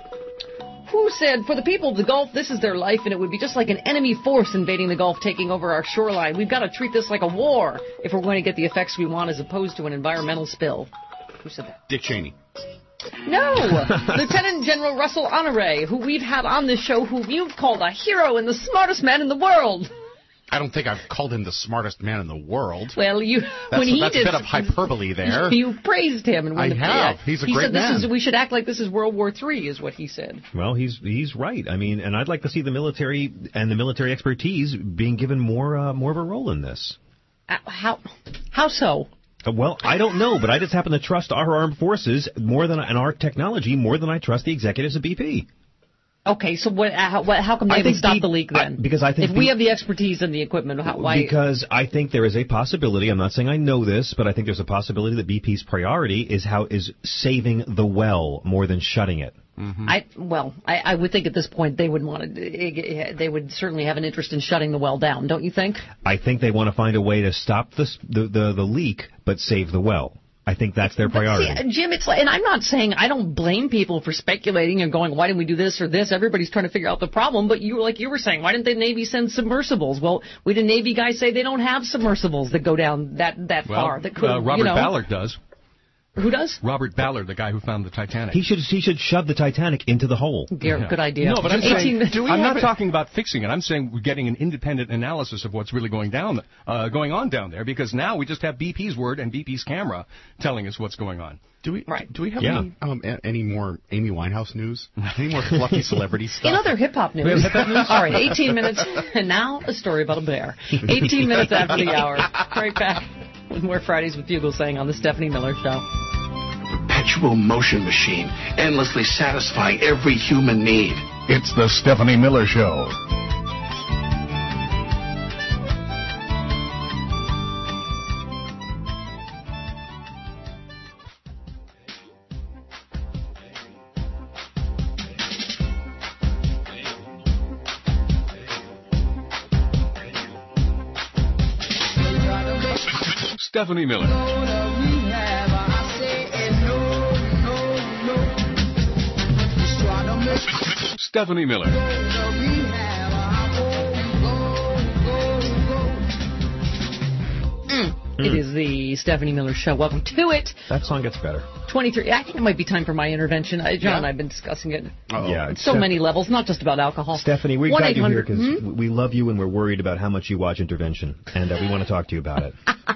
Who said, for the people of the Gulf, this is their life, and it would be just like an enemy force invading the Gulf, taking over our shoreline. We've got to treat this like a war if we're going to get the effects we want as opposed to an environmental spill. Who said that? Dick Cheney. No! Lieutenant General Russell Honore, who we've had on this show, who you've called a hero and the smartest man in the world. I don't think I've called him the smartest man in the world. Well, you That's, when he that's did a bit of hyperbole there. you praised him, and when I the, have. He's a he great said this man. is we should act like this is World War Three, is what he said. Well, he's he's right. I mean, and I'd like to see the military and the military expertise being given more uh, more of a role in this. Uh, how how so? Uh, Well, I don't know, but I just happen to trust our armed forces more than and our technology more than I trust the executives of B P. Okay, so what? How, what, how come they I haven't think stopped the- the leak then? I- because I think if we the- have the expertise and the equipment, how, why? Because I think there is a possibility. I'm not saying I know this, but I think there's a possibility that B P's priority is how is saving the well more than shutting it. I well, I, I would think at this point they would want to. They would certainly have an interest in shutting the well down, don't you think? I think they want to find a way to stop this, the, the the leak, but save the well. I think that's their priority. See, Jim, it's like, and I'm not saying I don't blame people for speculating and going, why didn't we do this or this? Everybody's trying to figure out the problem, but you, like you were saying, why didn't the Navy send submersibles? Well, we did Navy guys say they don't have submersibles that go down that that Well, far. That could, uh, Robert you know, Ballard does. Who does? Robert Ballard, the guy who found the Titanic. He should he should shove the Titanic into the hole. Yeah, good idea. No, but I'm eighteen saying, do we I'm have not it? talking about fixing it. I'm saying we're getting an independent analysis of what's really going down, uh, going on down there, because now we just have B P's word and B P's camera telling us what's going on. Do we? Right. Do we have Yeah. any um, a- any more Amy Winehouse news? Any more fluffy celebrity stuff? In other hip-hop news. We have hip-hop news? All right, eighteen minutes, and now a story about a bear. eighteen minutes after the hour. Right back with more Fridays with Bugle saying on the Stephanie Miller Show. Perpetual motion machine, endlessly satisfying every human need. It's the Stephanie Miller Show. Stephanie Miller. Stephanie Miller. Mm. It is the Stephanie Miller Show. Welcome to it. That song gets better. twenty-three. I think it might be time for my intervention. Uh, John Yeah. and I have been discussing it. Uh-oh. Yeah, it's so Steph- many levels, not just about alcohol. Stephanie, we've got you here because Hmm? we love you and we're worried about how much you watch Intervention, and uh, we want to talk to you about it.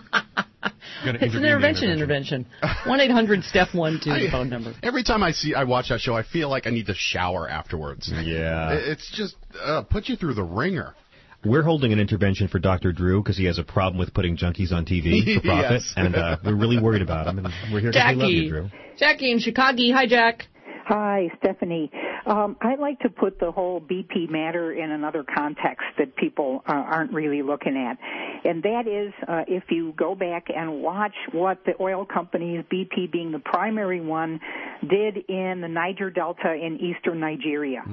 It's an intervention intervention. one eight hundred Steph one two, the phone number. Every time I see, I watch that show, I feel like I need to shower afterwards. Yeah. It- It's just uh, put you through the ringer. We're holding an intervention for Doctor Drew because he has a problem with putting junkies on T V for profit, Yes. and uh, we're really worried about him, and we're here because we love you, Jackie. Drew. Jackie in Chicago. Hi, Jack. Hi, Stephanie. Um, I'd like to put the whole B P matter in another context that people uh, aren't really looking at. And that is uh, if you go back and watch what the oil companies, B P being the primary one, did in the Niger Delta in eastern Nigeria,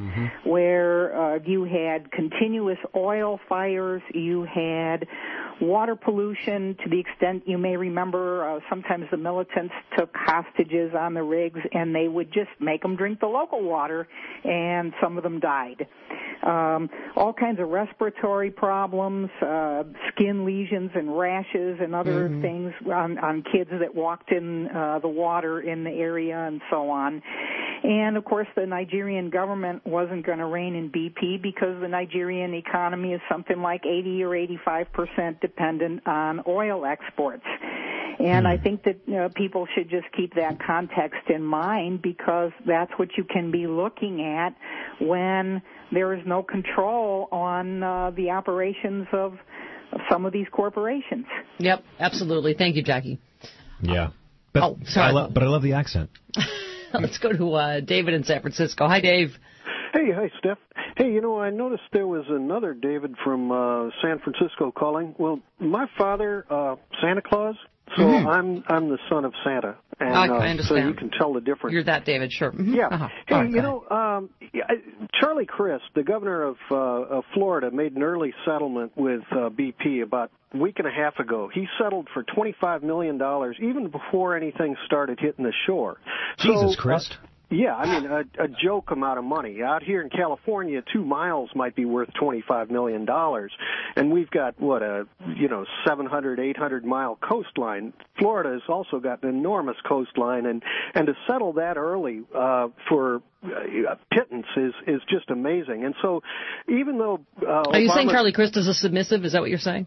where uh, you had continuous oil fires, you had water pollution to the extent you may remember uh, sometimes the militants took hostages on the rigs and they would just make them drink the local water, and some of them died. Um, all kinds of respiratory problems, uh, skin lesions and rashes and other Mhm. things on, on kids that walked in uh, the water in the area and so on. And, of course, the Nigerian government wasn't going to rein in B P because the Nigerian economy is something like eighty or eighty-five percent dependent on oil exports. And I think that you know, people should just keep that context in mind because that's what you can be looking at when there is no control on uh, the operations of, of some of these corporations. Yep, absolutely. Thank you, Jackie. Yeah. But, Oh, sorry. I lo- but I love the accent. Let's go to uh, David in San Francisco. Hi, Dave. Hey, hi, Steph. Hey, you know, I noticed there was another David from uh, San Francisco calling. Well, my father, uh, Santa Claus, so Mhm. I'm I'm the son of Santa, and I- I uh, so understand. you can tell the difference. You're that David, sure. Mhm. Yeah. Uh-huh. Hey, All right, you go know, um, yeah, I- Charlie Crist, the governor of, uh, of Florida, made an early settlement with uh, B P about a week and a half ago. He settled for twenty-five million dollars even before anything started hitting the shore. Jesus so, Christ. Uh, yeah, I mean, a, a joke amount of money. Out here in California, two miles might be worth twenty-five million dollars. And we've got, what, a, you know, seven hundred, eight hundred mile coastline. Florida has also got an enormous coastline, and, and to settle that early uh, for uh, pittance is, is just amazing. And so even though... Uh, Are you saying Obama- Charlie Crist is a submissive? Is that what you're saying?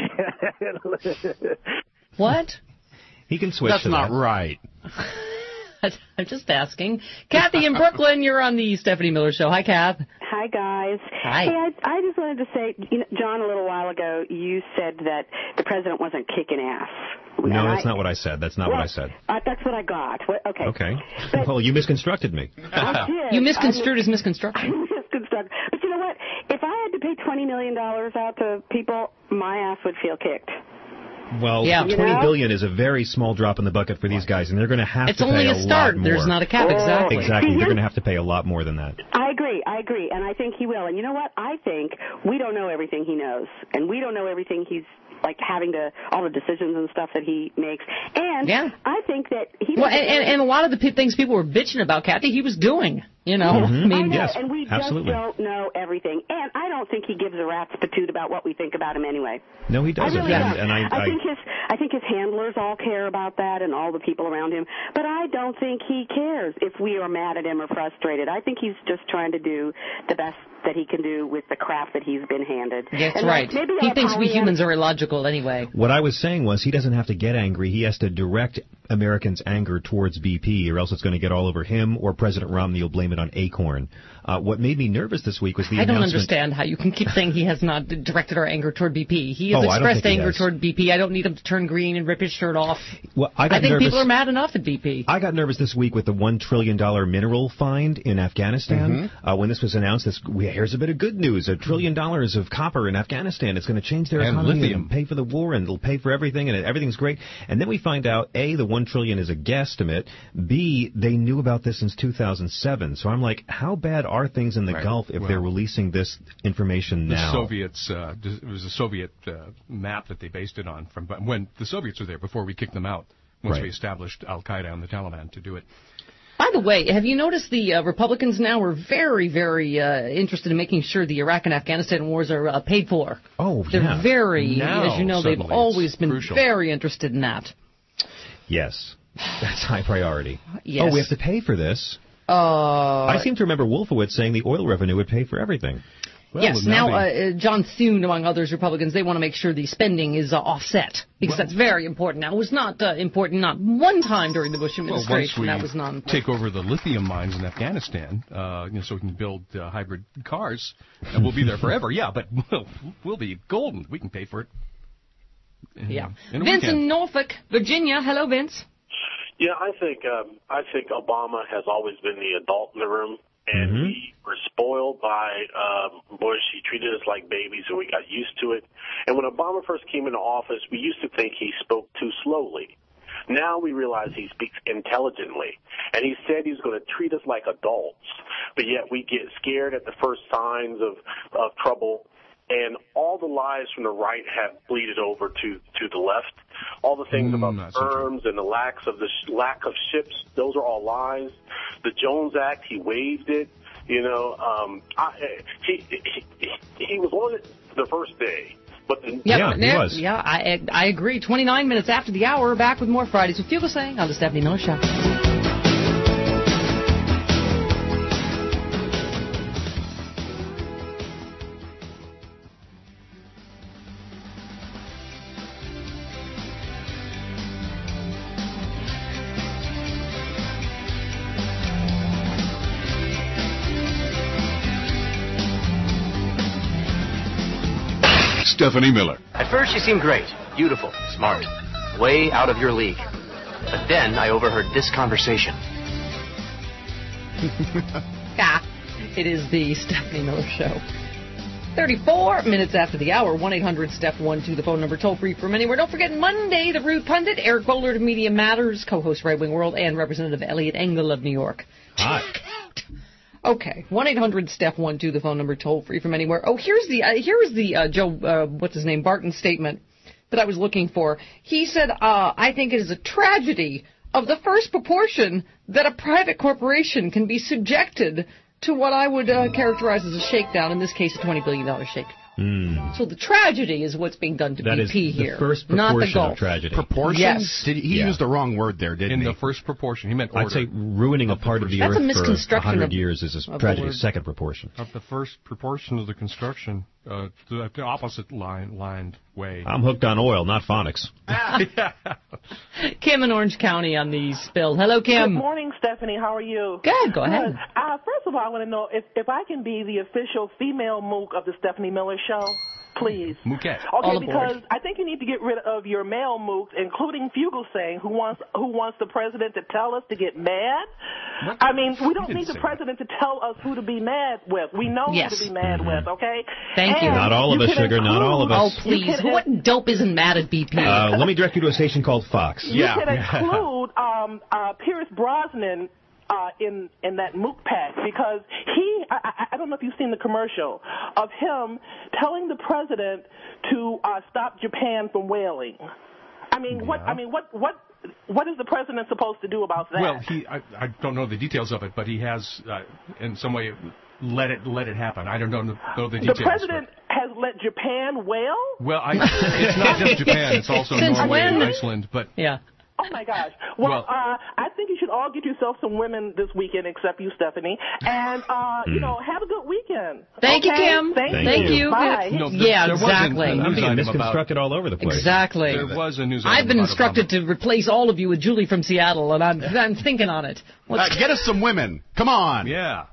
What? He can switch That's to not that. right. I'm just asking. Kathy in Brooklyn, you're on the Stephanie Miller Show. Hi, Kath. Hi, guys. Hi. Hey, I, I just wanted to say, you know, John, a little while ago, you said that the president wasn't kicking ass. No, And that's I- not what I said. That's not what I said. Uh, that's what I got. What, okay. Okay. Well, you misconstructed me. I did. You misconstrued I his misconstruction. misconstrued. But you know what? If I had to pay twenty million dollars out to people, my ass would feel kicked. Well, Yeah. You twenty know? billion is a very small drop in the bucket for these guys, and they're going to have It's to pay only a lot start. more. There's not a cap, exactly. Exactly. See, They're going to have to pay a lot more than that. I agree. I agree. And I think he will. And you know what? I think we don't know everything he knows. And we don't know everything he's, like, having to, all the decisions and stuff that he makes. And Yeah. I think that he Well, doesn't and, and, and a lot of the p- things people were bitching about, Kathy, he was doing. You know, Mhm. I mean, I know, yes, and we absolutely. just don't know everything. And I don't don't think he gives a rat's patoot about what we think about him anyway. No, he doesn't. I really and, don't. and I, I I think his I think his handlers all care about that and all the people around him. But I don't think he cares if we are mad at him or frustrated. I think he's just trying to do the best that he can do with the craft that he's been handed. That's and right. Maybe He our thinks we Pollyanna- humans are illogical anyway. What I was saying was he doesn't have to get angry. He has to direct Americans' anger towards B P, or else it's going to get all over him, or President Romney will blame it on Acorn. Uh, what made me nervous this week was the I don't announcement. understand how you can keep saying he has not directed our anger toward B P. He has Oh, I don't expressed think he anger has. toward B P. I don't need him to turn green and rip his shirt off. Well, I, got I think nervous. people are mad enough at B P. I got nervous this week with the one trillion dollar mineral find in Afghanistan. Mm-hmm. Uh, when this was announced, this, we, here's a bit of good news. A trillion dollars of copper in Afghanistan. It's going to change their And economy lithium. and pay for the war, and it'll pay for everything, and everything's great. And then we find out, A, the one trillion is a guesstimate. B, they knew about this since two thousand seven. So I'm like, how bad are things in the Right. Gulf if Well, they're releasing this information The now? Soviets, uh, it was a Soviet uh, map that they based it on from when the Soviets were there before we kicked them out. Once Right. we established Al Qaeda and the Taliban to do it. By the way, have you noticed the uh, Republicans now are very, very uh, interested in making sure the Iraq and Afghanistan wars are uh, paid for? Oh, They're yeah. very, Now, as you know, they've suddenly, always it's been crucial. very interested in that. Yes. That's high priority. Yes. Oh, we have to pay for this. Uh, I seem to remember Wolfowitz saying the oil revenue would pay for everything. Well, yes, now now they- uh, uh, John Thune, among others Republicans, they want to make sure the spending is uh, offset because that's very important. Now, it was not uh, important not one time during the Bush Well, once administration. we that was non. take over the lithium mines in Afghanistan, uh, you know, so we can build uh, hybrid cars, and we'll be there forever. Yeah, but we'll, we'll be golden. We can pay for it. in- Yeah. in a Vince weekend. in Norfolk, Virginia. Hello, Vince. Yeah, I think um, I think Obama has always been the adult in the room, and Mhm. we were spoiled by um, Bush. He treated us like babies, and we got used to it. And when Obama first came into office, we used to think he spoke too slowly. Now we realize he speaks intelligently, and he said he's going to treat us like adults, but yet we get scared at the first signs of, of trouble. And all the lies from the right have bleeded over to, to the left. All the things Mm, about that's so true. firms and the lacks of the sh- lack of ships, those are all lies. The Jones Act, he waived it. You know, um, I, he, he he he was on it the first day, but the Yeah, he there- was. Yeah, I I agree. twenty-nine minutes after the hour, back with more Fridays with Fugelsang on the Stephanie Miller Show. Stephanie Miller. At first, you seemed great, beautiful, smart, way out of your league. But then I overheard this conversation. Ah, it is the Stephanie Miller Show. thirty-four minutes after the hour, one eight hundred Steph one two, the phone number, toll free from anywhere. Don't forget Monday, the Rude Pundit, Eric Bollard of Media Matters, co-host Right Wing World, and Representative Elliot Engel of New York. Hi. Okay, one eight hundred Steph one two, the phone number, toll free from anywhere. Oh, here's the uh, here is the uh, Joe uh, what's his name Barton statement that I was looking for. He said, uh, "I think it is a tragedy of the first proportion that a private corporation can be subjected to what I would uh, characterize as a shakedown. In this case, a twenty billion dollar shake." Mm. So the tragedy is what's being done to That B is P the here, first not the proportion of Gulf. tragedy. Proportions? Yes. Did he Yeah. used the wrong word there, didn't In he? the first proportion, he meant order. I'd say ruining a part of the That's a earth for a misconstruction hundred of- years is of a the tragedy. word. Second proportion. of the first proportion of the construction, uh, the, the opposite line lined way. I'm hooked on oil, not phonics. Kim in Orange County on the spill. Hello, Kim. Good morning, Stephanie. How are you? Good. Go ahead. Good. Uh, first of all, I want to know if, if I can be the official female mook of the Stephanie Miller Show, please. Mookette. Okay, All aboard. because I think you need to get rid of your male mooks, including Fugelsang, who wants who wants the president to tell us to get mad. What? I mean, we You don't didn't need the say president to tell us who to be mad with. We know Yes. who to be mad Mhm. with. Okay. Thank you. And Not all of you us, can sugar, not all of include- us. Oh, please. You can- What dope isn't mad at B P? Uh, let me direct you to a station called Fox. You can include um, uh, Pierce Brosnan uh, in in that mook pack because he I, I, I don't know if you've seen the commercial of him telling the president to uh, stop Japan from whaling. I mean, what I mean, what what what is the president supposed to do about that? Well, he I, I don't know the details of it, but he has uh, in some way let it let it happen. I don't know, know the The details. president has let Japan wail? Well, I, it's not just Japan. It's also Since Norway and when? Iceland. But yeah. Oh my gosh! Well, Well- uh, I think you should all get yourself some women this weekend, except you, Stephanie, and uh, you know, have a good weekend. Thank you, okay? Kim. Thank, Thank you. Bye. No, there- yeah, there was a- exactly. a news I'm being item about- misconstructed all over the place. Exactly. There was a news I've item been about instructed to replace all of you with Julie from Seattle, and I'm I'm thinking on it. Uh, get us some women. Come on. Yeah.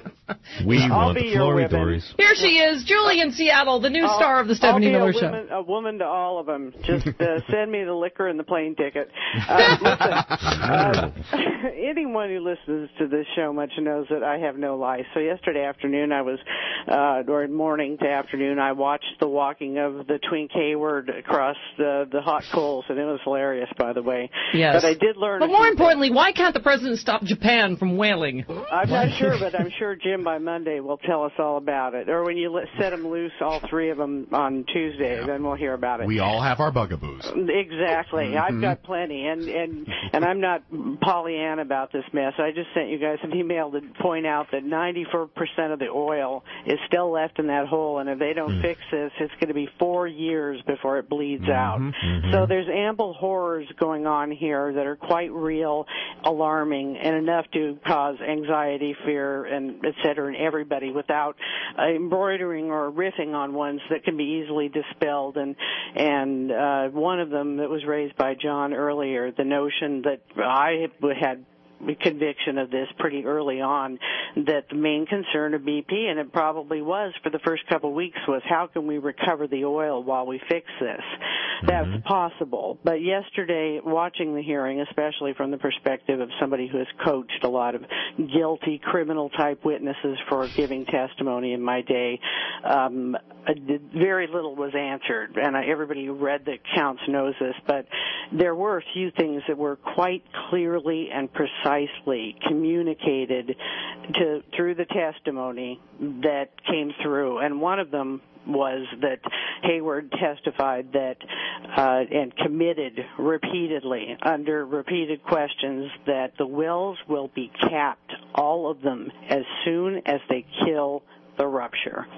We I'll want be the your Flory women. Dories. Here she is, Julie in Seattle, the new I'll- star of the Stephanie I'll Miller be a Show. woman, a woman to all of them. Just uh, send me the liquor and the plane ticket. Uh, listen, uh, anyone who listens to this show much knows that I have no life. So yesterday afternoon, I was, uh, or morning to afternoon, I watched the walking of the Twink Hayward across the the hot coals, and it was hilarious, by the way. Yes. But I did learn. But a more few importantly, why can't the president stop Japan from whaling? I'm not sure, but I'm sure Jim by Monday will tell us all about it. Or when you let, set them loose, all three of them on Tuesday, then we'll hear about it. We all have our bugaboos. Exactly. Mhm. I've got plenty, and and and I'm not Pollyanna about this mess. I just sent you guys an email to point out that ninety-four percent of the oil is still left in that hole, and if they don't fix this, it's going to be four years before it bleeds out. So there's ample horrors going on here that are quite real, alarming, and enough to cause anxiety, fear, and et cetera, in everybody without uh, embroidering or riffing on ones that can be easily dispelled. And and uh, one of them that was raised by John earlier, the notion that I had conviction of this pretty early on, that the main concern of B P, and it probably was for the first couple of weeks, was how can we recover the oil while we fix this? That's possible. But yesterday, watching the hearing, especially from the perspective of somebody who has coached a lot of guilty criminal-type witnesses for giving testimony in my day, um, very little was answered. And everybody who read the accounts knows this, but there were a few things that were quite clearly and precisely communicated to through the testimony that came through. And one of them was that Hayward testified that uh, and committed repeatedly under repeated questions that the wills will be capped, all of them, as soon as they kill the rupture.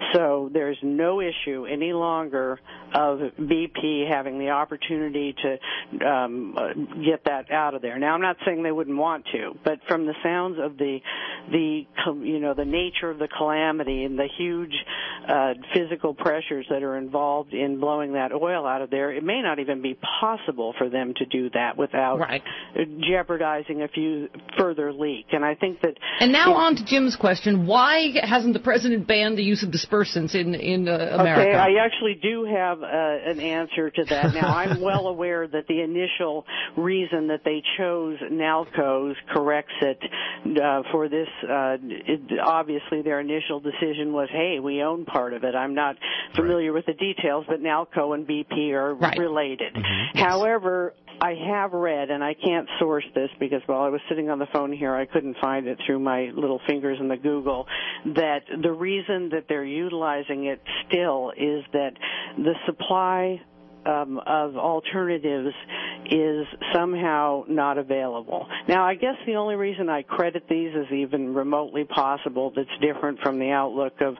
So there's no issue any longer of B P having the opportunity to um, uh, get that out of there. Now, I'm not saying they wouldn't want to, but from the sounds of the, the you know, the nature of the calamity and the huge uh, physical pressures that are involved in blowing that oil out of there, it may not even be possible for them to do that without right. jeopardizing a few further leak. And I think that. And now on to Jim's question: why hasn't the president banned the use of dispersants in in uh, America? Okay, I actually do have uh, an answer to that. Now, I'm well aware that the initial reason that they chose Nalco's corrects it uh, for this. Uh, it, obviously, their initial decision was, "Hey, we own part of it." I'm not familiar with the details, but Nalco and B P are right. related. Mm-hmm. However, I have read, and I can't source this because while I was sitting on the phone here, I couldn't find it through my little fingers in the Google, that the reason that they're utilizing it still is that the supply um, of alternatives is somehow not available. Now, I guess the only reason I credit these as even remotely possible that's different from the outlook of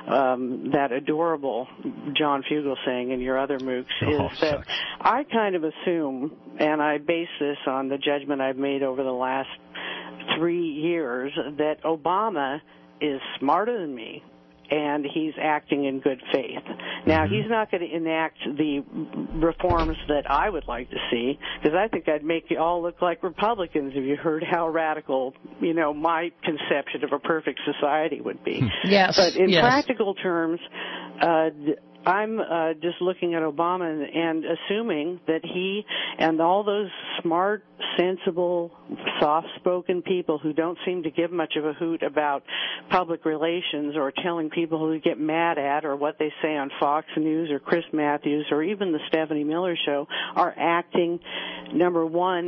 um, that adorable John Fugelsang and your other mooks is Oh, that sucks. I kind of assume, and I base this on the judgment I've made over the last three years, that Obama is smarter than me, and he's acting in good faith. Now, he's not going to enact the reforms that I would like to see, because I think I'd make you all look like Republicans if you heard how radical, you know, my conception of a perfect society would be. Yes, But in yes. practical terms, uh, I'm uh, just looking at Obama and, and assuming that he and all those smart, sensible, soft-spoken people who don't seem to give much of a hoot about public relations or telling people who get mad at or what they say on Fox News or Chris Matthews or even the Stephanie Miller Show are acting, number one,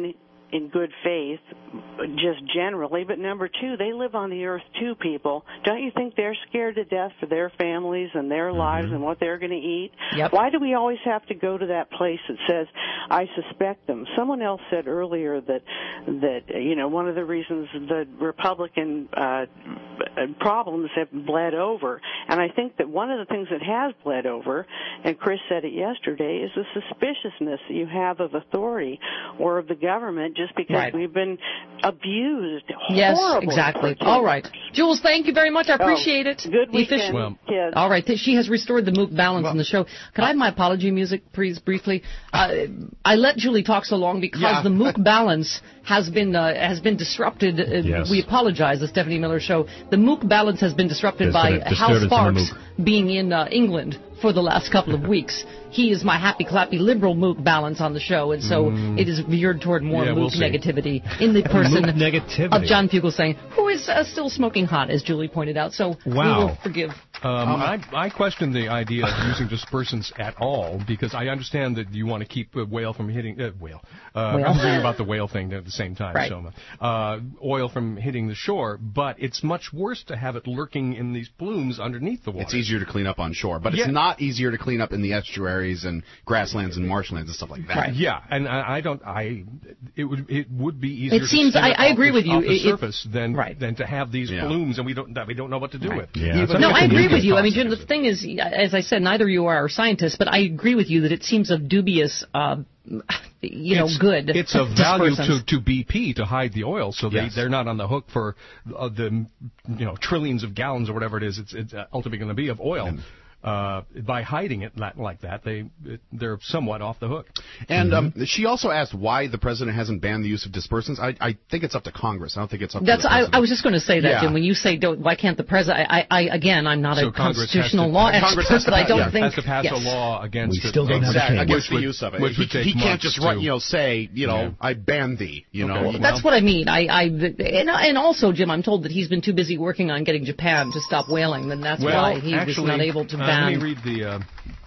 in good faith, just generally, but number two, they live on the earth too, people. Don't you think they're scared to death for their families and their Mm-hmm. lives and what they're going to eat? Yep. Why do we always have to go to that place that says, I suspect them? Someone else said earlier that, that you know, one of the reasons the Republican uh, problems have bled over, and I think that one of the things that has bled over, and Chris said it yesterday, is the suspiciousness that you have of authority or of the government just because Right. we've been abused. Yes, horribly exactly. for All right. Jules, thank you very much. I appreciate it. Good The weekend, official- Well- kids. All right. She has restored the Mook balance in the show. Could I have my apology music, please, briefly? Uh, I let Julie talk so long because Yeah. the Mook balance has been uh, has been disrupted. Uh, Yes. We apologize, the Stephanie Miller Show. The Mook balance has been disrupted There's by been a Hal disturbance in the Sparks Mook. being in uh, England for the last couple of weeks. He is my happy, clappy, liberal Mook balance on the show, and so Mm. it is veered toward more Yeah, Mook we'll see. negativity in the person Mook negativity. of John Fugelsang, who is uh, still smoking hot, as Julie pointed out. So we Wow. will forgive. Um, I, I question the idea of using dispersants at all because I understand that you want to keep a whale from hitting uh, whale. Uh, Whale. I'm thinking about the whale thing at the same time. Right. So, uh, oil from hitting the shore, but it's much worse to have it lurking in these plumes underneath the water. It's easier to clean up on shore, but it's Yeah. not easier to clean up in the estuaries and grasslands and marshlands and stuff like that. Yeah, and I, I don't. I it would it would be easier. It seems- to spin I- it I off agree the, with you. off the It- it- surface than than to have these Yeah. plumes and we don't that we don't know what to do with. Yeah. Even No, if I the agree nuke with is you. I mean, toxic. Jim, the thing is, as I said, neither you are scientists, but I agree with you that it seems of dubious, uh, you know, it's, good. It's of value to, dispersants. to B P to hide the oil, so they Yes. they're not on the hook for uh, the you know trillions of gallons or whatever it is. It's, it's ultimately going to be of oil. Uh, by hiding it like, like that, they it, they're somewhat off the hook. And um, she also asked why the president hasn't banned the use of dispersants. I, I think it's up to Congress. I don't think it's up That's. to the I, president. I was just going to say that, Yeah. Jim. When you say, don't, why can't the president? I, I, again, I'm not So a Congress has constitutional to- law Congress expert, has to but I pass- don't yeah, think has to pass yes. a law against We it. still don't have a Exactly, chance. against the Which use of it. would- He, which would he take can't months just to- write, you know, say, you know, Yeah. I ban thee. You know, Okay. That's what I mean. I, I, and, and also, Jim, I'm told that he's been too busy working on getting Japan to stop whaling, and that's Well, why he actually, was not able to uh, ban. Let me read the uh,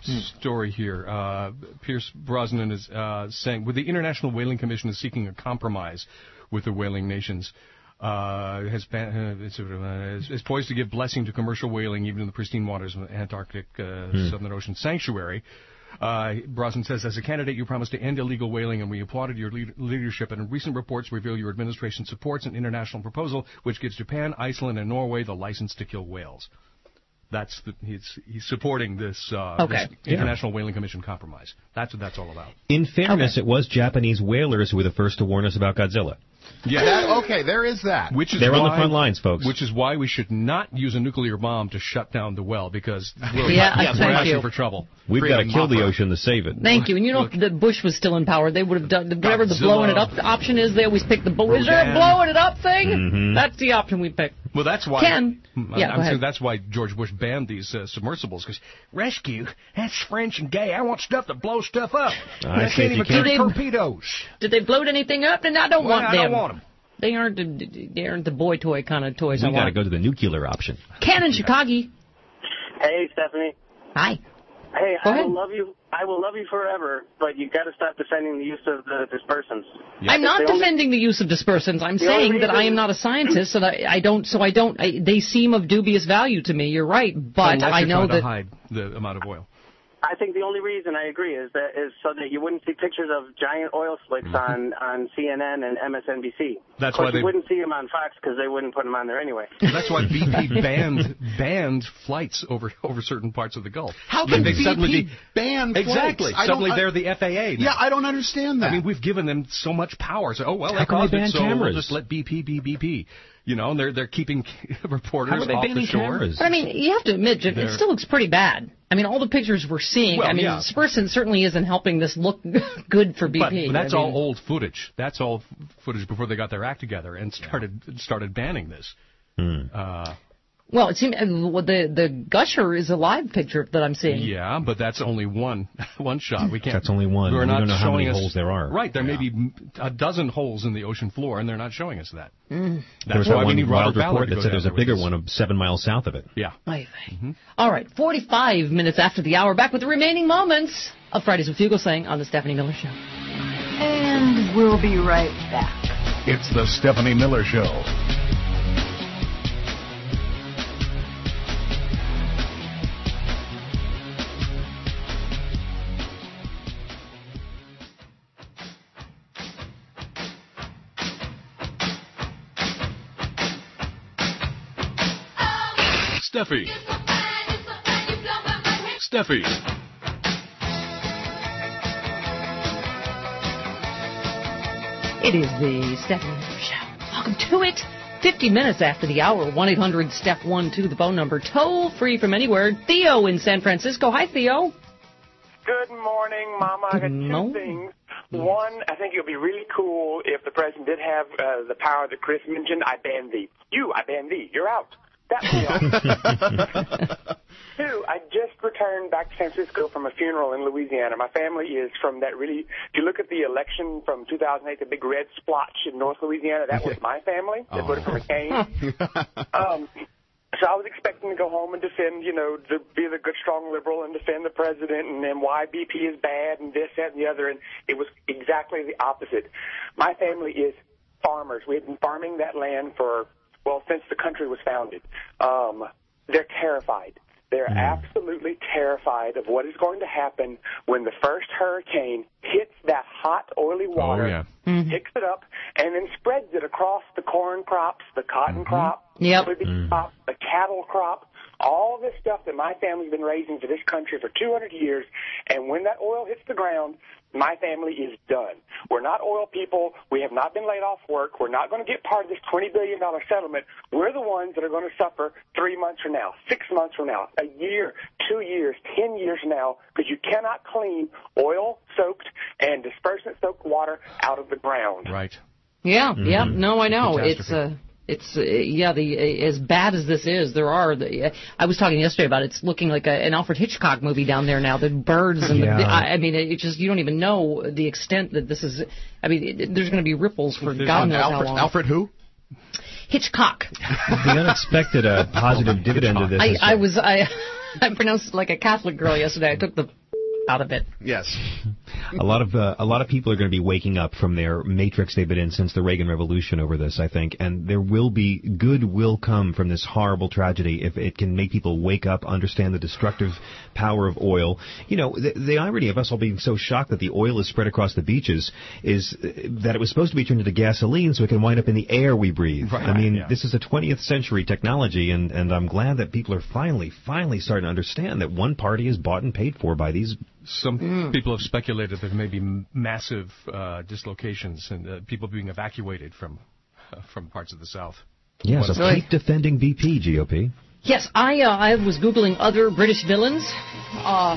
story here. Uh, Pierce Brosnan is uh, saying, with the International Whaling Commission is seeking a compromise with the whaling nations. Uh, has ban- uh, is, uh, is, is poised to give blessing to commercial whaling even in the pristine waters of the Antarctic uh, Hmm. Southern Ocean Sanctuary. Uh, Brosnan says, as a candidate, you promised to end illegal whaling, and we applauded your lead- leadership. And recent reports reveal your administration supports an international proposal which gives Japan, Iceland, and Norway the license to kill whales. That's the, he's he's supporting this, uh, Okay. this International Whaling Commission compromise. That's what that's all about. In fairness, it was Japanese whalers who were the first to warn us about Godzilla. Yeah. That- okay, there is that. Which is They're why, on the front lines, folks. Which is why we should not use a nuclear bomb to shut down the well, because we're, Yeah, yes, thank we're asking you. for trouble. We've got to Freedom kill the Mopper. ocean to save it. Thank you. And you know, if the Bush was still in power, they would have done whatever the Godzilla. blowing it up option is. They always pick the bull. Is there a Rodan. blowing it up thing? Mhm. That's the option we pick. Well, that's why. Ken. I'm, Yeah, go I'm ahead. saying that's why George Bush banned these uh, submersibles, because rescue, that's French and gay. I want stuff that blows stuff up. I I see can't if you even can't- carry Do they- torpedoes. Did they bloat anything up? And I don't Well, want I them. don't want them. They aren't. The, they aren't the boy toy kind of toys I We've got to want. go to the nuclear option. Ken in Chicago. Hey, Stephanie. Hi. Hey, Go I ahead. will love you. I will love you forever, but you got to stop defending the use of the dispersants. I'm not It's the only- defending the use of dispersants. I'm The only saying that I reason- am not a scientist, and I, I don't. So I don't. I, they seem of dubious value to me. You're right, but Unless I you're know trying that. to hide the amount of oil. I think the only reason I agree is that is so that you wouldn't see pictures of giant oil slicks on on C N N and M S N B C. That's of course, why they- you wouldn't see them on Fox because they wouldn't put them on there anyway. That's why B P banned banned flights over over certain parts of the Gulf. How They- can they B P suddenly be- ban flights? Exactly. I don't- Suddenly I- they're the F A A now. Yeah, I don't understand that. I mean, we've given them so much power. So, oh well, How they can they caused ban it, so cameras? we'll just let B P be B P. You know, and they're they're keeping reporters How are they off the banning shore. cameras? But I mean, you have to admit, Jim, it They're- still looks pretty bad. I mean, all the pictures we're seeing. Well, I mean, yeah. dispersant certainly isn't helping this look good for B P. But that's I mean, all old footage. That's all f- footage before they got their act together and started started banning this. Hmm. Uh, Well, it seems uh, well, the the gusher is a live picture that I'm seeing. yeah, but that's only one one shot. We can't. That's only one. We're We not don't know how showing many us- holes there are. Right, there may be m- a dozen holes in the ocean floor, and they're not showing us that. Mm. There was That's that why we one need wild Robert Ballard report to that go said down there's a there with bigger us. one of seven miles south of it. Yeah. Oy vey. All right, forty-five minutes after the hour, back with the remaining moments of Fridays with Fugelsang on the Stephanie Miller Show. And we'll be right back. It's the Stephanie Miller Show. Steffi. Steffi. It is the Stephanie Miller Show. Welcome to it. fifty minutes after the hour. one eight hundred step one two, the phone number. Toll free from anywhere. Theo in San Francisco. Hi, Theo. Good morning, Mama. I got two No. things. One, I think it would be really cool if the president did have uh, the power that Chris mentioned. I ban thee. You, I ban thee. You're out. That would be awesome. Two, I just returned back to San Francisco from a funeral in Louisiana. My family is from that really, if you look at the election from two thousand eight, the big red splotch in North Louisiana, that was my family that voted for McCain. um, so I was expecting to go home and defend, you know, to be the good, strong liberal and defend the president and then why B P is bad and this, that, and the other. And it was exactly the opposite. My family is farmers. We have been farming that land for, well, since the country was founded. Um, they're terrified. They're absolutely terrified of what is going to happen when the first hurricane hits that hot, oily water, Oh, yeah. Mm-hmm. picks it up, and then spreads it across the corn crops, the cotton crop, Yep. the soybean crop, the cattle crop, all this stuff that my family's been raising for this country for two hundred years. And when that oil hits the ground, my family is done. We're not oil people. We have not been laid off work. We're not going to get part of this twenty billion dollars settlement. We're the ones that are going to suffer three months from now, six months from now, a year, two years, ten years from now, because you cannot clean oil-soaked and dispersant-soaked water out of the ground. Right. Yeah, Mhm. yeah. No, I know. Catastrophe. It's uh, it's uh, yeah. The uh, as bad as this is, there are. The, uh, I was talking yesterday about it's looking like a, an Alfred Hitchcock movie down there now. The birds and Yeah. the. I, I mean, it just you don't even know the extent that this is. I mean, it, there's going to be ripples for God knows Alfred, how long. Alfred who? Hitchcock. The unexpected uh, positive dividend of this I, is I was I I pronounced it like a Catholic girl yesterday. I took the out of it. Yes. a lot of uh, a lot of people are going to be waking up from their matrix they've been in since the Reagan Revolution over this, I think, and there will be good will come from this horrible tragedy if it can make people wake up, understand the destructive power of oil. You know, the, the irony of us all being so shocked that the oil is spread across the beaches is uh, that it was supposed to be turned into gasoline so it can wind up in the air we breathe. Right, I mean, yeah. this is a twentieth century technology, and, and I'm glad that people are finally, finally starting to understand that one party is bought and paid for by these. Some people have speculated there may be m- massive uh, dislocations and uh, people being evacuated from uh, from parts of the South. Yeah, so Really? keep defending B P, G O P. Yes, I uh, I was googling other British villains, uh,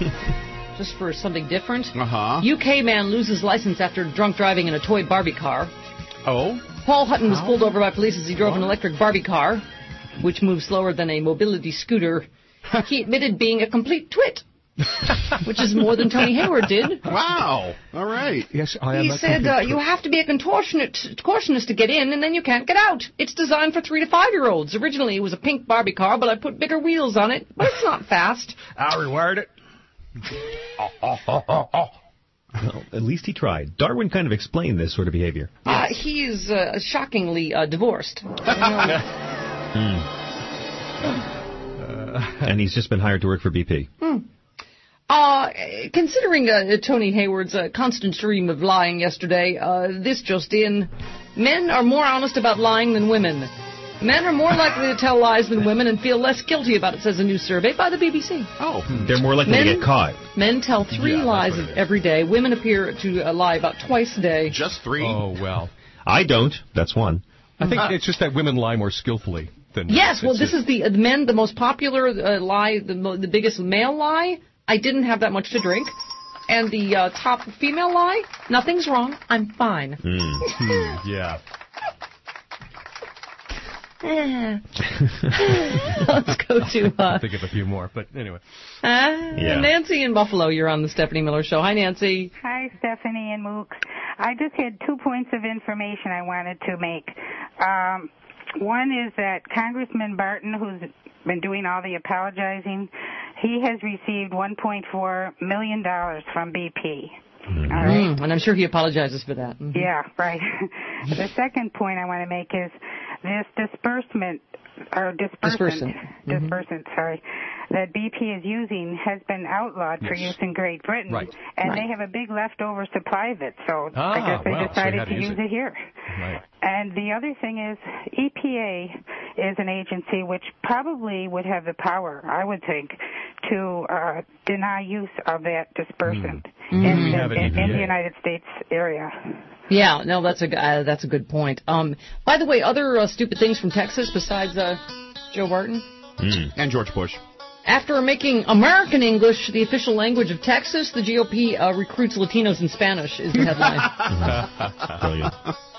just for something different. Uh-huh. U K man loses license after drunk driving in a toy Barbie car. Oh? Paul Hutton was How? pulled over by police as he drove an electric Barbie car, which moves slower than a mobility scooter. He admitted being a complete twit, which is more than Tony Hayward did. Wow. All right. Yes, I am He a said, complete uh, you have to be a contortionist, contortionist to get in, and then you can't get out. It's designed for three to five-year-olds. Originally, it was a pink Barbie car, but I put bigger wheels on it. But it's not fast. I rewired it. Well, at least he tried. Darwin kind of explained this sort of behavior. Uh, he's uh, shockingly uh, divorced. And he's just been hired to work for B P. Hmm. Uh, considering uh, Tony Hayward's uh, constant stream of lying yesterday, uh, this just in, men are more honest about lying than women. Men are more likely to tell lies than women and feel less guilty about it, says a new survey by the B B C. Oh. They're more likely Men- to get caught. Men tell three Yeah, that's lies what it is. every day. Women appear to uh, lie about twice a day. Just three? Oh, well. I don't. That's one. I think it's just that women lie more skillfully than men. Yes, well, It's this just- is the uh, men, the most popular uh, lie, the, mo- the biggest male lie. I didn't have that much to drink. And the uh, top female lie, nothing's wrong. I'm fine. Hmm, yeah. Let's go to uh, Think of a few more, but anyway. uh, Yeah. Nancy in Buffalo. You're on the Stephanie Miller Show. Hi, Nancy. Hi, Stephanie and Mook. I just had two points of information I wanted to make. Um, one is that Congressman Barton, who's been doing all the apologizing, he has received one point four million dollars from B P. All right. Mm, and I'm sure he apologizes for that. Mhm. Yeah, right. The second point I want to make is this disbursement or dispersant, Dispersant. Mhm. dispersant, sorry, that B P is using has been outlawed for Yes. use in Great Britain, Right. and Right. they have a big leftover supply of it. So Ah, I guess they well, so they decided had to to use use it. it here. Right. And the other thing is, E P A is an agency which probably would have the power, I would think, to uh, deny use of that dispersant Mm. in, We the, have an in, in E P A. the United States area. Yeah, no, that's a g- uh, that's a good point. Um, by the way, other uh, stupid things from Texas besides uh, Joe Barton. Mm. And George Bush. After making American English the official language of Texas, the G O P uh, recruits Latinos in Spanish, is the headline. Brilliant.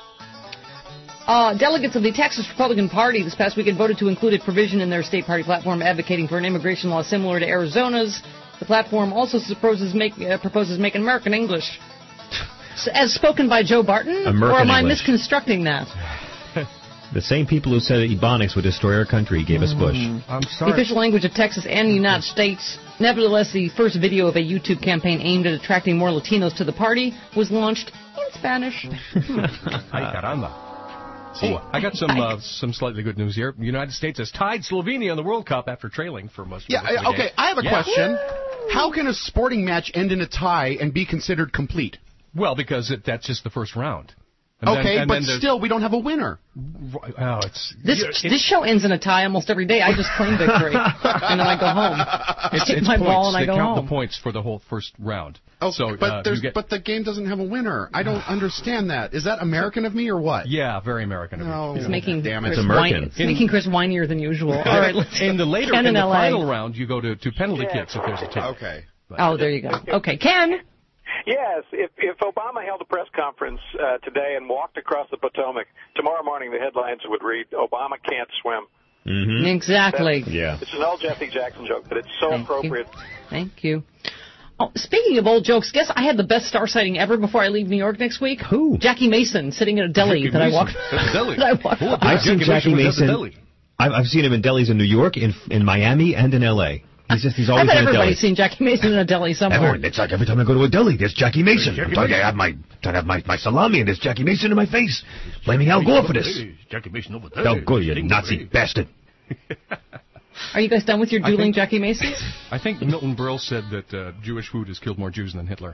Uh, delegates of the Texas Republican Party this past weekend voted to include a provision in their state party platform advocating for an immigration law similar to Arizona's. The platform also proposes, make, uh, proposes making American English. S- As spoken by Joe Barton? American or am I English. misconstructing that? The same people who said that Ebonics would destroy our country gave us Bush. I'm The sorry. official language of Texas and the United States. Nevertheless, the first video of a YouTube campaign aimed at attracting more Latinos to the party was launched in Spanish. Ay, caramba. Oh, I got some uh, some slightly good news here. The United States has tied Slovenia in the World Cup after trailing for most of Yeah, the I- okay, game. I have a Yeah. question. How can a sporting match end in a tie and be considered complete? Well, because it, that's just the first round. And Okay, then, and but then there's- still, we don't have a winner. Oh, it's This yeah, it's- this show ends in a tie almost every day. I just claim victory, and then I go home. It's, I take it's my points. ball and I they go count home. the points for the whole first round. Oh, so, but uh, there's you get, but the game doesn't have a winner. I don't understand that. Is that American of me or what? yeah, very American. of you. No, It's making damn it. Chris It's American. whine- it's making Chris whinier than usual. All right, let's In the later, Ken in in the L A. final round, you go to, to penalty kicks if there's a tie. Okay. Oh, there you go. Okay, Ken. Yes, if if Obama held a press conference uh, today and walked across the Potomac, tomorrow morning the headlines would read, Obama can't swim. Mm-hmm. Exactly. Yeah. It's an old Jesse Jackson joke, but it's so Thank you. appropriate. Thank you. Oh, speaking of old jokes, guess I had the best star sighting ever before I leave New York next week. Who? Jackie Mason sitting at a deli Jackie that I Mason. walked. At the deli. that I walked. Oh, I've seen Jackie was at the Mason. deli. I've, I've seen him in delis in New York, in in Miami, and in L A. He's just he's I always bet in a deli. everybody's seen Jackie Mason in a deli somewhere. Everyone, it's like every time I go to a deli, there's Jackie Mason. Jackie I'm trying to Mason. have my trying to have my, my salami, and there's Jackie Mason in my face, blaming Al Gore for this. Jackie Mason over there. Al Gore, you Nazi bastard. Are you guys done with your I dueling think- Jackie Masons? I think Milton Berle said that uh, Jewish food has killed more Jews than Hitler.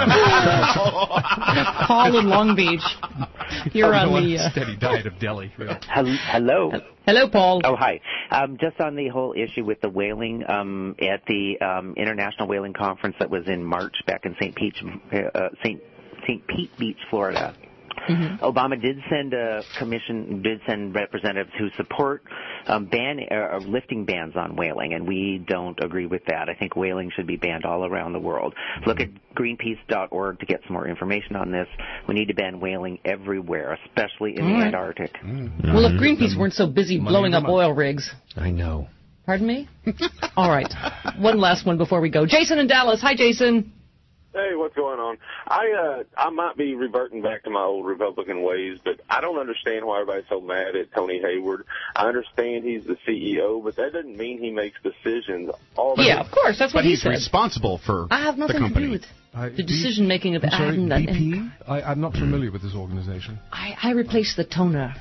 Paul in Long Beach. You're on Go the. Uh, steady diet of deli. Really. Hel- Hello. hello, Paul. Oh, hi. Um, just on the whole issue with the whaling um, at the um, International Whaling Conference that was in March back in Saint Pete, uh, Saint Saint Pete Beach, Florida. Mm-hmm. Obama did send a commission, did send representatives who support um, ban uh, lifting bans on whaling, and we don't agree with that. I think whaling should be banned all around the world. Look at Greenpeace dot org to get some more information on this. We need to ban whaling everywhere, especially in All the right. Antarctic. Well, if Greenpeace weren't so busy blowing up oil rigs. I know. Pardon me? All right. One last one before we go. Jason in Dallas. Hi, Jason. Hey, what's going on? I uh, I might be reverting back to my old Republican ways, but I don't understand why everybody's so mad at Tony Hayward. I understand he's the C E O, but that doesn't mean he makes decisions. All the Yeah, of course. That's what But he he's said. responsible for I have the nothing to company. do with I- the decision making of I'm sorry, I, B P? I, I'm not familiar with this organization. I, I replaced the toner.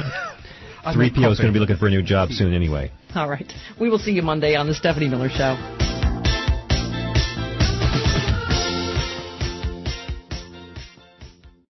three P O is going to be looking for a new job soon anyway. All right. We will see you Monday on the Stephanie Miller Show.